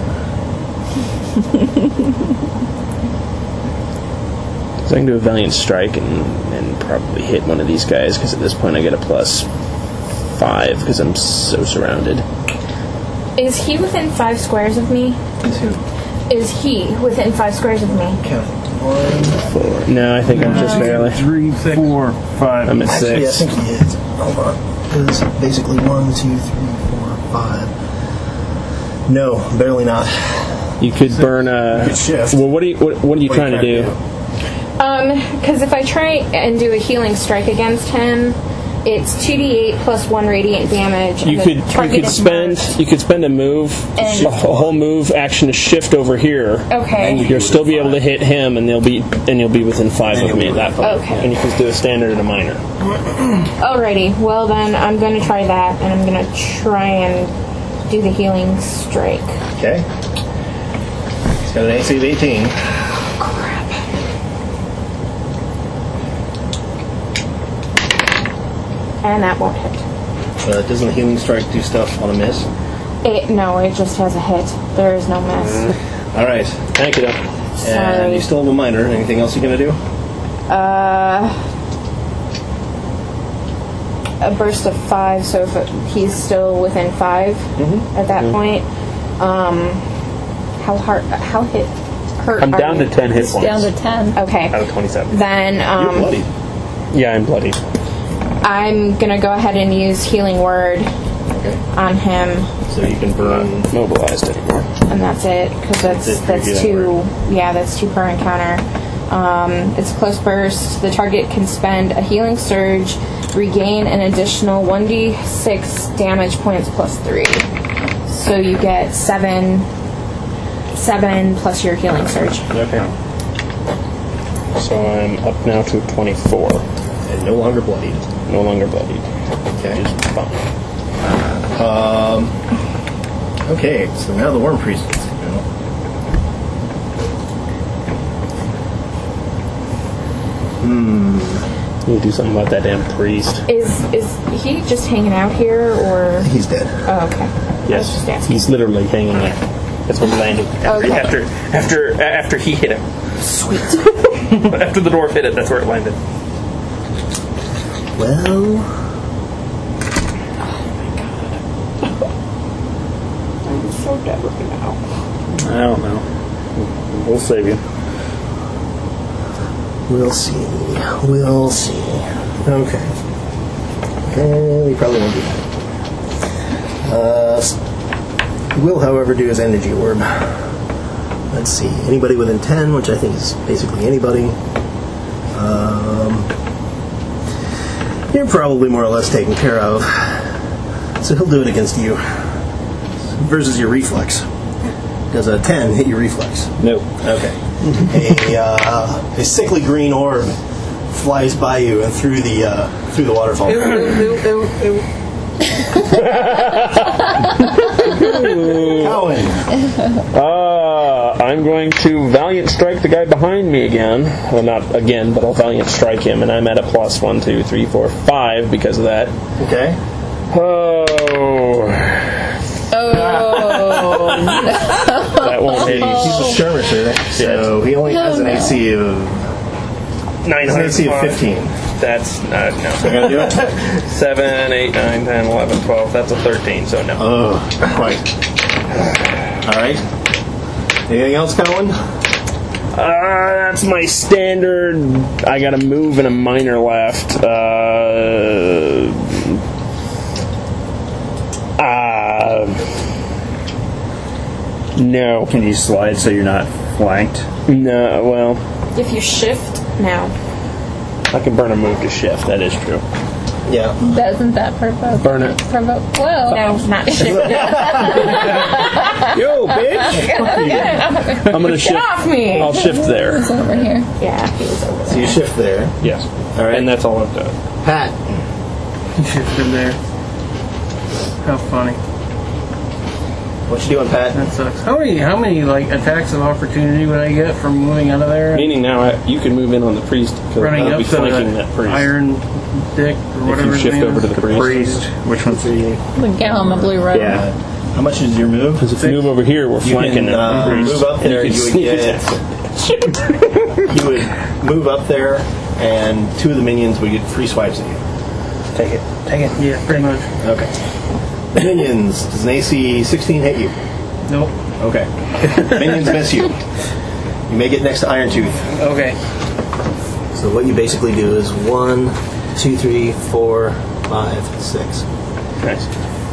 So I can do a valiant strike and, and probably hit one of these guys because at this point I get a plus five because I'm so surrounded. Is he within five squares of me? Is who? Is he within five squares of me? Count. One. Four. No, I think I'm just barely. Three, four, five. I'm at Actually, I six. think he is. Hold on. It's basically one, two, three, four, five. No, barely not. You could burn a. could shift. Well, what are you? What, what are you What are trying you to do? Um, because if I try and do a healing strike against him, it's two d eight plus one radiant damage. You and could the you target could is spend marked. you could spend a move, And- a whole move action to shift over here. Okay. And you'll still be able to hit him, and they'll be and you'll be within five of me at that point. Okay. And you can do a standard and a minor. Alrighty, well then I'm going to try that, and I'm going to try and do the healing strike. Okay. He's got an A C of eighteen. And that won't hit. Uh, doesn't the healing strike do stuff on a miss? It, no, it just has a hit. There is no miss. All right. Thank you. And Sorry. you still have a minor. Anything else you're going to do? Uh, a burst of five, so if it, he's still within five at that point, um, how hard, how hit, hurt I'm are down you? to ten hit It's points down to ten. Okay. out of twenty-seven. Then You're um, bloody. Yeah, I'm bloody. I'm gonna go ahead and use healing word Okay. on him, So you can burn. Mobilized anymore. and that's it because that's That's it for that's healing two. Yeah, that's two per encounter. Um, it's a close burst. The target can spend a healing surge, regain an additional one d six damage points plus three. So you get seven, seven plus your healing surge. Okay. So I'm up now to twenty-four. And no longer bloodied. No longer bloodied. Okay. Just fine. Um, okay, so now the Worm Priest gets to go. You do something about that damn priest. Is is he just hanging out here, or? He's dead. Oh, okay. Yes, just asking. he's literally hanging there. That's what landed after, Okay. after after after he hit him. Sweet. After the dwarf hit it, that's where it landed. Well, I'm so dead right now. I don't know. We'll save you. we'll see. We'll see. Okay. Eh, we probably won't do that. Uh, s- will, however, do his energy orb. Let's see. Anybody within ten, which I think is basically anybody. Um, you're probably more or less taken care of. So he'll do it against you. Versus your reflex. Does a ten hit your reflex? Nope. Okay. a, uh, a sickly green orb flies by you and through the uh, through the waterfall. Ew, ew, ew, ew, ew. Cowan. Uh, I'm going to Valiant Strike the guy behind me again. Well, not again, but I'll Valiant Strike him, and I'm at a plus one, two, three, four, five because of that. Okay. Oh. Oh. That won't hit. He's a skirmisher, so he only has an A C of nine an hundred. A C of fifteen. That's uh, no. You gonna do it? seven, eight, nine, ten, eleven, twelve. That's a thirteen, so no. Oh, not quite. All right. Anything else, Cowan? Uh, that's my standard. I got a move and a minor left. Uh, uh, no. Can you slide so you're not flanked? No, well, If you shift now. I can burn a move to shift. That is true. Yeah. Doesn't that provoke? Burn it. Provoke? Well, No, not shift. Yo, bitch! I'm gonna shift. Get off me! I'll shift there. it's over here. Yeah, he was over So there. you shift there. Yes. All right. And that's all I've done. Pat. Shifted there. How funny. What you doing, Pat? That sucks. How many, how many like attacks of opportunity would I get from moving out of there? Meaning now I, you can move in on the priest because Running I'll up be to flanking the that priest. Iron Dick or if whatever you his shift name over to is. the priest. Priest. Which one's the... The gal on the blue robe. Yeah. How much is your move? Because if you move over here, we're You flanking can that uh, priest. move up And there. you You can would sneak get. attack. You would move up there, and two of the minions would get free swipes at you. Take it. Take it. Yeah, pretty much. Okay. Minions. Does an A C sixteen hit you? Nope. Okay. Minions miss you. You may get next to Iron Tooth. Okay. So what you basically do is one, two, three, four, five, six, Nice.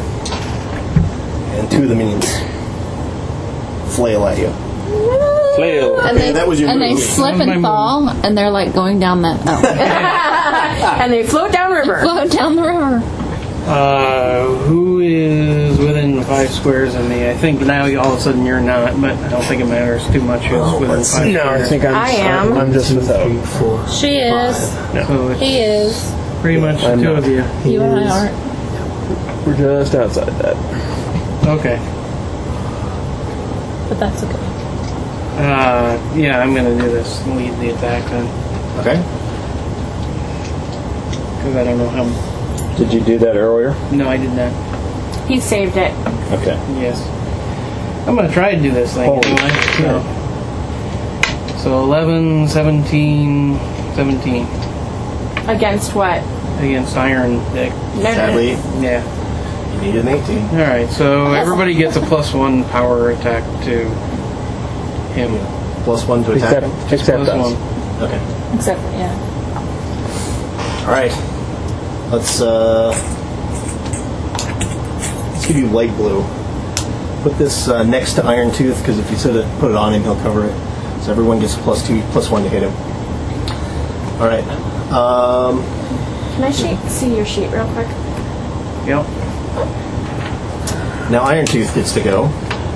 and two of the minions flail at you. Flail. And they, that was your and they move. slip That was and my fall, and they're like going down that oh, And they float down river. float down the river. Uh, who is within five squares of me? I think now you, all of a sudden you're not, but I don't think it matters too much who's within five No, I squares. think I'm. I am. I'm just without. Three, four, She is. So it's He is. pretty much the I'm two not. of you. You and I aren't. We're just outside that. Okay. But that's okay. Uh, yeah, I'm gonna do this. Lead the attack then, Okay. because I don't know how. Did you do that earlier? No, I did not. He saved it. Okay. Yes. I'm gonna try to do this thing Holy anyway. So. so eleven, seventeen, seventeen Against what? against Iron Dick. No, Sadly, Yeah. you need an eighteen. All right. So everybody gets a plus one power attack to him. Plus one to attack him. Just Except plus us. one. Okay. Except, yeah. All right. Let's uh, let's give you light blue. Put this uh, next to Iron Tooth because if you sort of put it on him, he'll cover it. So everyone gets a plus two, plus one to hit him. All right. Um, Can I sheet, see your sheet real quick? Yep. now Iron Tooth gets to go.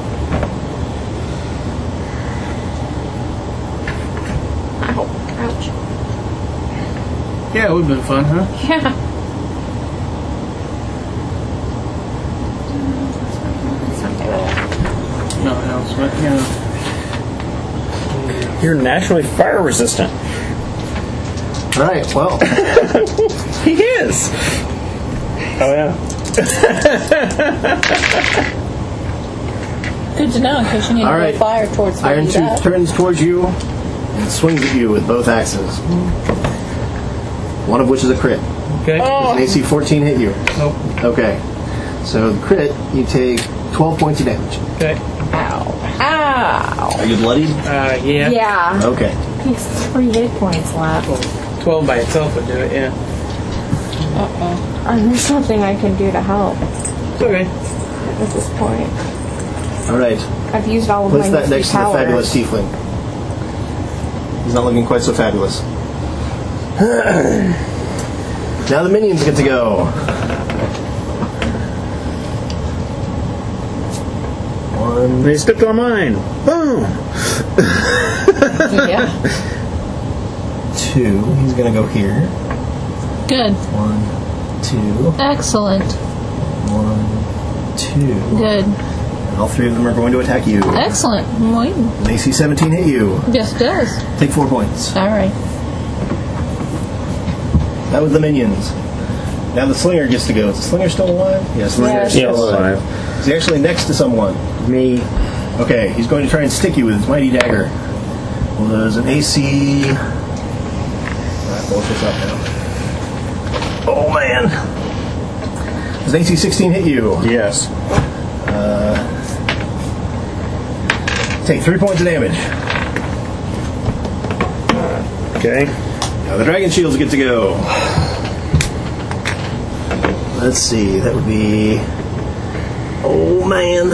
Ow. Ouch. Yeah, it would have been fun, huh? Yeah. Nothing else, but you know. You're naturally fire resistant. All right. Well, He is. Oh yeah. Good to know in case you need All to right. go fire towards where Iron he's Tooth at. turns towards you and swings at you with both axes. One of which is a crit. Okay. Does an A C fourteen hit you? Nope. Okay. So the crit, you take twelve points of damage. Okay. Ow. Ow. Are you bloodied? Uh, yeah. Yeah. Okay. He's three hit points left. Twelve by itself would do it. Yeah. Uh-uh. And there's nothing I can do to help It's okay. at this point. All right. I've used all of Place my that next to the powers. fabulous tiefling. He's not looking quite so fabulous. Now the minions get to go. One, One, They stepped on mine. Boom. Yeah. two. He's going to go here. Good. One, two. Excellent. One, two. Good. And all three of them are going to attack you. Excellent. I'm waiting. An A C seventeen hit you. Yes, it does. Take four points. All right. That was the minions. Now the slinger gets to go. Is the slinger still alive? Yes, slinger's Yes. still alive. Is he actually next to someone? Me. Okay, he's going to try and stick you with his mighty dagger. Well, there's an A C... Alright, we'll look this up now. Oh, man. Does an A C sixteen hit you? Yes. Take three points of damage. Okay. Now the dragon shields get to go. Let's see, that would be... Oh, man.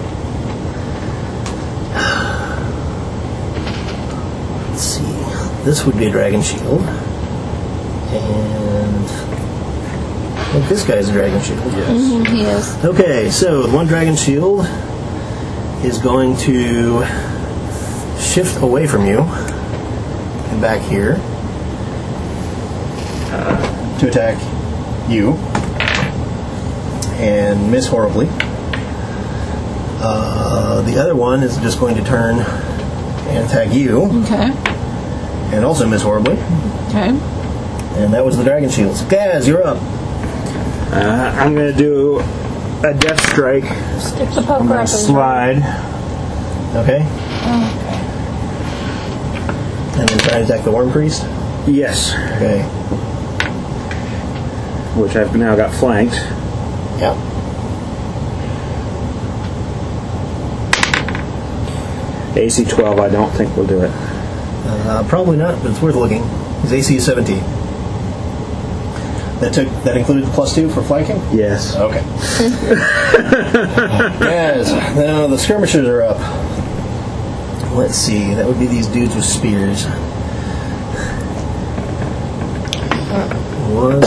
Let's see. This would be a dragon shield. And... I think this guy's a dragon shield. Yes. Mm, he is. Okay, so the one dragon shield is going to shift away from you and back here uh, to attack you and miss horribly. Uh, the other one is just going to turn and attack you Okay. and also miss horribly. Okay. And that was the dragon shields. Gaz, you're up. Uh, I'm going to do a death strike. Stick the I'm poker going up to his slide. Okay. And then try and attack the worm priest. Yes. Okay. Which I've now got flanked. Yeah. A C twelve, I don't think will do it. Uh, probably not, but it's worth looking. His A C is seventeen. That took that included the plus two for flanking? Yes. Okay. Yes. Now the skirmishers are up. Let's see. That would be these dudes with spears. One.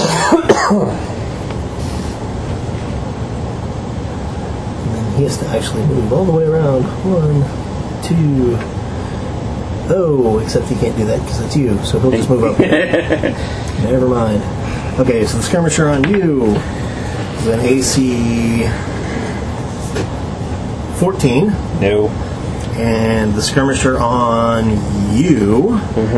And then he has to actually move all the way around. One, two. Oh, except he can't do that because that's you, so he'll just move up here. Never mind. Okay, so the skirmisher on you is an A C fourteen. No. And the skirmisher on you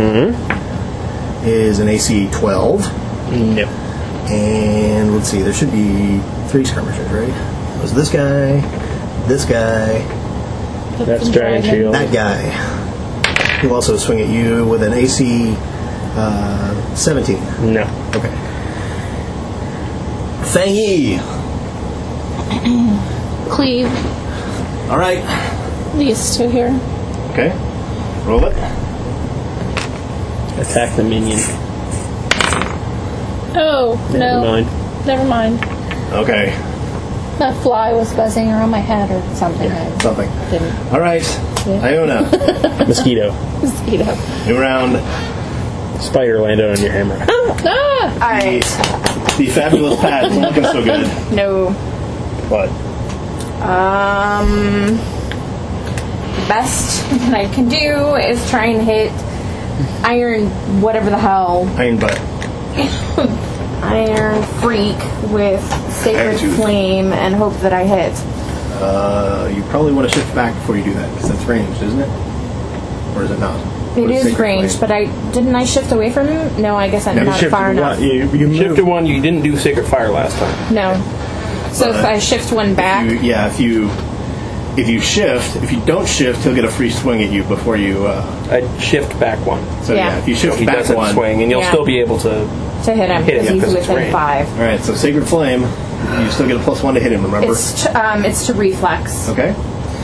is an A C twelve. No. And let's see, there should be three skirmishers, right? It was this guy, this guy, That's Dragon Shield. that guy. He'll also swing at you with an A C uh, seventeen. No. Okay. Fang Yi. Cleave. All right. These two here. Okay. Roll it. Attack the minion. Oh, Never no. mind. Never mind. Okay. That fly was buzzing around my head or something. I Something. didn't. All right. Iona. Mosquito. Mosquito. New round. Spider landed on your hammer. Ah! Alright. The fabulous pad is looking so good. No. What? Um, the best that I can do is try and hit Iron whatever the hell. Iron butt. Iron Freak with Sacred Attitude. Flame and hope that I hit. Uh, you probably want to shift back before you do that because that's ranged, isn't it? Or is it not? It Or is Sacred ranged, Flame? but I didn't I shift away from him? No, I guess I'm You not shifted far one- enough. You, you moved. Shifted one. You didn't do Sacred Fire last time. No. So if Uh, I shift one back, You, yeah, if you if you shift, if you don't shift, he'll get a free swing at you before you. Uh, I shift back one. so yeah, Yeah. if you shift He back does have one. a swing, and you'll Yeah. still be able to. to hit him Hit him, because he's because it's within ranged. five. All right, so Sacred Flame, you still get a plus one to hit him. Remember? It's to, um, it's to reflex. Okay.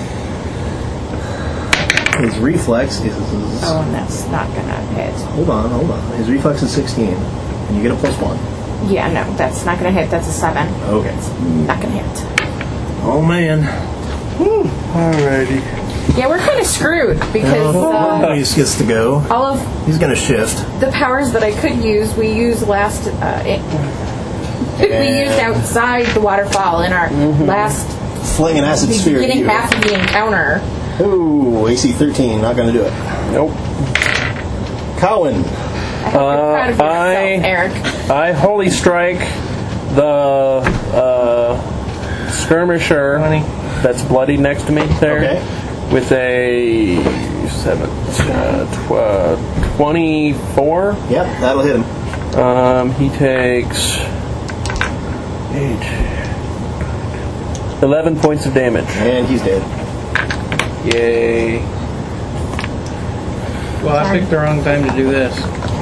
His reflex is. Oh, and that's not gonna hit. Hold on, hold on. His reflex is sixteen, and you get a plus one. Yeah, no, that's not gonna hit. That's a seven. Okay. Not gonna hit. Oh man. Alrighty. Yeah, we're kind of screwed because Oh, uh, he gets to go. all of He's gonna shift. the powers that I could use, we used last. Uh, it, we Yeah. used outside the waterfall in our last fling an acid He's sphere at getting you. half of the encounter. Ooh, A C thirteen, not going to do it. Nope. Cowan. I hope you're proud of yourself, I- Eric. I holy strike the uh, skirmisher that's bloodied next to me there Okay. with a seven, uh, tw- uh, twenty-four. Yep, that'll hit him. Um, he takes eight, eleven points of damage. And he's dead. Yay! Well, I picked the wrong time to do this.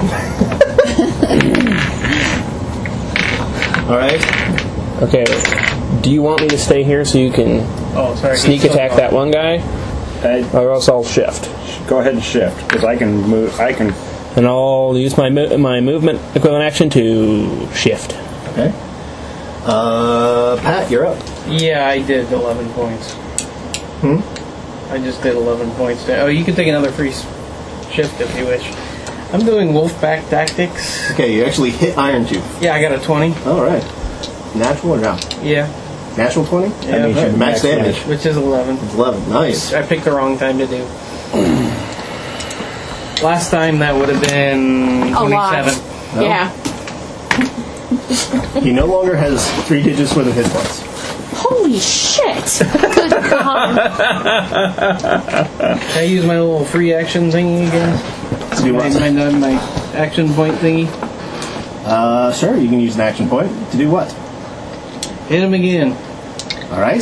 All right. Okay. Do you want me to stay here so you can Oh, sorry. sneak he's so attack far. that one guy, Uh, or else I'll shift? go ahead and shift because I can move. I can. And I'll use my mo- my movement equivalent action to shift. Okay. Uh, Pat, you're up. Yeah, I did eleven points. Hmm? I just did eleven points. Oh, you can take another free s- shift if you wish. I'm doing Wolfpack Tactics. Okay, you actually hit Iron Tooth. Yeah, I got a twenty. All right. Natural or no? Yeah, Natural twenty? Yeah, That means right. your max damage. which is eleven. It's eleven. Nice. I picked the wrong time to do. Last time that would have been A lot. twenty-seven. No? Yeah. He no longer has three digits worth of hit points. Holy shit! Good God. Can I use my little free action thingy again? To do My, what? my, my action point thingy. Uh, sure, you can use an action point. To do what? Hit him again. All right.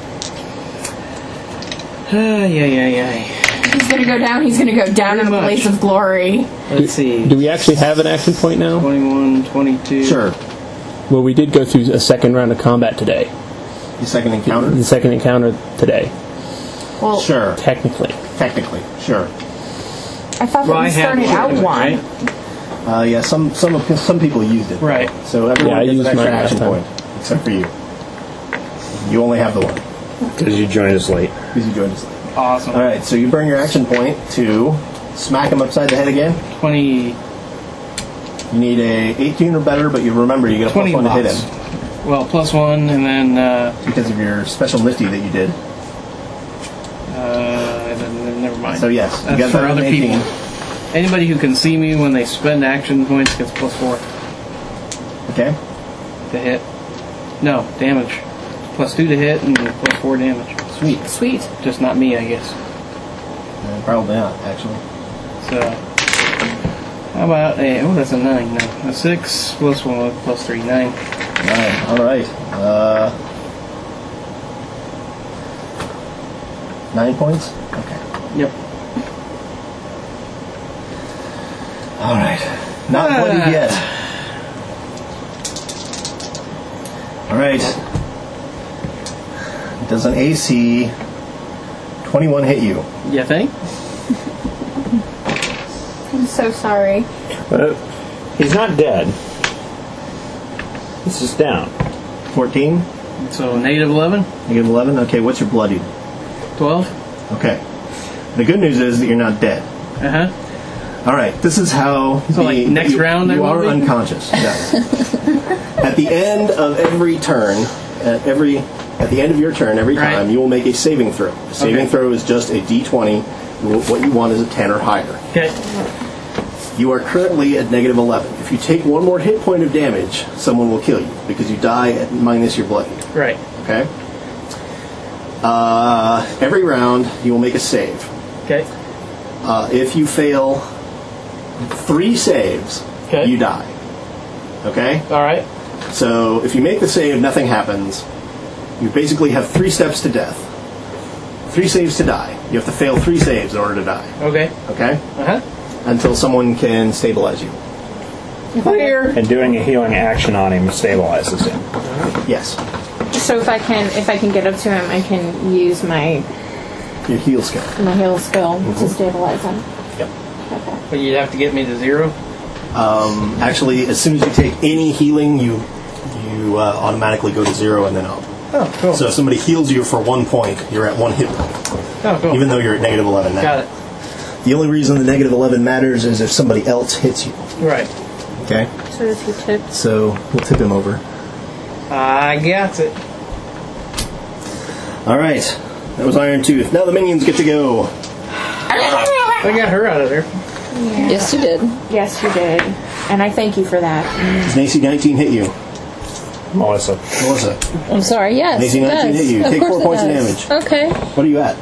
Ay, ay, ay, ay. He's gonna go down, he's gonna go down in a Pretty place much. of glory. Let's see. Do we actually have an action point now? twenty-one, twenty-two. Sure. Well, we did go through a second round of combat today. The second encounter? The second encounter today, Well, Sure. technically. Technically, sure. I thought Well, that I we had started out to, one. right? Uh, yeah, some some of- some people used it. Right. So everyone Yeah, I gets an used extra mine last action time. point, except for you. You only have the one Because you joined us late. because you joined us late. Awesome. All right, so you burn your action point to smack him upside the head again. twenty, You need a eighteen or better, but you remember you get a plus twenty one to hit lots. him Well, plus one, and then, uh, because of your special nifty that you did. uh, then- never mind. So yes, you That's got for that other on eighteen. people. Anybody who can see me when they spend action points gets plus four Okay. to hit. No, damage. Plus two to hit and plus four damage. Sweet. Sweet. Just not me, I guess. Uh, probably not, actually. So, how about a, oh, that's a nine, no. A six plus one plus three, nine. Nine. All right. Uh, nine points. Okay. Yep. All right. Not Ah. bloodied yet. All right. Does an A C twenty-one hit you? You think? I'm so sorry. But he's not dead. He's just down. fourteen? So, negative eleven, Negative eleven? Okay, what's your bloodied? twelve. Okay. The good news is that you're not dead. Uh huh. All right, this is how. So, like, next you, round I you will are be? unconscious. Yes. At the end of every turn, at every at the end of your turn, every Right. time you will make a saving throw. A saving Okay. throw is just a D twenty. What you want is a ten or higher. Okay. You are currently at negative eleven. If you take one more hit point of damage, someone will kill you because you die at minus your bloodied. Right. Okay. Uh, every round you will make a save. Okay. Uh, if you fail three saves, Okay. you die. Okay? All right. So if you make the save, nothing happens. You basically have three steps to death. Three saves to die. You have to fail three saves in order to die. Okay. Okay? Uh huh. Until someone can stabilize you. Clear. And doing a healing action on him stabilizes him. Yes. So if I can, if I can get up to him, I can use my Your heal skill. my heal skill to stabilize him. Yep. But you'd have to get me to zero. Um, actually, as soon as you take any healing, you you uh, automatically go to zero and then up. Oh, cool. So if somebody heals you for one point, you're at one hit point, oh, cool. even though you're at negative eleven now. Got it. The only reason the negative eleven matters is if somebody else hits you. Right. Okay? So does he tip? So we'll tip him over. I got it. All right. That was Iron Tooth. Now the minions get to go. I got her out of there. Yeah. Yes, you did. Yes, you did. And I thank you for that. Does an A C nineteen hit you? Melissa. Melissa. I'm sorry, yes. A C nineteen hit you. Of Take four it points of does. damage. Okay. What are you at?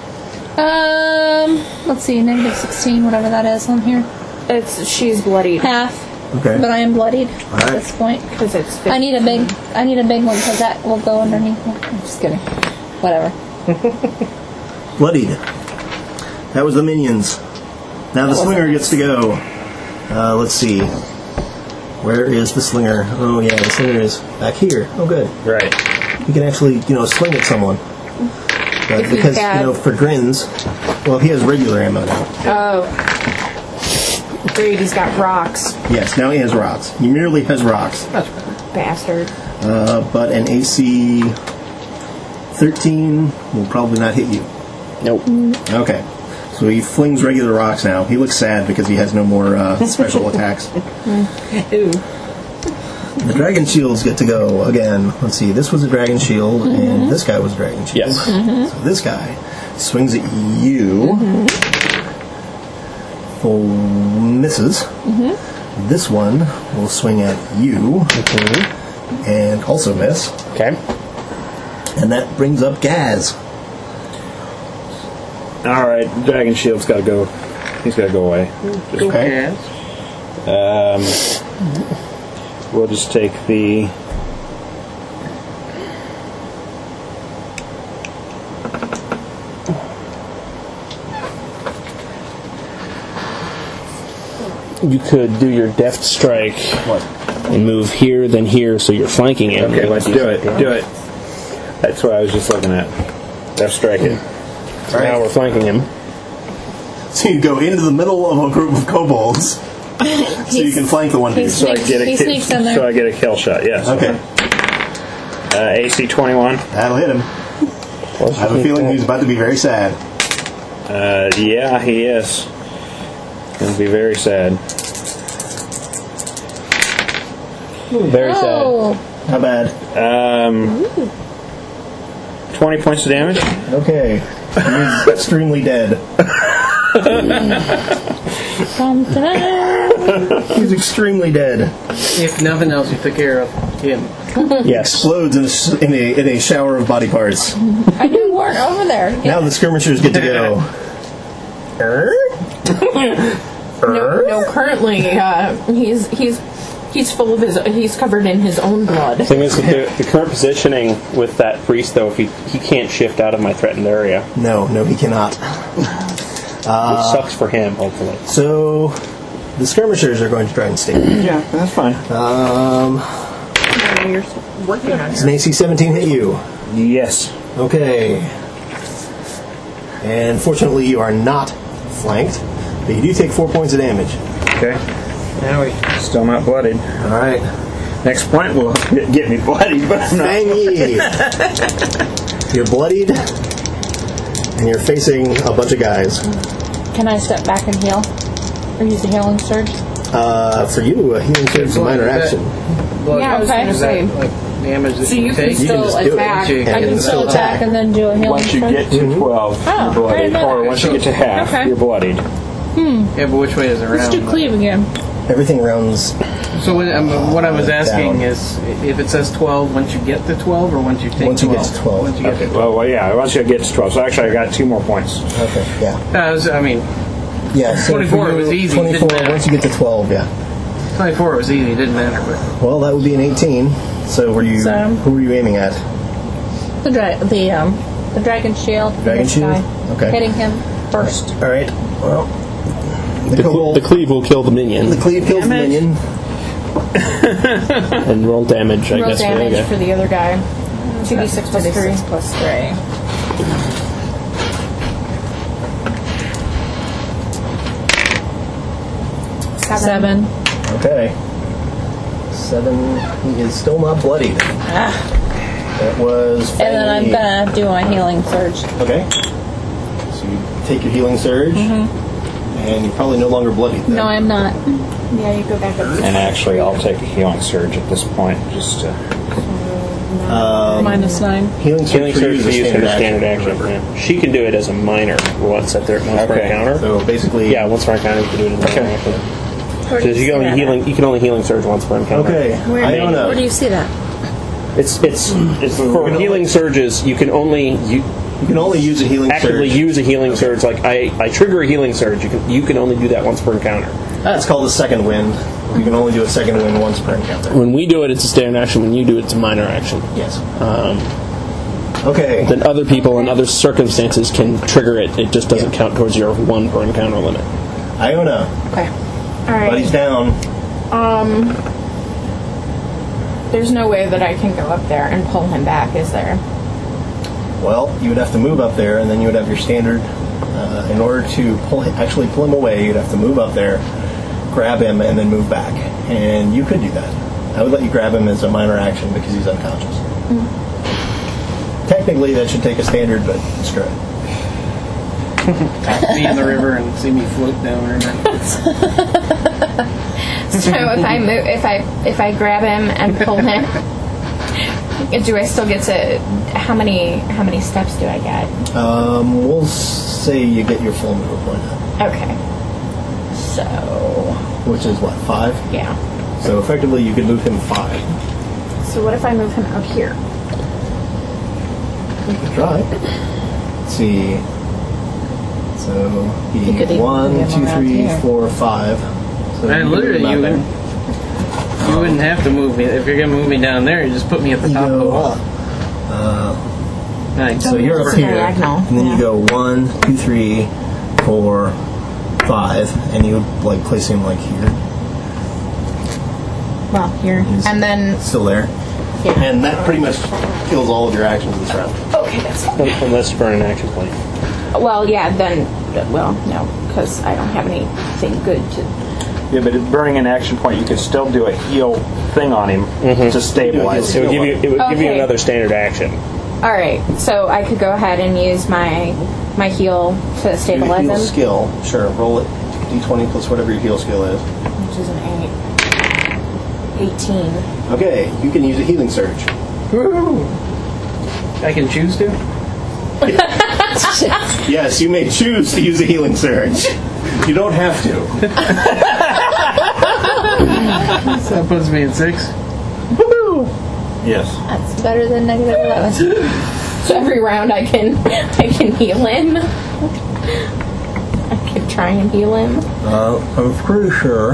Um, let's see, negative sixteen, whatever that is on here. It's she's bloodied. Half. Okay. But I am bloodied right. at this point. Because it's fifty. I need a big, I need a big one because that will go underneath. I'm just kidding. Whatever. Bloodied. That was the minions. Now the slinger gets to go. Uh, let's see. Where is the slinger? Oh yeah, the slinger is back here. Oh good. Right. You can actually, you know, sling at someone. But If he because, had- you know, for grins, well, he has regular ammo now. Oh. Great, he's got rocks. Yes, now he has rocks. He merely has rocks. Bastard. Uh, but an A C thirteen will probably not hit you. Nope. Okay. So he flings regular rocks now. He looks sad because he has no more uh, special attacks. Ooh. The dragon shields get to go again. Let's see. This was a dragon shield, Mm-hmm. and this guy was a dragon shield. Yes. So this guy swings at you. Mm-hmm. For misses. Mm-hmm. This one will swing at you and also miss. Okay. And that brings up Gaz. All right, Dragon Shield's got to go. He's got to go away. Just, Okay. um, we'll just take the. You could do your deft strike and move here, then here, so you're flanking him. Okay, let's do it. Do it. That's what I was just looking at. Left strike it. So now we're flanking him. So you go into the middle of a group of kobolds, so you can flank the one dude. He's- So I get a He kill, sneaks in there. so I get a kill shot. Yes. Okay, Uh, A C twenty-one. that'll hit him. I have a feeling he's about to be very sad. Uh, yeah, he is. Gonna be very sad. Very Oh, How bad? Um, twenty points of damage. Okay. He's extremely dead. dun, dun. He's extremely dead. If nothing else, you took care of him. Yes. Explodes in a, s- in a, in a shower of body parts. I do work over there. Now the skirmishers get to go. Er? No, no, currently, uh, he's he's he's full of his. He's covered in his own blood. The thing is, with the, the current positioning with that priest, though, if he he can't shift out of my threatened area, No, no, he cannot. which sucks for him, hopefully. So the skirmishers are going to try and stay. Yeah, that's fine. Um, You're working on does an A C seventeen hit you? Yes. Okay. And fortunately, you are not flanked, but you do take four points of damage. Okay. Now we. Still not bloodied. All right. Next point will get, get me bloodied, but I'm not. Fangy! You're bloodied, and you're facing a bunch of guys. Can I step back and heal? Or use the healing surge? Uh, for you, a healing surge is a minor action. Blood, Yeah, I was Okay. gonna is say. that like damage that So you, you can take? You can still just do it. attack. You And I you can still attack and then do a healing Once you surge? get to twelve, Oh, you're bloodied. I Or didn't once know you get to half, Okay. you're bloodied. Yeah, but which way is it Let's around? do cleave again. Everything rounds. So what, um, what I was asking Down. is, if it says twelve, once you get to twelve, or once you take Once you twelve? get to twelve. Once you get Okay. to Well, well, yeah. Once you get to twelve, so actually I got two more points. Okay, yeah. Uh, I, was, I mean, Yeah, so twenty-four for you, was easy, twenty-four, didn't matter. once you get to twelve, yeah. twenty-four was easy, it didn't matter. But Well, that would be an eighteen. So were you, So- who were you aiming at? The dra- the um the dragon shield. Dragon this shield? guy. Okay. Hitting him first. All right, well, the, The, kobold- the cleave will kill the minion the cleave kills the Damage. minion. and roll damage, I Roll guess. for the damage other for guy. the other guy. Two d six plus three. plus three. Seven. Okay. Seven. He is still not bloodied. That was. And then I'm Fanny. gonna do my healing surge. Okay. So you take your healing surge, and you're probably no longer bloodied. Then. No, I'm not. Yeah, you go back up. And actually, I'll take a healing surge at this point, just to. Um, Minus nine. Healing surge Healing for surge you is for a use for standard the standard action. remember. Yeah. She can do it as a minor once at their once per Okay. encounter. So basically, Yeah, once per encounter you can do it as a minor action. Where do Because you see can only that healing you can only healing surge once per encounter. Okay, Where, I don't know. where do you see that? It's it's it's for healing surges. You can only you You can only use a healing actively surge. use a healing surge. Like I, I trigger a healing surge. You can you can only do that once per encounter. That's called the second wind. You can only do a second wind once per encounter. When we do it, it's a standard action. When you do it, it's a minor action. Yes. Um, Okay. then other people in other circumstances can trigger it. It just doesn't count towards your one per encounter limit. Iona, Okay. All right. buddy's down. Um, there's no way that I can go up there and pull him back, is there? Well, you would have to move up there, and then you would have your standard. Uh, in order to pull, actually pull him away, you'd have to move up there, grab him, and then move back. And you could do that. I would let you grab him as a minor action because he's unconscious. Mm. Technically, that should take a standard, but screw it. Be in the river and see me float down the river. So if I move, if I if I grab him and pull him, do I still get to? How many how many steps do I get? Um, we'll say you get your full move point up, Okay. So which is what, five? yeah. So effectively, you could move him five. So what if I move him up here? You can try. Let's see. So You he could even one, move him two, around three, here. four, five. So And you literally, can you move him wouldn't, out you wouldn't have to move me. If you're going to move me down there, you just put me at the there. top You of the go wall. up. Uh, Nice. so you're over It's here, diagonal, and then yeah. you go one, two, three, four, five, and you like place him like here, Well, here. He's- And then still there, yeah. and that pretty much kills all of your actions this round. Okay, that's fine. Unless you burn an action point. Well, yeah. Then, well, no, because I don't have anything good to. Yeah, but if burning an action point, you could still do a heal thing on him to stabilize. It would give you it would give you Okay. another standard action. All right, so I could go ahead and use my my heal to Your stabilize heal him, skill, sure. Roll it, d twenty plus whatever your heal skill is. which is an eight. Eighteen. Okay, you can use a healing surge. Woo! I can choose to? Yes, you may choose to use a healing surge. You don't have to. So that puts me at six. Yes. That's better than negative eleven. So every round I can I can heal him. I could try and heal him. Uh, I'm pretty sure.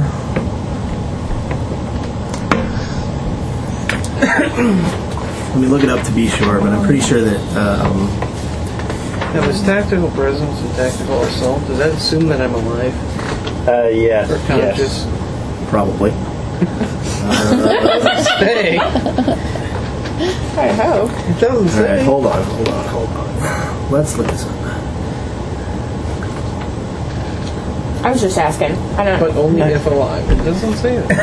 Let me look it up to be sure, but I'm pretty sure that um, Now, is tactical presence and tactical assault, does that assume that I'm alive Uh, yeah. or conscious? probably. Hey, I hope. it doesn't All right, say. hold on, hold on, hold on. Let's look this up. I was just asking. I don't. But only if alive. It doesn't say that.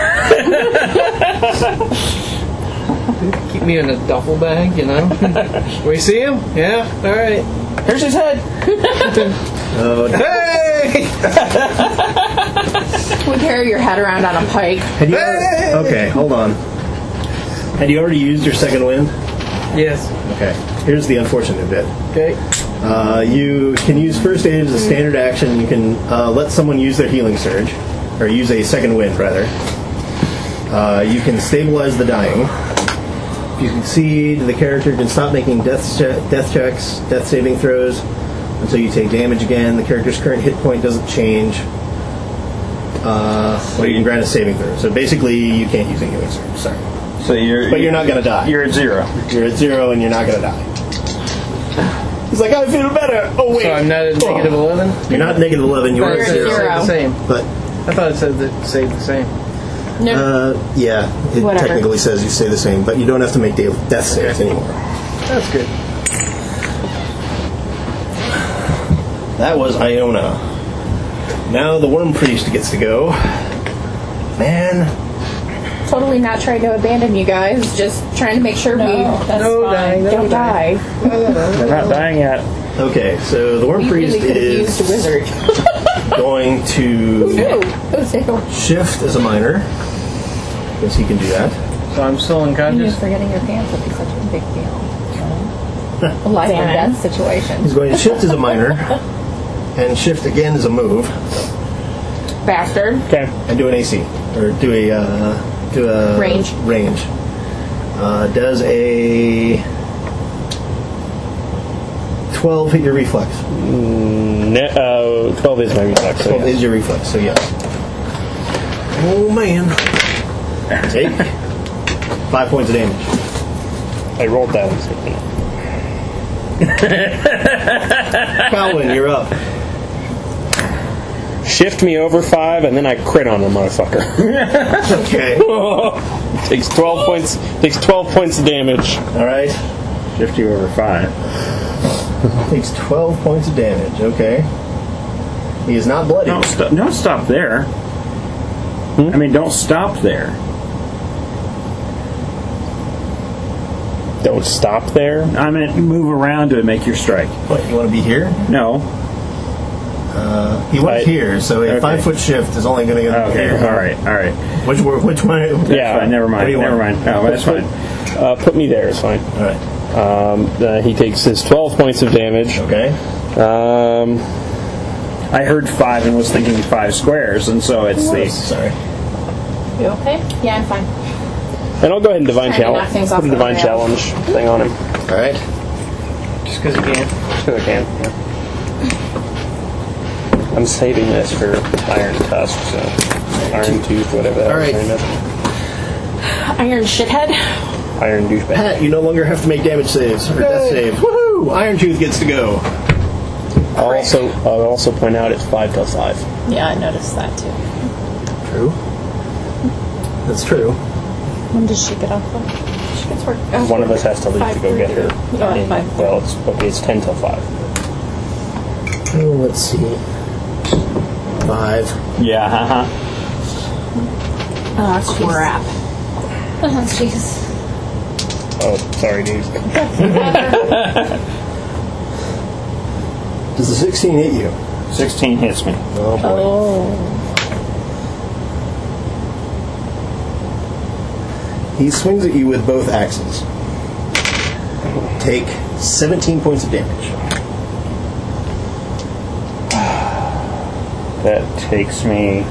Keep me in a duffel bag, you know? We see him? Yeah? Alright. Here's his head. Oh, Hey! We carry your head around on a pike. had you already, okay, hold on. Had you already used your second wind? Yes. Okay. Here's the unfortunate bit. Okay. Uh, you can use first aid as a standard action. You can uh, let someone use their healing surge, or use a second wind, rather. Uh, you can stabilize the dying. If you succeed, the character can stop making death, che- death checks, death saving throws, until you take damage again. The character's current hit point doesn't change. Uh, or you can grant a saving throw. So basically, you can't use a healing surge. Sorry. So you're. But you're not going to die. You're at zero. You're at zero, and you're not going to die. He's like, I feel better. Oh, wait. So I'm not at negative eleven? You're not negative eleven, you're I at thought it zero. said the same. But, I thought it said that it stayed the same. No. uh, yeah, it Whatever. technically says you stay the same, but you don't have to make de- death saves anymore. That's good. That was Iona. Now the Worm Priest gets to go. Man, Totally not trying to abandon you guys. Just trying to make sure No, we that's No fine. dying, no don't die. They're not dying yet. okay, so the Worm We Priest really could have used a is wizard. going to Who knew? Who knew? shift as a minor, because he can do that. So I'm still You unconscious? forgetting your pants would be such a big deal. A life or death situation. He's going to shift as a minor, and shift again as a move, Bastard. Okay. and do an A C or do a uh, do a Range. Range. Uh, does a twelve hit your reflex? Ne- uh, twelve is my reflex. So twelve yeah. is your reflex, so yes. Oh man! Take five points of damage. I rolled that. Colin, you're up. Shift me over five, and then I crit on the motherfucker. Okay. Takes twelve points. Takes twelve points of damage. All right. Shift you over five. Takes twelve points of damage. Okay. He is not bloody. Don't stop, don't stop there. I mean, don't stop there. Don't stop there. I mean, move around to make your strike. What, you want to be here? No. Uh, he was I- here, so a okay. five foot shift is only going to go Okay. here. All right. All right. Which one? Which one? Yeah. Fine, never What mind. do you Never want? mind. No, that's fine. Uh, put me there. It's fine. All right. Um, uh, he takes his twelve points of damage. Okay. Um, I heard five and was thinking five squares, and so it's the. Sorry. You okay? Yeah, I'm fine. and I'll go ahead and divine Trying to knock challenge. things Put off a the divine rail. challenge thing on him. All right. Just because you can. Just because I can. Yeah. I'm saving this for Iron Tusk, so Iron Tooth, whatever that All right. name is. Iron shithead. Iron douchebag. Pat, you no longer have to make damage saves or death saves. Woohoo! Iron Tooth gets to go. I'll also, I'll also point out it's five till five. Yeah, I noticed that too. True. That's true. When does she get off of? She gets work. One of us has to leave to go get her. Yeah, And, five. well, it's okay. It's ten till five. Oh, let's see. Five. Yeah. Uh-huh. Oh, crap. Oh, jeez. Oh, sorry, dude. Does the sixteen hit you? Sixteen hits me. Oh boy. Oh. He swings at you with both axes. Take seventeen points of damage. That takes me.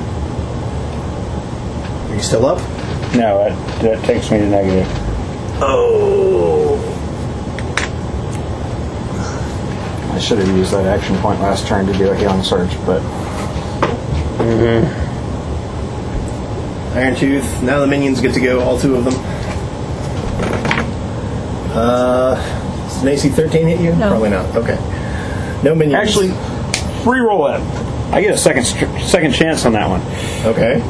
Are you still up? No, that, that takes me to negative. Oh. I should have used that action point last turn to do a healing surge, but Iron Tooth. Now the minions get to go, all two of them. Uh, does an A C thirteen hit you? No. Probably not. Okay. No minions. actually, re-roll that. I get a second str- second chance on that one. Okay.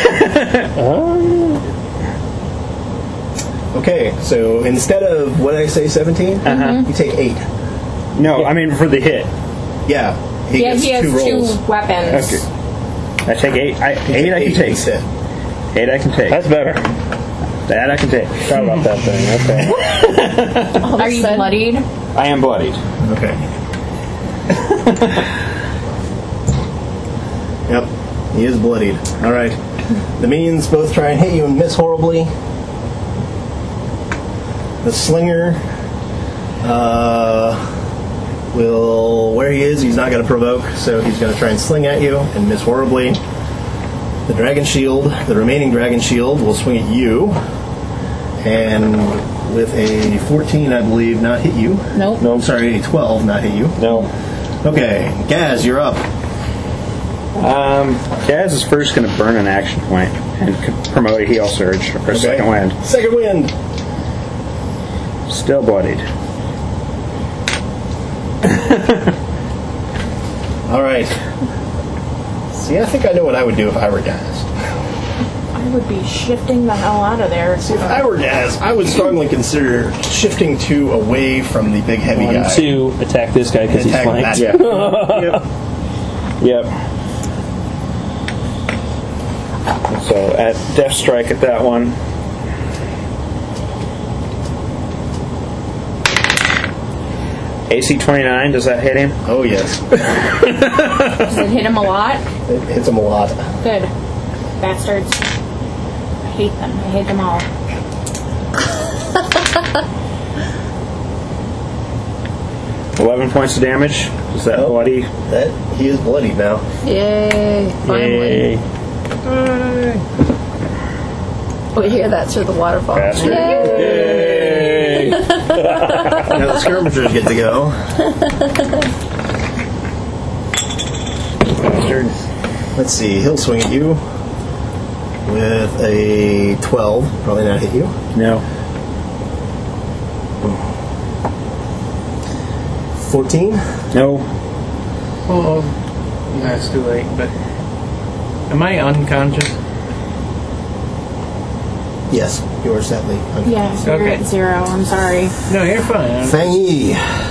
Okay, so instead of, what did I say, seventeen? Uh-huh. You take eight. No, I mean for the hit. Yeah. He Yeah, gets he has two rolls. two weapons. Okay. I take eight. I, You eight I can take. instead. Eight I can take. That's better. That I can take. Forgot about that thing. Okay. All of a Are you sudden- bloodied? I am bloodied. Okay. Yep. He is bloodied. All right. The minions both try and hit you and miss horribly. The slinger uh, will, where he is, he's not going to provoke, so he's going to try and sling at you and miss horribly. The dragon shield, the remaining dragon shield, will swing at you, and with a fourteen, I believe, not hit you. Nope. No, I'm sorry, a twelve, not hit you. No. Okay, Gaz, you're up. Um, Gaz is first going to burn an action point and c- promote a heal surge for a Okay. second wind. Second wind. Still bloodied. All right. See, I think I know what I would do if I were Gaz. I would be shifting the hell out of there. See, if I were Gaz, I would strongly consider shifting two away from the big heavy One, guy. two, attack this guy because he's Attack flanked. that Yeah. Yep. Yep. So at death strike at that one. A C twenty-nine, does that hit him? Oh, yes. Does it hit him a lot? It hits him a lot. Good. Bastards. I hate them. I hate them all. eleven points of damage. Is that Nope. bloody? That he is bloodied now. Yay! Finally. Yay. We hear that through the waterfall. Bastard. Yay! Yay. Now the skirmishers get to go. Bastard. Let's see. He'll swing at you with a twelve. Probably not hit you. No. fourteen. No. Oh, no, it's too late. But am I unconscious? Yes, you are sadly unconscious. Yeah, so you're Okay. at zero. I'm sorry. No, you're fine. Fang Yi.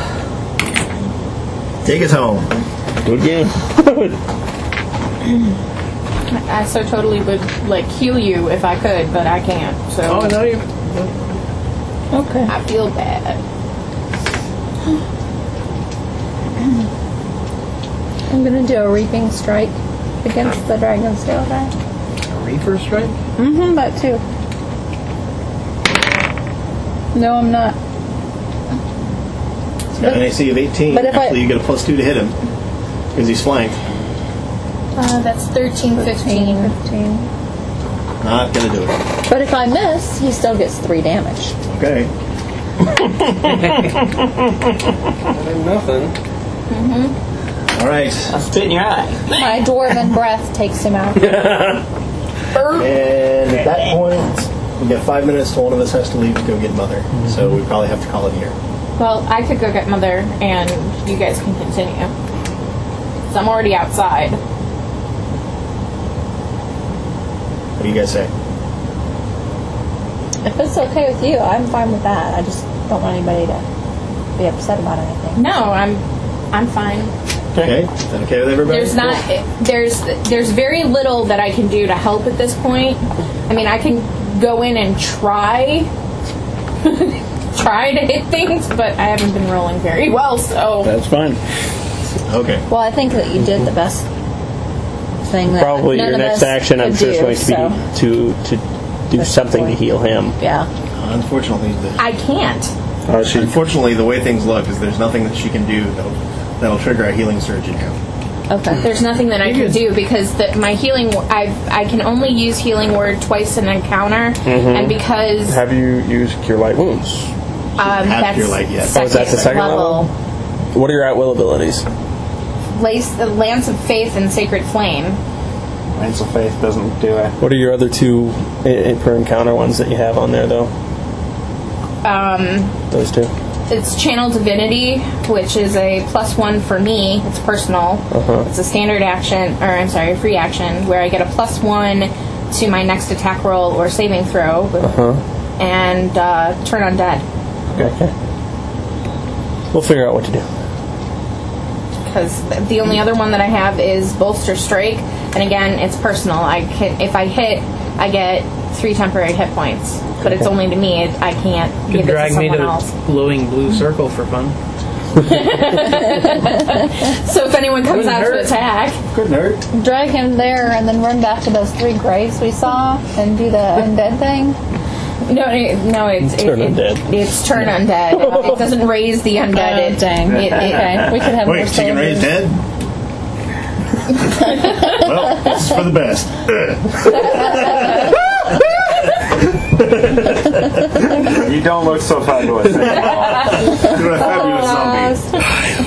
Take us home. Again. I so totally would like heal you if I could, but I can't. So Oh, no, you. Okay. I feel bad. I'm gonna do a reaping strike against the dragon's tail guy. A reaper strike? Mm-hmm, that too. No, I'm not. Got an A C of eighteen. But if I- Actually, you get a plus two to hit him because he's flanked. Uh, that's thirteen, fifteen. fifteen. Not gonna do it. But if I miss, he still gets three damage. Okay. Nothing. All right. I'll spit in your eye. My dwarven breath takes him out. And at that point, we got five minutes till one of us has to leave to go get Mother. So we probably have to call it here. Well, I could go get Mother, and you guys can continue. 'Cause I'm already outside. What do you guys say? If it's okay with you, I'm fine with that. I just don't want anybody to be upset about anything. No, I'm, I'm fine. Okay. Is that okay with everybody? There's not, there's, there's very little that I can do to help at this point. I mean, I can go in and try, try to hit things, but I haven't been rolling very well. So That's fine. Okay. Well, I think that you did the best thing that Probably none your of next us action, I'm could sure, is do, going to so, be to to do That's something the to point. heal him. yeah. Unfortunately, the, I can't. Oh, she, unfortunately, the way things look is there's nothing that she can do that'll, that'll trigger a healing surge in you. Okay. There's nothing that I can do because the, my healing, I I can only use healing word twice in an encounter, and because have you used Cure Light Wounds? um, Have that's Cure Light yet. second, Oh, is that the second level? What are your at will abilities? Lace, the Lance of Faith and Sacred Flame. Lance of Faith doesn't do it. What are your other two i- i- per encounter ones that you have on there, though? Um, Those two. it's Channel Divinity, which is a plus one for me. It's personal. Uh-huh. It's a standard action, or I'm sorry, a free action, where I get a plus one to my next attack roll or saving throw, Uh-huh. and uh, turn undead. Okay. We'll figure out what to do. Because the only other one that I have is Bolster Strike, and again, it's personal. I can, if I hit, I get three temporary hit points, but it's only to me. It, I can't Could give it to drag me someone to else. the glowing blue circle for fun. So if anyone comes Wouldn't out to hurt. attack, Good nerd. Drag him there and then run back to those three graves we saw and do the undead thing. no, it, no, it's it, Turn it- undead. It's turn undead. It doesn't raise the undead. Oh, it, dang. It, it, Okay, we could have more Wait, she can raise soldiers. dead? Well, this is for the best. You don't look so fabulous anymore. You're a fabulous zombie.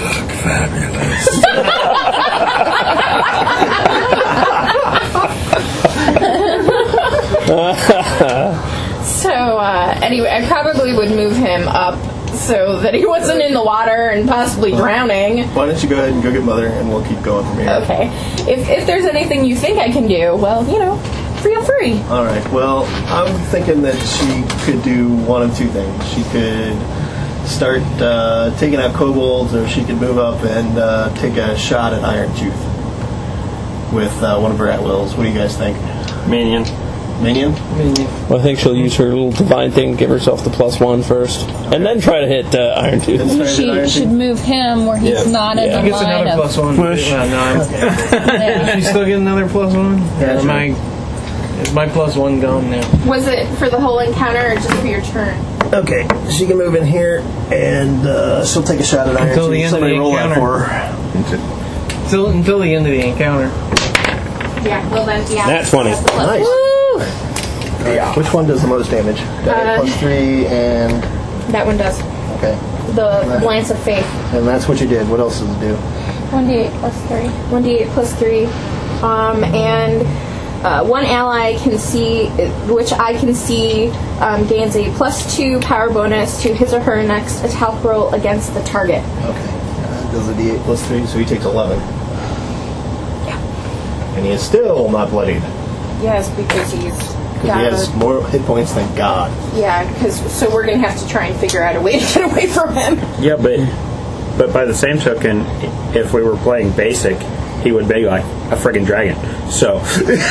So uh, anyway, I probably would move him up so that he wasn't in the water and possibly drowning. Why don't you go ahead and go get Mother, and we'll keep going from here. Okay. If if there's anything you think I can do, well, you know, feel free. All right. Well, I'm thinking that she could do one of two things. She could start uh, taking out kobolds, or she could move up and uh, take a shot at Iron Tooth with uh, one of her at-wills. What do you guys think? Minion. Minion? Well, I think she'll use her little divine thing, give herself the plus one first, and then try to hit uh, Iron Tooth. Then try to hit She Iron should Tooth? move him where he's Yeah. not in Yeah. the She gets line another of. plus one. Push. Yeah, no, I'm, Yeah. she still get another plus one? Yeah, or am sure. I, is my plus one gone now? Was it for the whole encounter or just for your turn? Okay, she can move in here, and uh, she'll take a shot at Iron Until the Chief. end of Somebody the roll that encounter. for her. Until, until the end of the encounter. Yeah, well then, yeah. Nat twenty. That's the plus. Nice. Woo! Yeah. Which one does the most damage? Die Uh, plus three, and That one does. okay, The Lance of Faith. and that's what you did. What else does it do? one d eight plus three. one d eight plus three. Um, and uh, one ally can see, which I can see, um, gains a plus two power bonus to his or her next attack roll against the target. Okay, uh, does a d eight plus three, so he takes eleven. Yeah. And he is still not bloodied. Yes, because he's Because got he has a- more hit points than God. Yeah, because so we're gonna have to try and figure out a way to get away from him. Yeah, but but by the same token, if we were playing basic, he would be like a friggin' dragon. So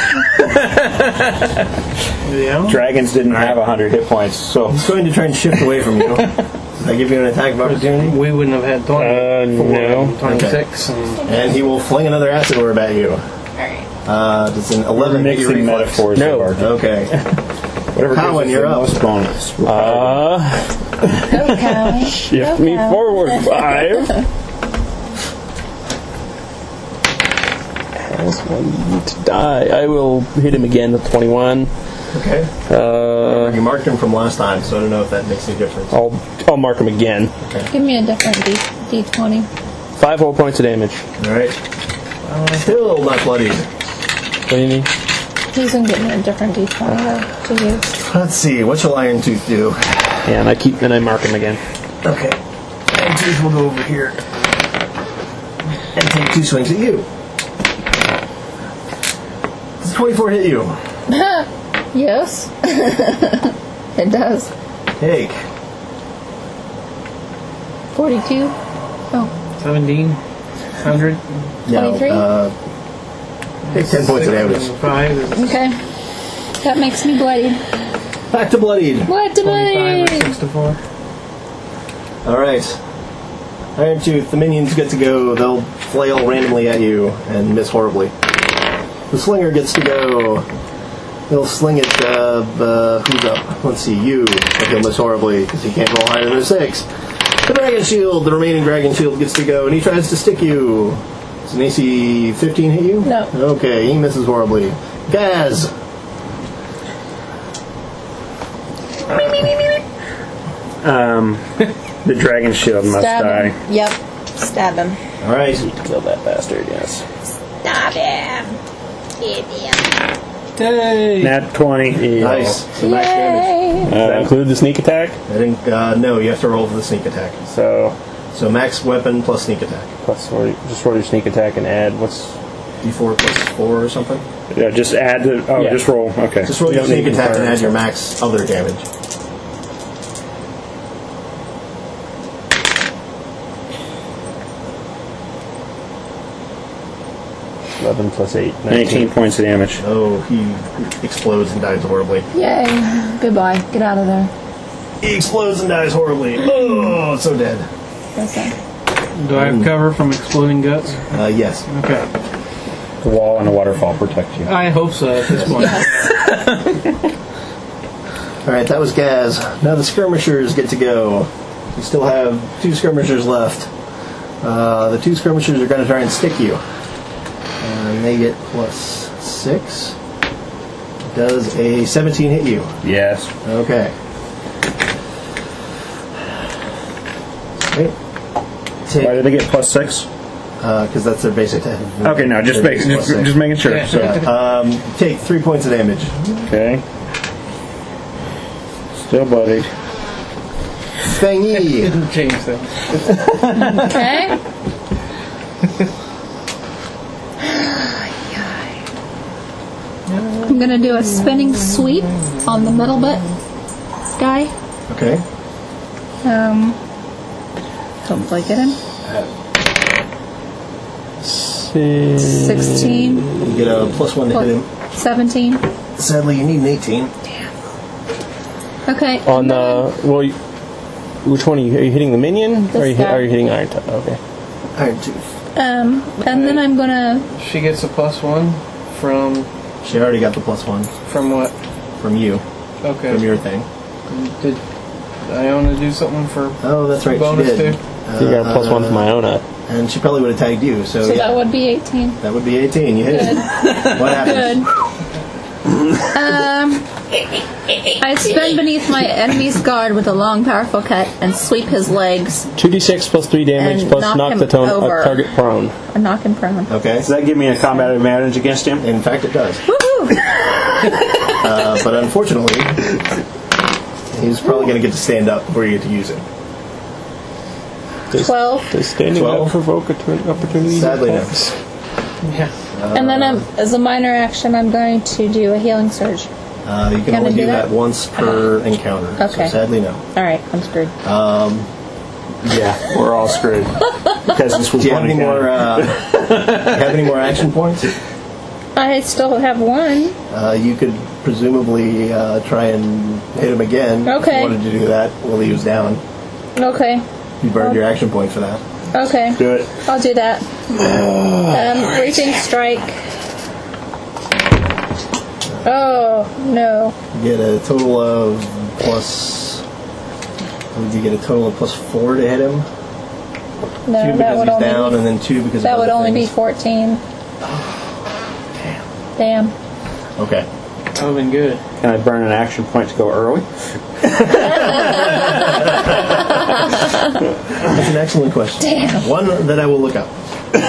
Yeah. dragons didn't have a hundred hit points. So He's going to try and shift away from you. Does that give you an attack of opportunity? We wouldn't have had twenty. Uh, no. twenty-six. And And he will fling another acid orb at you. Alright. Uh, does an eleven hit your mixing reflex? metaphors. No. of our- Okay. Whatever gives Cowan, us you're the up. most bonus. Uh, Go, Cowie. shift Go, me Cowie. forward five. Has one to die. I will hit him again with twenty-one. Okay. Uh, You marked him from last time, so I don't know if that makes any difference. I'll I'll mark him again. Give me a different D D twenty. Five whole points of damage. All right. Still not bloodied. What do you need? He's gonna give me a different D twenty though, to use. Let's see. What shall Iron Tooth do? Yeah, and I keep and I mark him again. Okay. Iron Tooth will go over here and take two swings at you. Does twenty-four hit you? Yes. It does. Take. forty-two. Oh, seventeen hundred. No, twenty-three? uh, take ten points of damage. Five is okay. That makes me bloody. Back to bloodied. What to twenty-five or bloody? sixty-four. All right. Iron Tooth, the minions get to go. They'll flail randomly at you and miss horribly. The slinger gets to go. He'll sling it. Uh, uh, who's up? Let's see. You. But he'll miss horribly because he can't roll higher than a six. The dragon shield. The remaining dragon shield gets to go, and he tries to stick you. Does an A C fifteen hit you? No. Okay, he misses horribly. Gaz. Um, the dragon shield must Stab die. him. Yep. Stab him. All right. Kill that bastard. Yes. Stab him. Idiot. Hey! Nat twenty. Nice. So max damage. Yay. Does that include the sneak attack? I think uh, no. You have to roll for the sneak attack. So So max weapon plus sneak attack. plus roll, just roll your sneak attack and add what's D four plus four or something. Yeah, just add the. Oh, Yeah. just roll. Okay. Just roll You your don't sneak need attack and confirm. add your max other damage. eleven plus eight. nineteen points of damage. Oh, he explodes and dies horribly. Yay. Goodbye. Get out of there. He explodes and dies horribly. Oh, so dead. That's it. Do I have cover from exploding guts? Uh, yes. Okay. The wall and the waterfall protect you. I hope so at this point. All right, that was Gaz. Now the skirmishers get to go. We still have two skirmishers left. Uh, the two skirmishers are going to try and stick you. And they get plus six. Does a seventeen hit you? Yes. Okay. Right. Why did they get plus six? Because uh, that's their basic attack. Okay, no, just Their make, basic just, plus six. just making sure. So, Um, take three points of damage. okay. Still bloodied. Fangy. Didn't change things. Okay. I'm gonna do a spinning sweep on the middle bit guy. Okay. Um, hopefully get him. Sixteen. You get a plus one to hit him. Seventeen. Sadly, you need an eighteen. Okay. On the well, you- which one are you? Are you hitting the minion, or are you, This guy. are you hitting Iron Tooth? Okay. Iron Tooth. Um, and then I'm gonna. She gets a plus one from She already got the plus one from what? from you, Okay. from your thing. Did Iona do something for Oh, that's right, she bonus did. too? You got a plus one from Iona. And she probably would have tagged you, so, So yeah. that would be eighteen. That would be eighteen. You hit it. What happens? Good. Um, I spin beneath my enemy's guard with a long, powerful cut and sweep his legs two d six plus three damage And plus knock knock him the tone, over. uh, target prone. and knock him prone. Okay. Does that give me a combat advantage against him? In fact, it does. Woohoo! Uh, but unfortunately, he's probably going to get to stand up before you get to use it. Does, Twelve. Does standing Twelve. up provoke a turn opportunity? Sadly, no. attacks? Yeah. And then um, as a minor action, I'm going to do a healing surge. Uh, you can, Can I only do do that? that? once per encounter. Okay. So sadly, no. All right, I'm screwed. Um, Yeah, we're all screwed. Because this was do you have one any more? encounter. Uh, do you have any more action points? I still have one. Uh, you could presumably uh, try and hit him again. If Okay. you wanted to do that while he was down. Okay. You burned your action point for that. Okay. Do it. I'll do that. Um, reaching strike. Oh no. You get a total of plus. Would you get a total of plus four to hit him? No, Two that because would he's only down, be, and then two because that of would other only be things. fourteen. Damn. Okay. That would have been good. Can I burn an action point to go early? That's an excellent question. Damn. One that I will look up.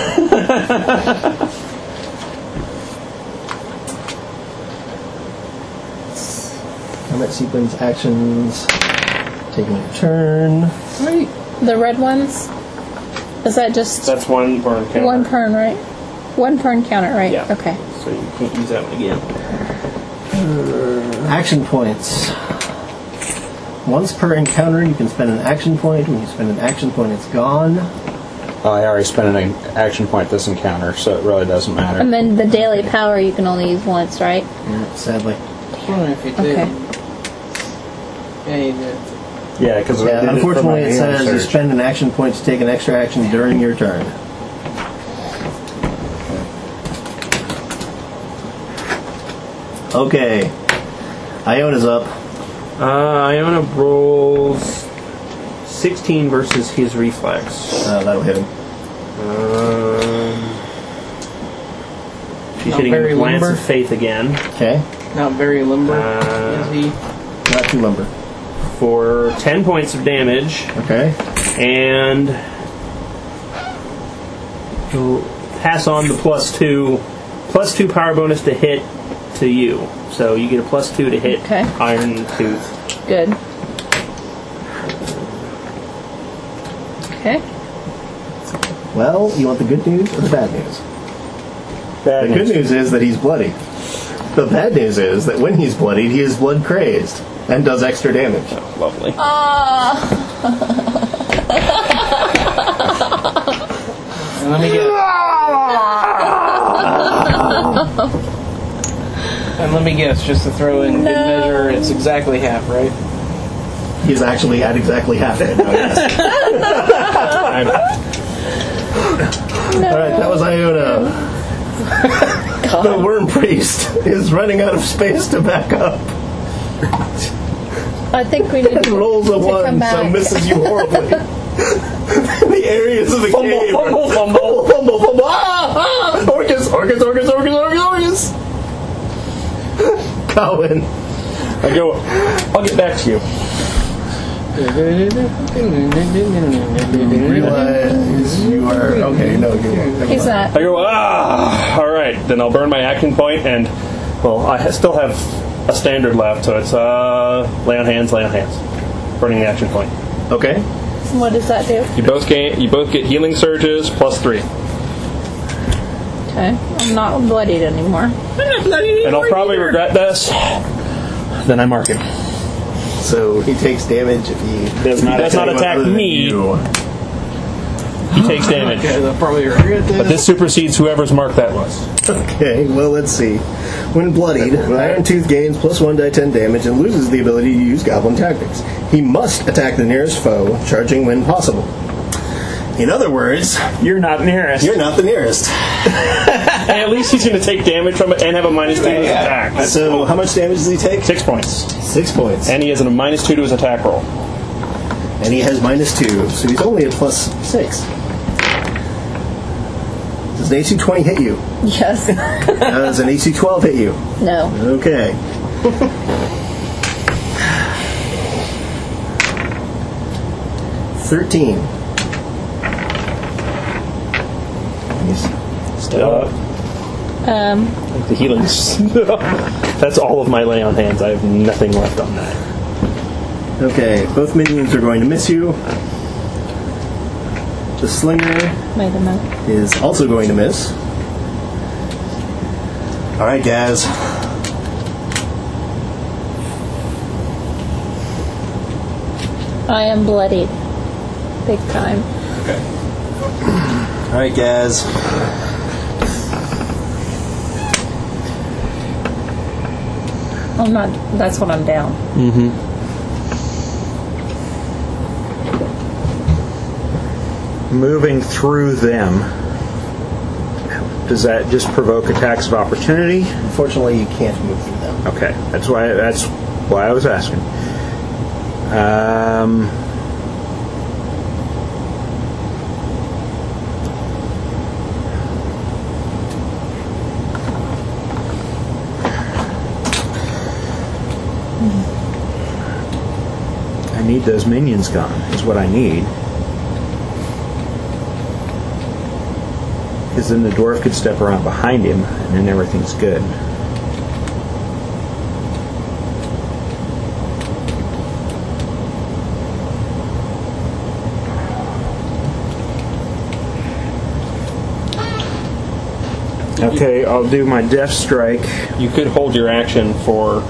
Combat sequence actions. Taking a turn. The red ones. Is that just That's one burn counter. one turn, right? One turn counter, right? Yeah. Okay. So you can't use that one again. Action points. Once per encounter, you can spend an action point. When you spend an action point, it's gone. Oh, I already spent an action point this encounter, so it really doesn't matter. And then the daily power you can only use once, right? Yeah, sadly. I wonder if you did. Okay. Yeah, you did. Yeah, because Yeah, unfortunately, it says you spend an action point to take an extra action during your turn. Okay. Iona's up. Uh, Iona rolls sixteen versus his reflex. Uh, that'll hit him. Um, she's Not hitting very with Lance limber. of Faith again Okay. Not very limber, Uh, is he? Not too lumber. for ten points of damage, Okay. and he'll pass on the plus two, plus two power bonus to hit to you. So you get a plus two to hit Okay. Iron Tooth. Good. Okay. Well, you want the good news or the bad news? Bad The good news is that he's bloody. The bad news is that when he's bloodied, he is blood crazed and does extra damage. Lovely. And let me get. And let me guess, just to throw in good measure, it's exactly half, right? He's actually at exactly half it. now, yes. All right, that was Iona. The worm priest is running out of space to back up. I think we need And to, rolls a to come one, back. so misses you horribly. The areas of the Fumble, cave. fumble, are- fumble. fumble, fumble. Ah, ah! Orcus, Orcus, Orcus, Orcus, Orcus, Orcus. Cowan. I go. I'll get back to you. Realize you are okay. No, you won't. He's not. I go. Ah. All right. Then I'll burn my action point, and well, I ha- still have a standard left, so it's uh, lay on hands, lay on hands, burning the action point. Okay. What does that do? You both get you both get healing surges plus three, Okay. I'm not bloodied anymore. and I'll probably regret this. Then I mark him. So he takes damage if he Does not Does not anyone attack other than me. you. He takes damage, Okay, they'll probably regret this. but this supersedes whoever's mark that was. Okay, well, let's see. When bloodied, Iron Tooth gains plus one die ten damage and loses the ability to use Goblin Tactics. He must attack the nearest foe, charging when possible. In other words, You're not nearest. you're not the nearest. And at least he's going to take damage from it and have a minus two to his attack. So, how much damage does he take? Six points, Six points. and he has a minus two to his attack roll. And he has minus two, so he's only at plus six. Does an A C twenty hit you? Yes. Does an A C twelve hit you? No. Okay. Thirteen. He's Still up. Um, The healing's. That's all of my lay on hands. I have nothing left on that. Okay, both minions are going to miss you. The slinger made a note. is also going to miss. Alright, Gaz. I am bloodied. Big time. Okay. Alright, Gaz. I'm not. That's what I'm down. Mm-hmm. Moving through them, does that just provoke attacks of opportunity? Unfortunately, you can't move through them. Okay, that's why that's why I was asking. Um, I need those minions gone. Is what I need. Because then the dwarf could step around behind him, and then everything's good. Okay, I'll do my death strike. You could hold your action for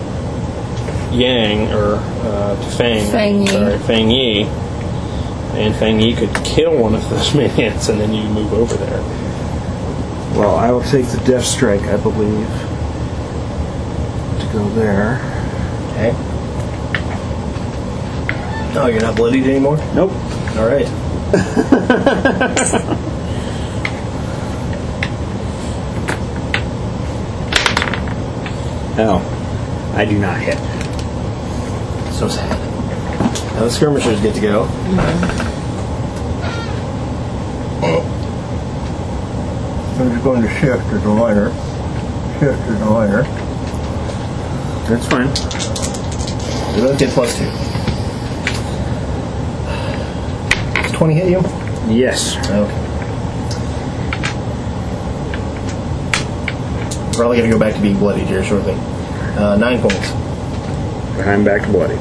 Yang or uh, Fang. Fang Yi. Sorry, Fang Yi. And Fang Yi could kill one of those minions, and then you move over there. Well, I will take the death strike, I believe, to go there. Okay. Oh, you're not bloodied anymore? Nope. All right. Oh, I do not hit. So sad. Now the skirmishers get to go. I'm just going to shift as a liner. Shift as a liner. That's fine. You don't get plus two. Does twenty hit you? Yes. Okay. Probably going to go back to being bloodied here shortly. Uh, nine points. I'm back to bloody.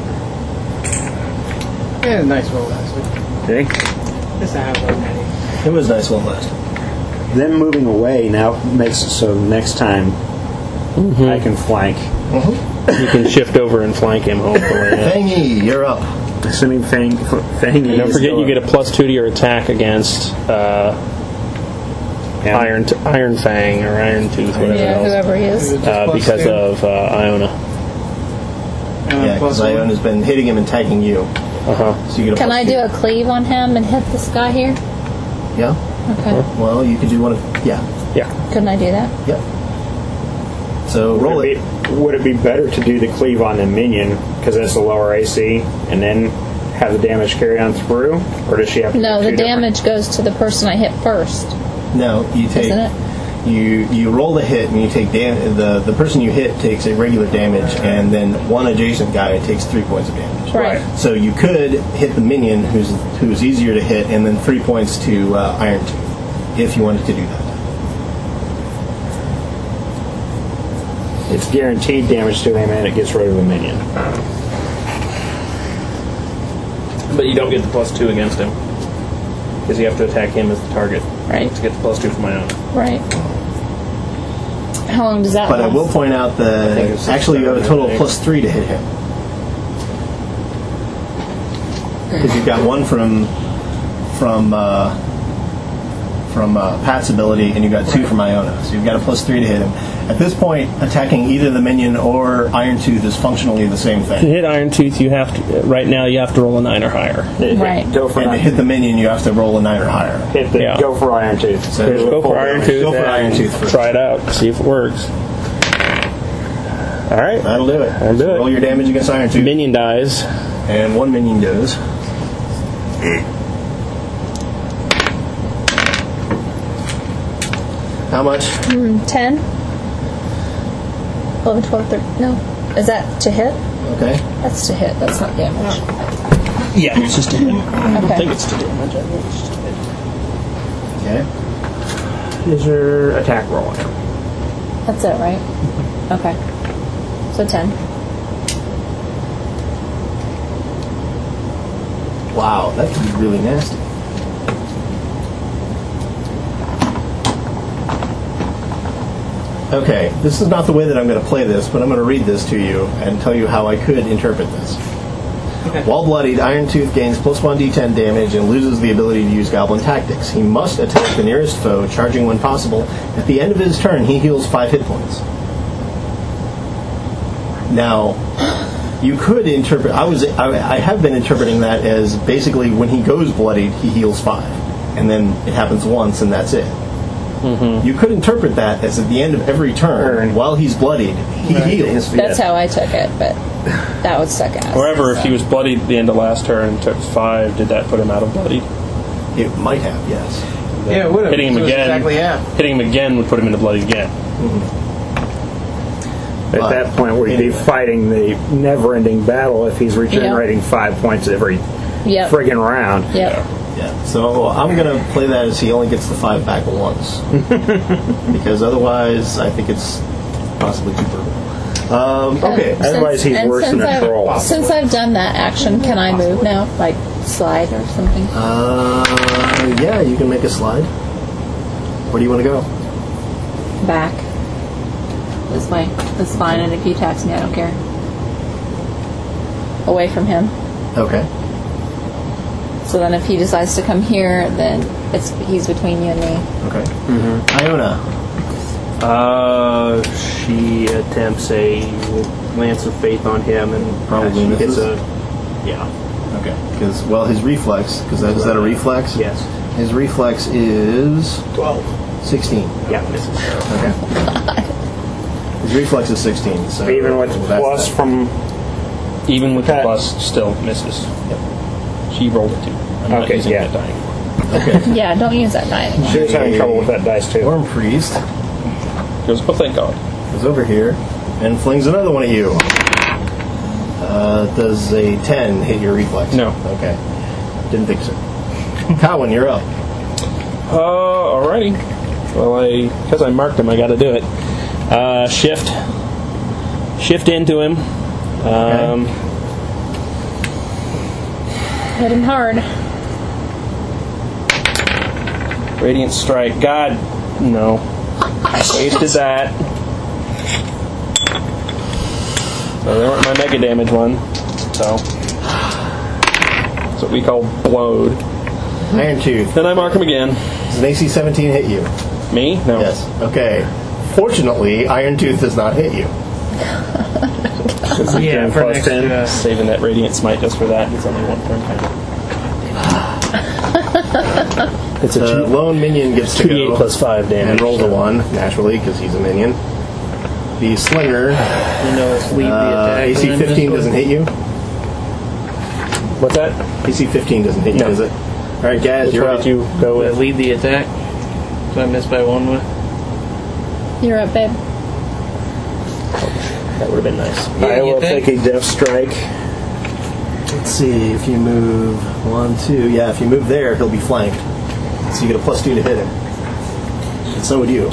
Yeah, nice roll last week. Okay. This I have already. It was nice one last. Them moving away now makes it so next time Mm-hmm. I can flank. Mm-hmm. You can shift over and flank him, hopefully. Fangy, you're up. Assuming Fang, Fang Don't is forget you going- get a plus two to your attack against uh, And- Iron t- Iron Fang or Iron Tooth, whatever Yeah, else. whoever he is. Uh, Plus because two. of uh, Iona. Uh, Yeah, plus because one. Iona's been hitting him and tagging you. Uh-huh. So you get a Can plus I two. do a cleave on him and hit this guy here? Yeah? Okay. Well, you could do one of... Yeah. Yeah. Couldn't I do that? Yep. So roll would it. it. Be, would it be better to do the cleave on the minion because it's a lower A C, and then have the damage carry on through, or does she have to? No, do the two damage goes to the person I hit first, No, you take... isn't it? You you roll the hit and you take dam- the the person you hit takes a regular damage, and then one adjacent guy takes three points of damage. Right. So you could hit the minion, who's who's easier to hit, and then three points to uh, Iron Tooth, if you wanted to do that. different? It's guaranteed damage to him, and it gets rid of the minion. But you don't get the plus two against him. Because you have to attack him as the target. Right. To get the plus two from my own. Right. How long does that But I last? will point out I think that it's actually you have a total of six, plus three to hit him. Because you've got one from from uh, from uh, Pat's ability, and you've got two from Iona. So you've got a plus three to hit him. At this point, attacking either the minion or Iron Tooth is functionally the same To thing. hit Iron Tooth, you have to. Right now, you have to roll a nine or higher. Right. Go for And to nine. hit the minion, you have to roll a nine or higher. Hit the, Yeah. Go for Iron Tooth. So Go for Iron Tooth. Go for and Iron Tooth first. Try it out. See if it works. All right. That'll do it. That'll do So it. roll your damage against Iron Tooth. Minion dies. And one minion goes. How much? Mm, ten? eleven, twelve, thirteen. No. Is that to hit? Okay. That's to hit. That's not damage. Yeah, it's just a hit. I Okay. think it's to damage. I think it's just a hit. Okay. Is your attack roll? That's it, right? Okay. So ten. Wow, that could be really nasty. Okay, this is not the way that I'm going to play this, but I'm going to read this to you and tell you how I could interpret this. Okay. While bloodied, Iron Tooth gains plus one d ten damage and loses the ability to use Goblin Tactics. He must attack the nearest foe, charging when possible. At the end of his turn, he heals five hit points. Now, you could interpret. I was. I, I have been interpreting that as basically when he goes bloodied, he heals five, and then it happens once, and that's it. Mm-hmm. You could interpret that as at the end of every turn, while he's bloodied, he Right. heals. That's how I took it, but that would suck ass. However, if so. he was bloodied at the end of last turn and took five, did that put him out of bloodied? It might have, yes. Yeah, it would have. Hitting him It was again. Exactly, yeah. Hitting him again would put him into bloodied again. At But that point, we'd anyway. be fighting the never-ending battle if he's regenerating five points every Yep. friggin' round. Yep. Yeah. So I'm going to play that as he only gets the five back once, because otherwise, I think it's possibly too brutal. Um, okay. And Otherwise, he's and worse since than a I've- troll. Since I've done that action, can I move now? Like slide or something? Uh, yeah, you can make a slide. Where do you want to go? Back. This way. That's fine, and if he attacks me, I don't care. Away from him. Okay. So then if he decides to come here, then it's he's between you and me. Okay. Mm-hmm. Iona. Uh, she attempts a Lance of Faith on him and Probably hits misses. a. Yeah. Okay. Because well, his reflex. Because that is that a reflex? Yes. His reflex is twelve. sixteen. Yeah, misses. Okay. His reflex is sixteen. So Even with that's plus that. from... Even with the Okay. plus, still misses. Yep. She rolled a two. I'm not Okay, using yeah. that dying. Yeah, don't use that die anymore. She was having trouble with that dice, too. Worm Priest Goes, oh, thank God. is over here and flings another one at you. Uh, does a ten hit your reflex? No. Okay. Didn't think so. Cowan, you're up. Uh, alrighty. Well, I because I marked him, I got to do it. Uh, shift, shift into him. Um, Hit him hard. Radiant strike. God, no. Wasted that. So they weren't my mega damage one. So that's what we call blowed. Iron Tooth. Then I mark him again. Does an A C seventeen hit you? Me? No. Yes. Okay. Fortunately, Iron Tooth does not hit you. Yeah, for plus next ten. to, uh, Saving that radiant smite just for that. It's only one turn. It's a The two, lone minion gets to two d eight go plus five damage. and rolls a one, naturally, because he's a minion. The Slinger, you know, it's lead the uh, attack. A C and then fifteen this doesn't one. hit you. What's that? A C fifteen doesn't hit you, No. does it? All right, Gaz, Which you're one up. did you go Would I with? lead the attack? So I missed by one with. You're up, babe. That would have been nice. Yeah, I you will think? take a death strike. Let's see, if you move one, two, yeah, if you move there, he'll be flanked. So you get a plus two to hit him. And so would you.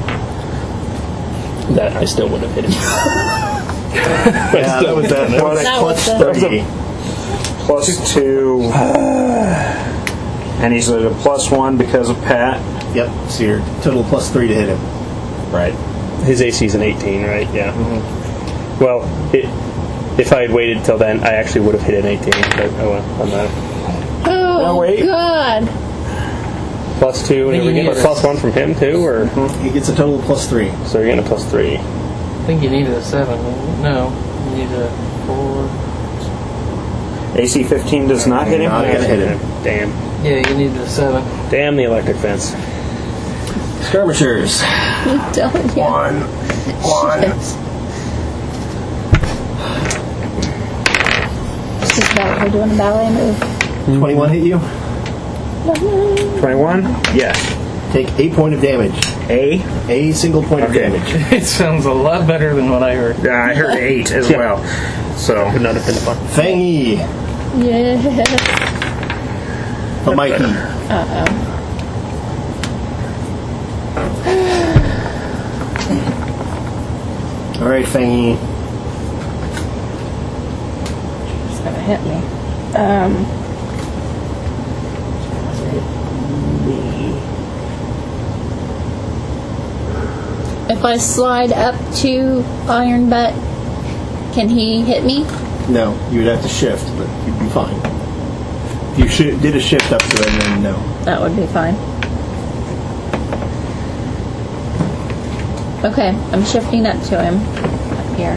That I still would have hit him. Yeah, that was that. That was That plus was thirty. Plus two. And he's at a plus one because of Pat. Yep, so you're total plus three to hit him. Right. His A C's an eighteen, right? Yeah. Mm-hmm. Well, it, if I had waited till then, I actually would have hit an eighteen. But oh well, I'm not. Oh, No, wait. God. Plus two, and think you every need plus a- plus one from him too, or He gets a total of plus three. so you're getting a plus three. I think you needed a seven. No, you need a four. A C fifteen does not hit him. Not gonna hit him. Damn. Yeah, you needed a seven. Damn the electric fence. Skirmishers. Don't you? One. One. This is about we're doing a ballet move. twenty-one hit you? twenty-one? Yes. Take eight point of damage. A? A single point Okay. of damage. It sounds a lot better than what I heard. Yeah, I heard eight as well. So, Would not have been fun. Fangy. Yeah. But Mikey. Uh-oh. Alright, Fangy. It's gonna hit me. Um. If I slide up to Iron Butt, can he hit me? No, you would have to shift, but you'd be fine. If you sh- did a shift up to him, then no. That would be fine. Okay, I'm shifting up to him. Up here.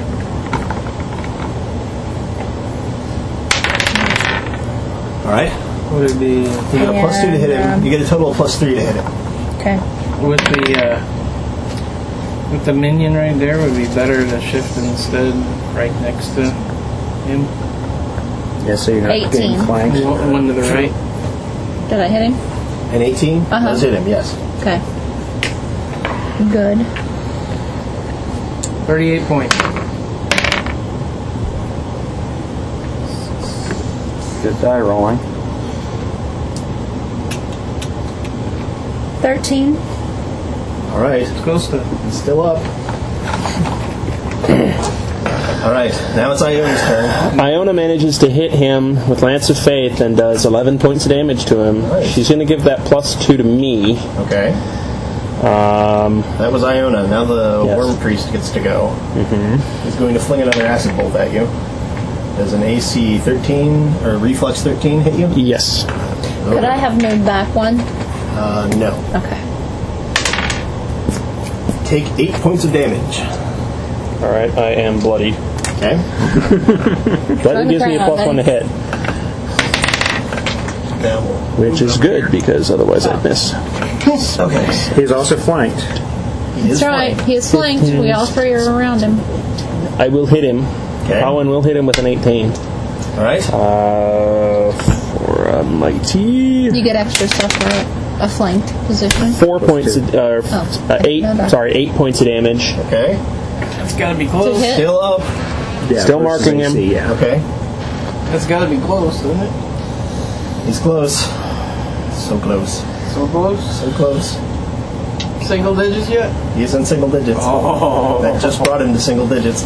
Alright? Would it be You get a plus two to hit him. And, um, You get a total of plus three to hit him. Okay. with the uh, with the minion right there? Would it be better to shift instead right next to him? yeah, so you're not eighteen. getting flanked. One one to the right. Did I hit him? An eighteen? Uh-huh. Does hit him, yes. Okay. Good. Thirty-eight points. Good die rolling. Thirteen. Alright. It's close to. It's still up. Alright, now it's Iona's turn. Iona manages to hit him with Lance of Faith and does eleven points of damage to him. Nice. She's going to give that plus two to me. Okay. Um, That was Iona. Now the Yes. Worm Priest gets to go. Mm-hmm. He's going to fling another acid bolt at you. Does an A C thirteen or reflex thirteen hit you? yes. Could I have moved back one? Uh, no. Okay. Take eight points of damage. All right, I am bloodied. Okay. But On it the gives me a ground, plus one to hit, Now we'll which is good because otherwise I'd miss. Okay. He's also flanked. He is That's right. fine. He is flanked. We all three are around him. I will hit him. Okay. Owen will hit him with an eighteen. Alright. Uh, for a mighty You get extra stuff for a, a flanked position. four points, of, uh, Oh, uh, eight. no, no. Sorry, eight points of damage. Okay. That's got to be To close. hit. Still up. Yeah, Still versus marking A C, him. Yeah. Okay. That's got to be close, isn't it? He's close. So close. So close. So close. Single digits yet? He's in single digits. Oh. That just brought him to single digits.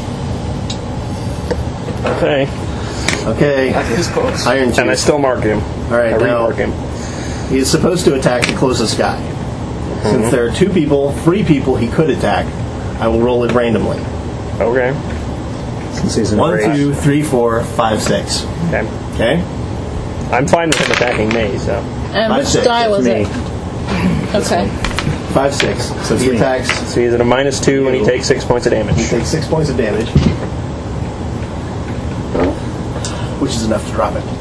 Okay, Okay. That is close. Iron and I Chief. still mark him. Alright, I now remark him. he is supposed to attack the closest guy. Mm-hmm. Since there are two people, three people he could attack, I will roll it randomly. Okay. Since he's in One, rage. two, three, four, five, six. Okay. Okay? I'm fine with him attacking me, so. And Five, which six, die that's was me. it? Okay. Five, six. So he me. attacks. So he's at a minus two and he You. takes six points of damage. He takes six points of damage. Which is enough to drop it.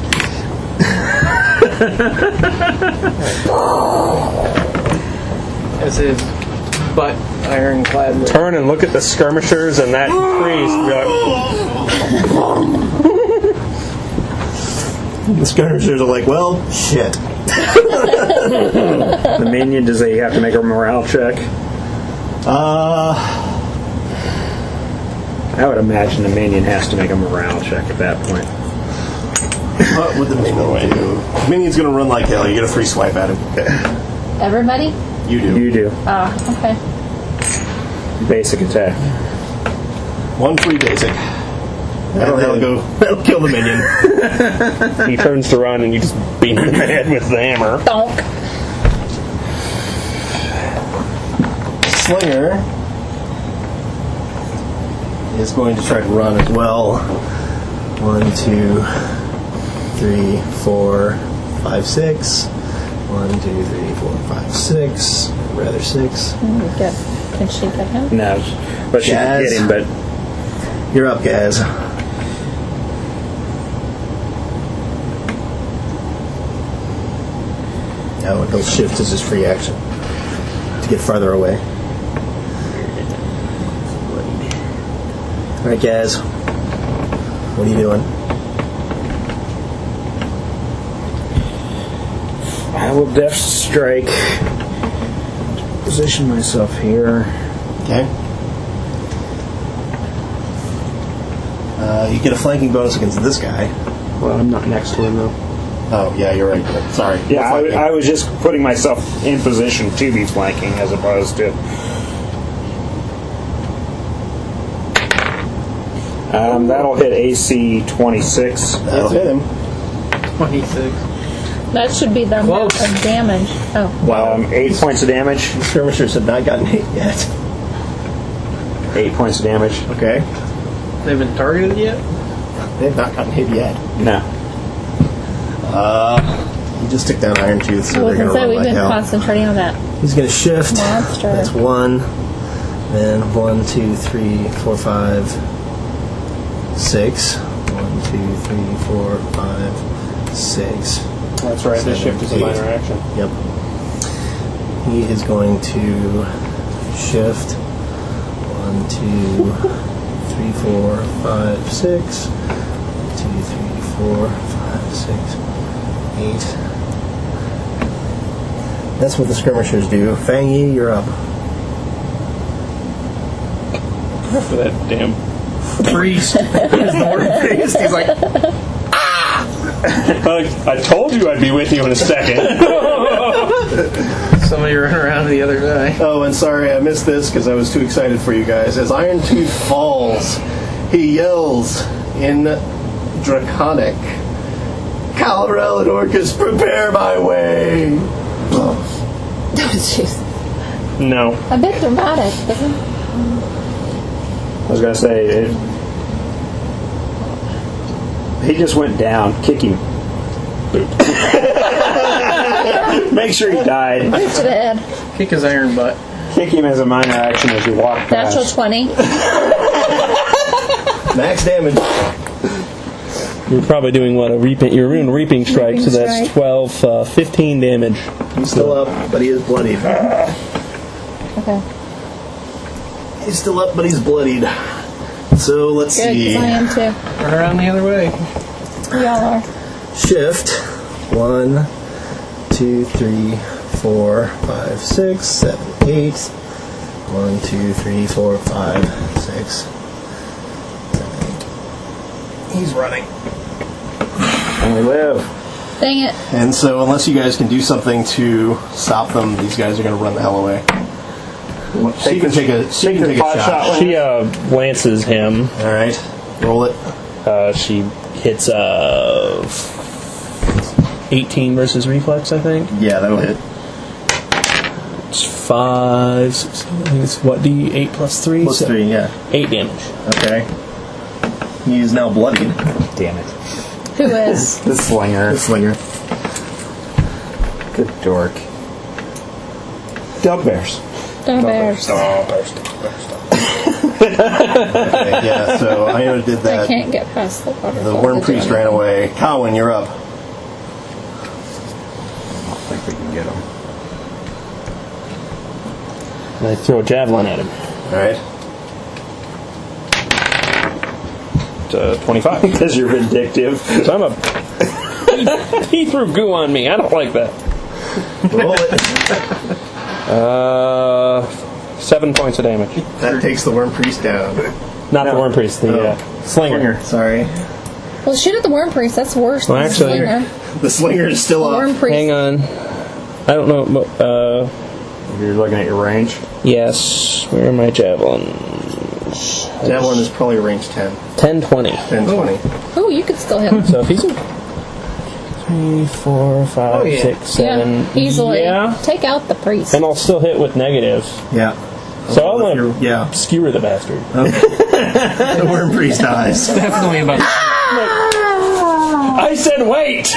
As his butt ironclad. Turn and look at the skirmishers and that priest. Be like, The skirmishers are like, well, shit. The minion, does he have to make a morale check? Uh, I would imagine the minion has to make a morale check at that point. what would the minion do? The minion's gonna run like hell. You get a free swipe at him. Everybody? You do. You do. Ah, okay. Basic attack. One free basic. That'll, that'll go. That'll kill the minion. he turns to run and you just beat him in the head with the hammer. Donk. Slinger is going to try to run as well. One, two, three, four, five, six. One, two, three, four, five, six. Rather six. Mm, Good. Can she get him? No, but she can Gaz. hit him, but You're up, Gaz. Now he'll shift as his free action to get farther away. Alright, Gaz. What are you doing? I will Death Strike. Position myself here. Okay. Uh, you get a flanking bonus against this guy. Well, I'm not next to him though. Oh, yeah, you're right. Sorry. Yeah, I, Flanking. I was just putting myself in position to be flanking as opposed to. Um, that'll hit A C twenty-six. That'll hit him. twenty-six. That should be the amount Close. of damage. Oh. Um, eight points of damage. The skirmishers have not gotten hit yet. Eight points of damage. Okay. They've been targeted yet? They've not gotten hit yet. No. Uh, you just took down Iron Tooth, so I was they're going going to to say, run we've like been hell. concentrating on that. He's going to shift. Monster. That's one. Then one, two, three, four, five, six. One, two, three, four, five, six. That's right. The Seven, shift is a eight. minor action. Yep. He is going to shift. One, two, three, four, five, six. Two, three, four, five, six, eight. That's what the skirmishers do. Fang Yi, you're up. For that damn. Priest. Is the word priest. He's like, I told you I'd be with you in a second. somebody running around to the other side. Oh, and sorry, I missed this because I was too excited for you guys. As Iron Tooth falls, he yells in Draconic, Calorel and Orcus, prepare my way! Oh, jeez. No. A bit dramatic, isn't it? I was gonna say, it, he just went down. Kick him. Make sure he died. Right to the head. Kick his iron butt. Kick him as a minor action as you walk past. Natural twenty. Max damage. You're probably doing what? A reaping, you're doing a reaping strike, Reaping so that's strike. twelve, uh, fifteen damage. He's still up, but he is bloodied. Okay. He's still up, but he's bloodied. So let's Good, see. because I am too. Run around the other way. We all are. Shift. One, two, three, four, five, six, seven, eight. One, two, three, four, five, six, seven, eight. He's running. And we live. Dang it. And so unless you guys can do something to stop them, these guys are going to run the hell away. She can take a, she can take a shot. She uh, lances him. All right. Roll it. Uh, she hits uh, eighteen versus reflex, I think. Yeah, that'll hit. It's five, six, I think it's what, D eight plus three? Plus So three, yeah. eight damage. Okay. He is now bloodied. Damn it. Who is? The slinger. The slinger. Good dork. Dog bears. Dog bears. Dog bears. Okay, yeah, so Iona did I that. can't get past the waterfall. The worm priest ran away. Cowan, you're up. I think we can get him. And I throw a javelin at him. All right. It's, uh, twenty-five. Because you're vindictive. So I'm a... he threw goo on me. I don't like that. Roll it. Uh, seven points of damage. That takes the worm priest down. Not the worm priest, the Oh. uh, slinger. Sorry. Well, shoot at the worm priest. That's worse Well, than actually- the slinger. The slinger is still The up. worm priest. Hang on. I don't know. Uh, You're looking at your range. yes. Where are my javelins? Javelin is probably range ten. ten, twenty. ten, twenty. Oh, you could still hit him. So if he's a three, four, five, Oh, yeah. six, seven, Yeah, easily. yeah, Take out the priest. and I'll still hit with negatives. Yeah. So I Well, if want you're- to yeah. skewer the bastard. The worm priest dies. Definitely about I said wait.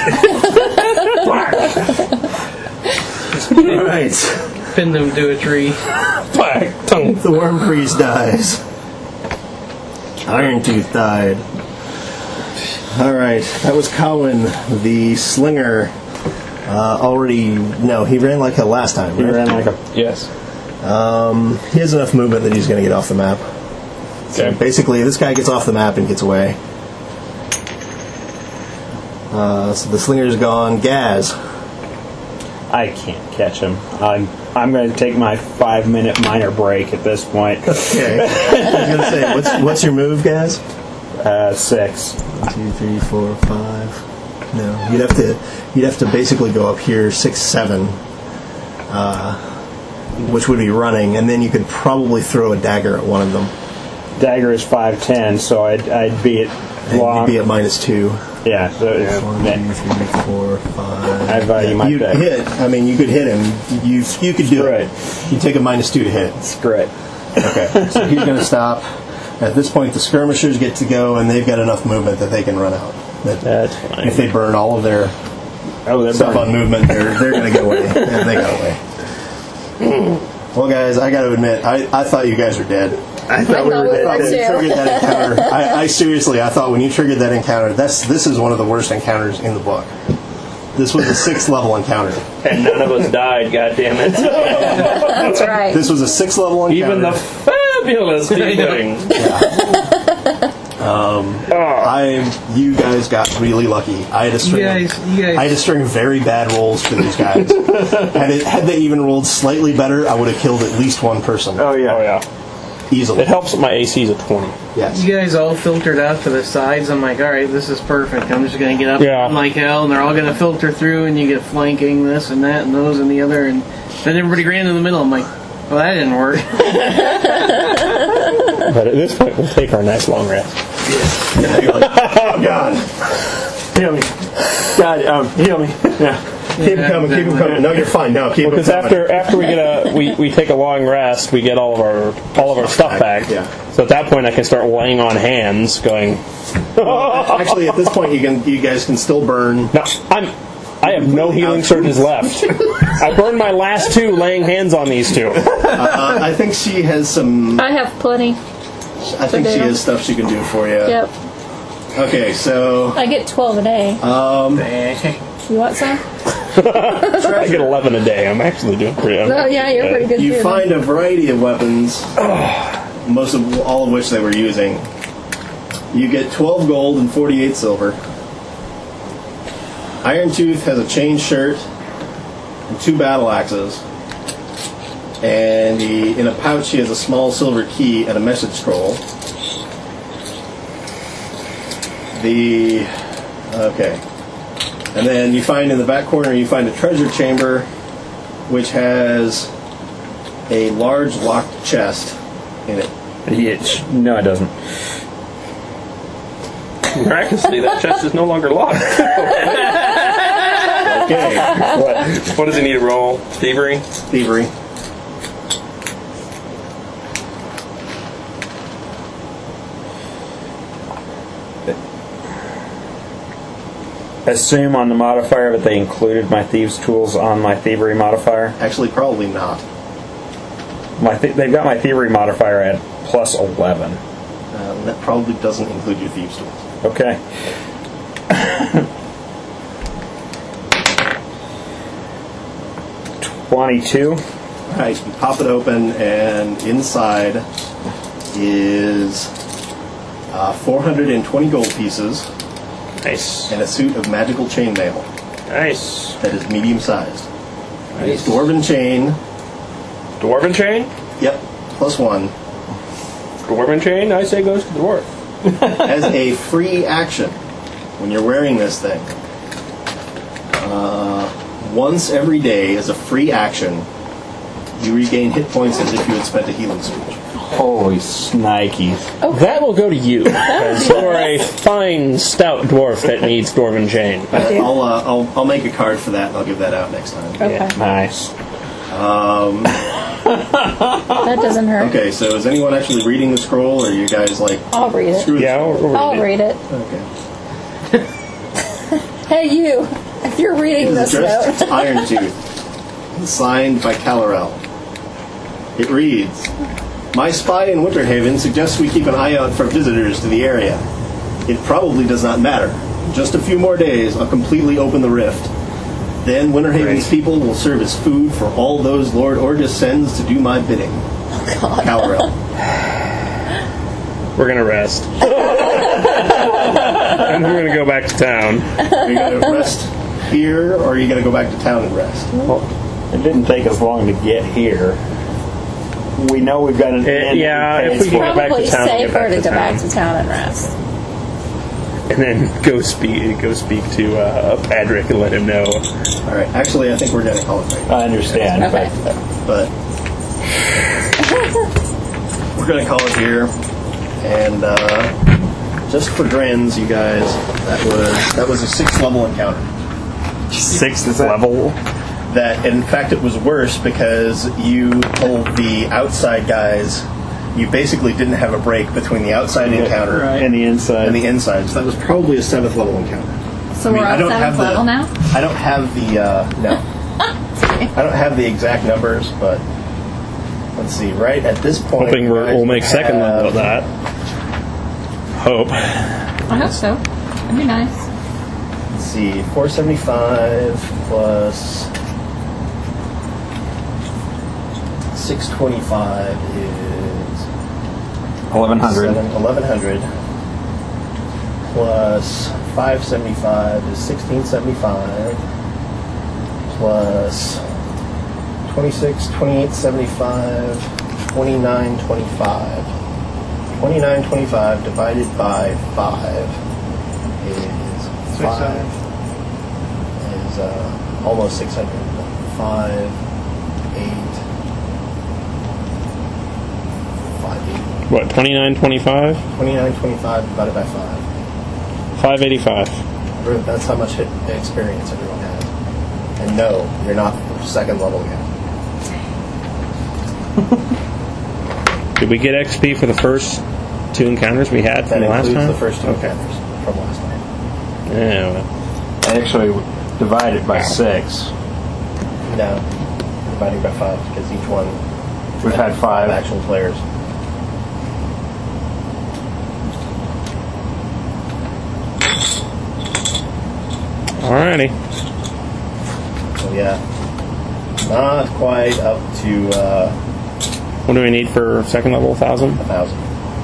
All right. pin them to a tree. Black tongue. The worm priest dies. Iron Tooth died. All right. That was Cowan, the slinger. Uh, already, no, he ran like hell last time. He Right? ran like a. Yes. Um, he has enough movement that he's going to get off the map. So Okay. basically, this guy gets off the map and gets away. Uh, so the slinger's gone. Gaz. I can't catch him. I'm I'm going to take my five minute minor break at this point. Okay. I was going to say, what's what's your move, guys? Uh, six. One, two, three, four, five. No, you'd have to you'd have to basically go up here six, seven, uh, which would be running, and then you could probably throw a dagger at one of them. Dagger is five ten, so I'd I'd be at And long. you'd be at minus two. Yeah. So Yeah, one, two, three, four, five. I value my You'd bet. hit. I mean, you could hit him. You you could do Right. it. You take a minus two to hit. Screw it. Okay, so he's going to stop. At this point, the skirmishers get to go, and they've got enough movement that they can run out. That That's fine. if they burn all of their Oh, they're stuff burning. on movement, they're they're going to get away. And they got away. Well, guys, I got to admit, I, I thought you guys were dead. I thought we thought were we dead. were When you too. triggered that encounter, I, I seriously, I thought when you triggered that encounter, that's this is one of the worst encounters in the book. This was a sixth level encounter. And none of us died, goddammit. That's right. This was a sixth level encounter. Even the fabulous Deering. I, you guys got really lucky. I had a string. You of- guys- you guys- I had a string of very bad rolls for these guys. had it, had they even rolled slightly better, I would have killed at least one person Oh yeah. Oh, yeah. easily. It helps that my A C is a twenty. Yes. You guys all filtered out to the sides. I'm like, all right, this is perfect. I'm just gonna get up Yeah. like hell, and they're all gonna filter through, and you get flanking this and that and those and the other, and then everybody ran in the middle. I'm like, well, that didn't work. But at this point, we'll take our nice long rest. Oh God! Heal me. God, um, heal me. Yeah. Keep him coming. Keep him coming. No, you're fine. No, keep him Because coming. after after we get a we, we take a long rest, we get all of our all of our stuff back. Yeah. So at that point, I can start laying on hands, going. Actually, at this point, you can you guys can still burn. No, I'm. I have no healing surges left. I burned my last two laying hands on these two. Uh, I think she has some. I have plenty. I think she do. has stuff she can do for you. Yep. Okay, so I get twelve a day. um, You want some? I get eleven a day. I'm actually doing pretty. I'm Oh, yeah, you're pretty good you too. find a variety of weapons, most of all of which they were using. You get twelve gold and forty-eight silver. Iron Tooth has a chain shirt and two battle axes. And he, in a pouch, he has a small silver key and a message scroll. The okay, and then you find in the back corner you find a treasure chamber, which has a large locked chest in it. Yeah, no, it doesn't. Miraculously, that chest is no longer locked. Okay, What? What does he need to roll? Thievery? thievery. Assume on the modifier that they included my thieves' tools on my thievery modifier. Actually, probably not. My th- they've got my thievery modifier at plus eleven. Uh, that probably doesn't include your thieves' tools. Okay. Twenty-two. All right, you pop it open, and inside is uh, four hundred twenty gold pieces Nice. and a suit of magical chainmail Nice. that is medium-sized. Nice. Dwarven chain. Dwarven chain? Yep, plus one. Dwarven chain, I say goes to the dwarf. As a free action, when you're wearing this thing, uh, once every day as a free action, you regain hit points as if you had spent a healing surge. Holy snikes. That will go to you, because you are a fine, stout dwarf that needs dwarven chain. I'll, uh, I'll I'll make a card for that, and I'll give that out next time. Okay. Nice. Um, That doesn't hurt. okay, so is anyone actually reading the scroll, or are you guys like I'll read it. screw the Yeah, scroll? we'll, we'll I'll read it. read it. Okay. Hey, you. If you're It reading is this addressed note. to Iron Tooth, signed by Calarel. It reads, "My spy in Winterhaven suggests we keep an eye out for visitors to the area. It probably does not matter. Just a few more days, I'll completely open the rift. Then Winterhaven's people will serve as food for all those Lord Orgus sends to do my bidding." God. Calarel. We're going to rest. And we're going to go back to town. Are you going to rest? here, or are you going to go back to town and rest? Well, it didn't take us long to get here. We know we've got an Uh, inn. yeah, that if we we paid can for. get back to Probably town and get safer back to to go back town. to town and rest. And then go speak go speak to uh, Patrick and let him know. All right. Actually, I think we're going to call it right now. I understand, Okay. But we're going to call it here. And uh, just for grins, you guys, that was that was a sixth level encounter. Sixth level. That, in fact, it was worse because you told the outside guys you basically didn't have a break between the outside encounter Right. and the inside. and the inside. So that was probably a seventh level encounter. So I mean, we're I on don't seventh have the- level now? I don't have the uh, no. I don't have the exact numbers, but let's see. Right at this point, Hoping you we're, guys we'll make second have- level of that. Hope. I hope so. That'd be nice. Let's see, four seventy-five plus six twenty-five is eleven hundred. eleven hundred plus five seventy-five is sixteen seventy-five plus twenty-six, twenty-eight seventy-five, twenty-nine twenty-five. twenty-nine twenty-five divided by five is five. Is uh, almost six hundred. five, eight, five eighty. What, twenty-nine twenty-five? twenty-nine twenty-five divided by five. five eighty-five. That's how much hit experience everyone has. And no, you're not second level yet. Did we get X P for the first two encounters we had That from the last includes time? the first two encounters from last time. Yeah, well, I actually divided by six. No, dividing by five because each one We've had five. actual players. alrighty. So yeah, not quite up to uh, What do we need for second level? one thousand? a thousand.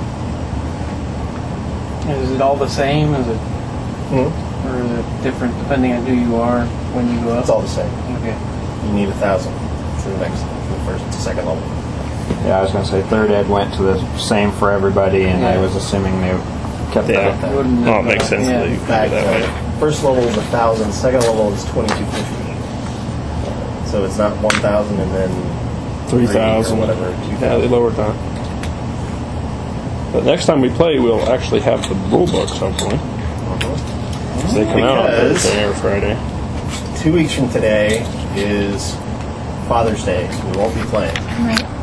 Is it all the same? Is it, Mm-hmm. or is it different depending on who you are when you go up? It's all the same. Okay. You need a thousand for the next, for the first, second level. Yeah, I was going to say third ed went to the same for everybody, and I Yeah. was assuming they kept Yeah. that. It wouldn't- Oh, it makes sense Yeah. that you In can fact, do that way. uh, first level is a thousand, second level is twenty-two fifty. So it's not one thousand and then three or thousand. whatever. Two Yeah, they thousand. lowered that. But next time we play, we'll actually have the rule books, hopefully. So they come out on Because- Thursday or Friday. Two weeks from today is Father's Day, so we won't be playing. Right.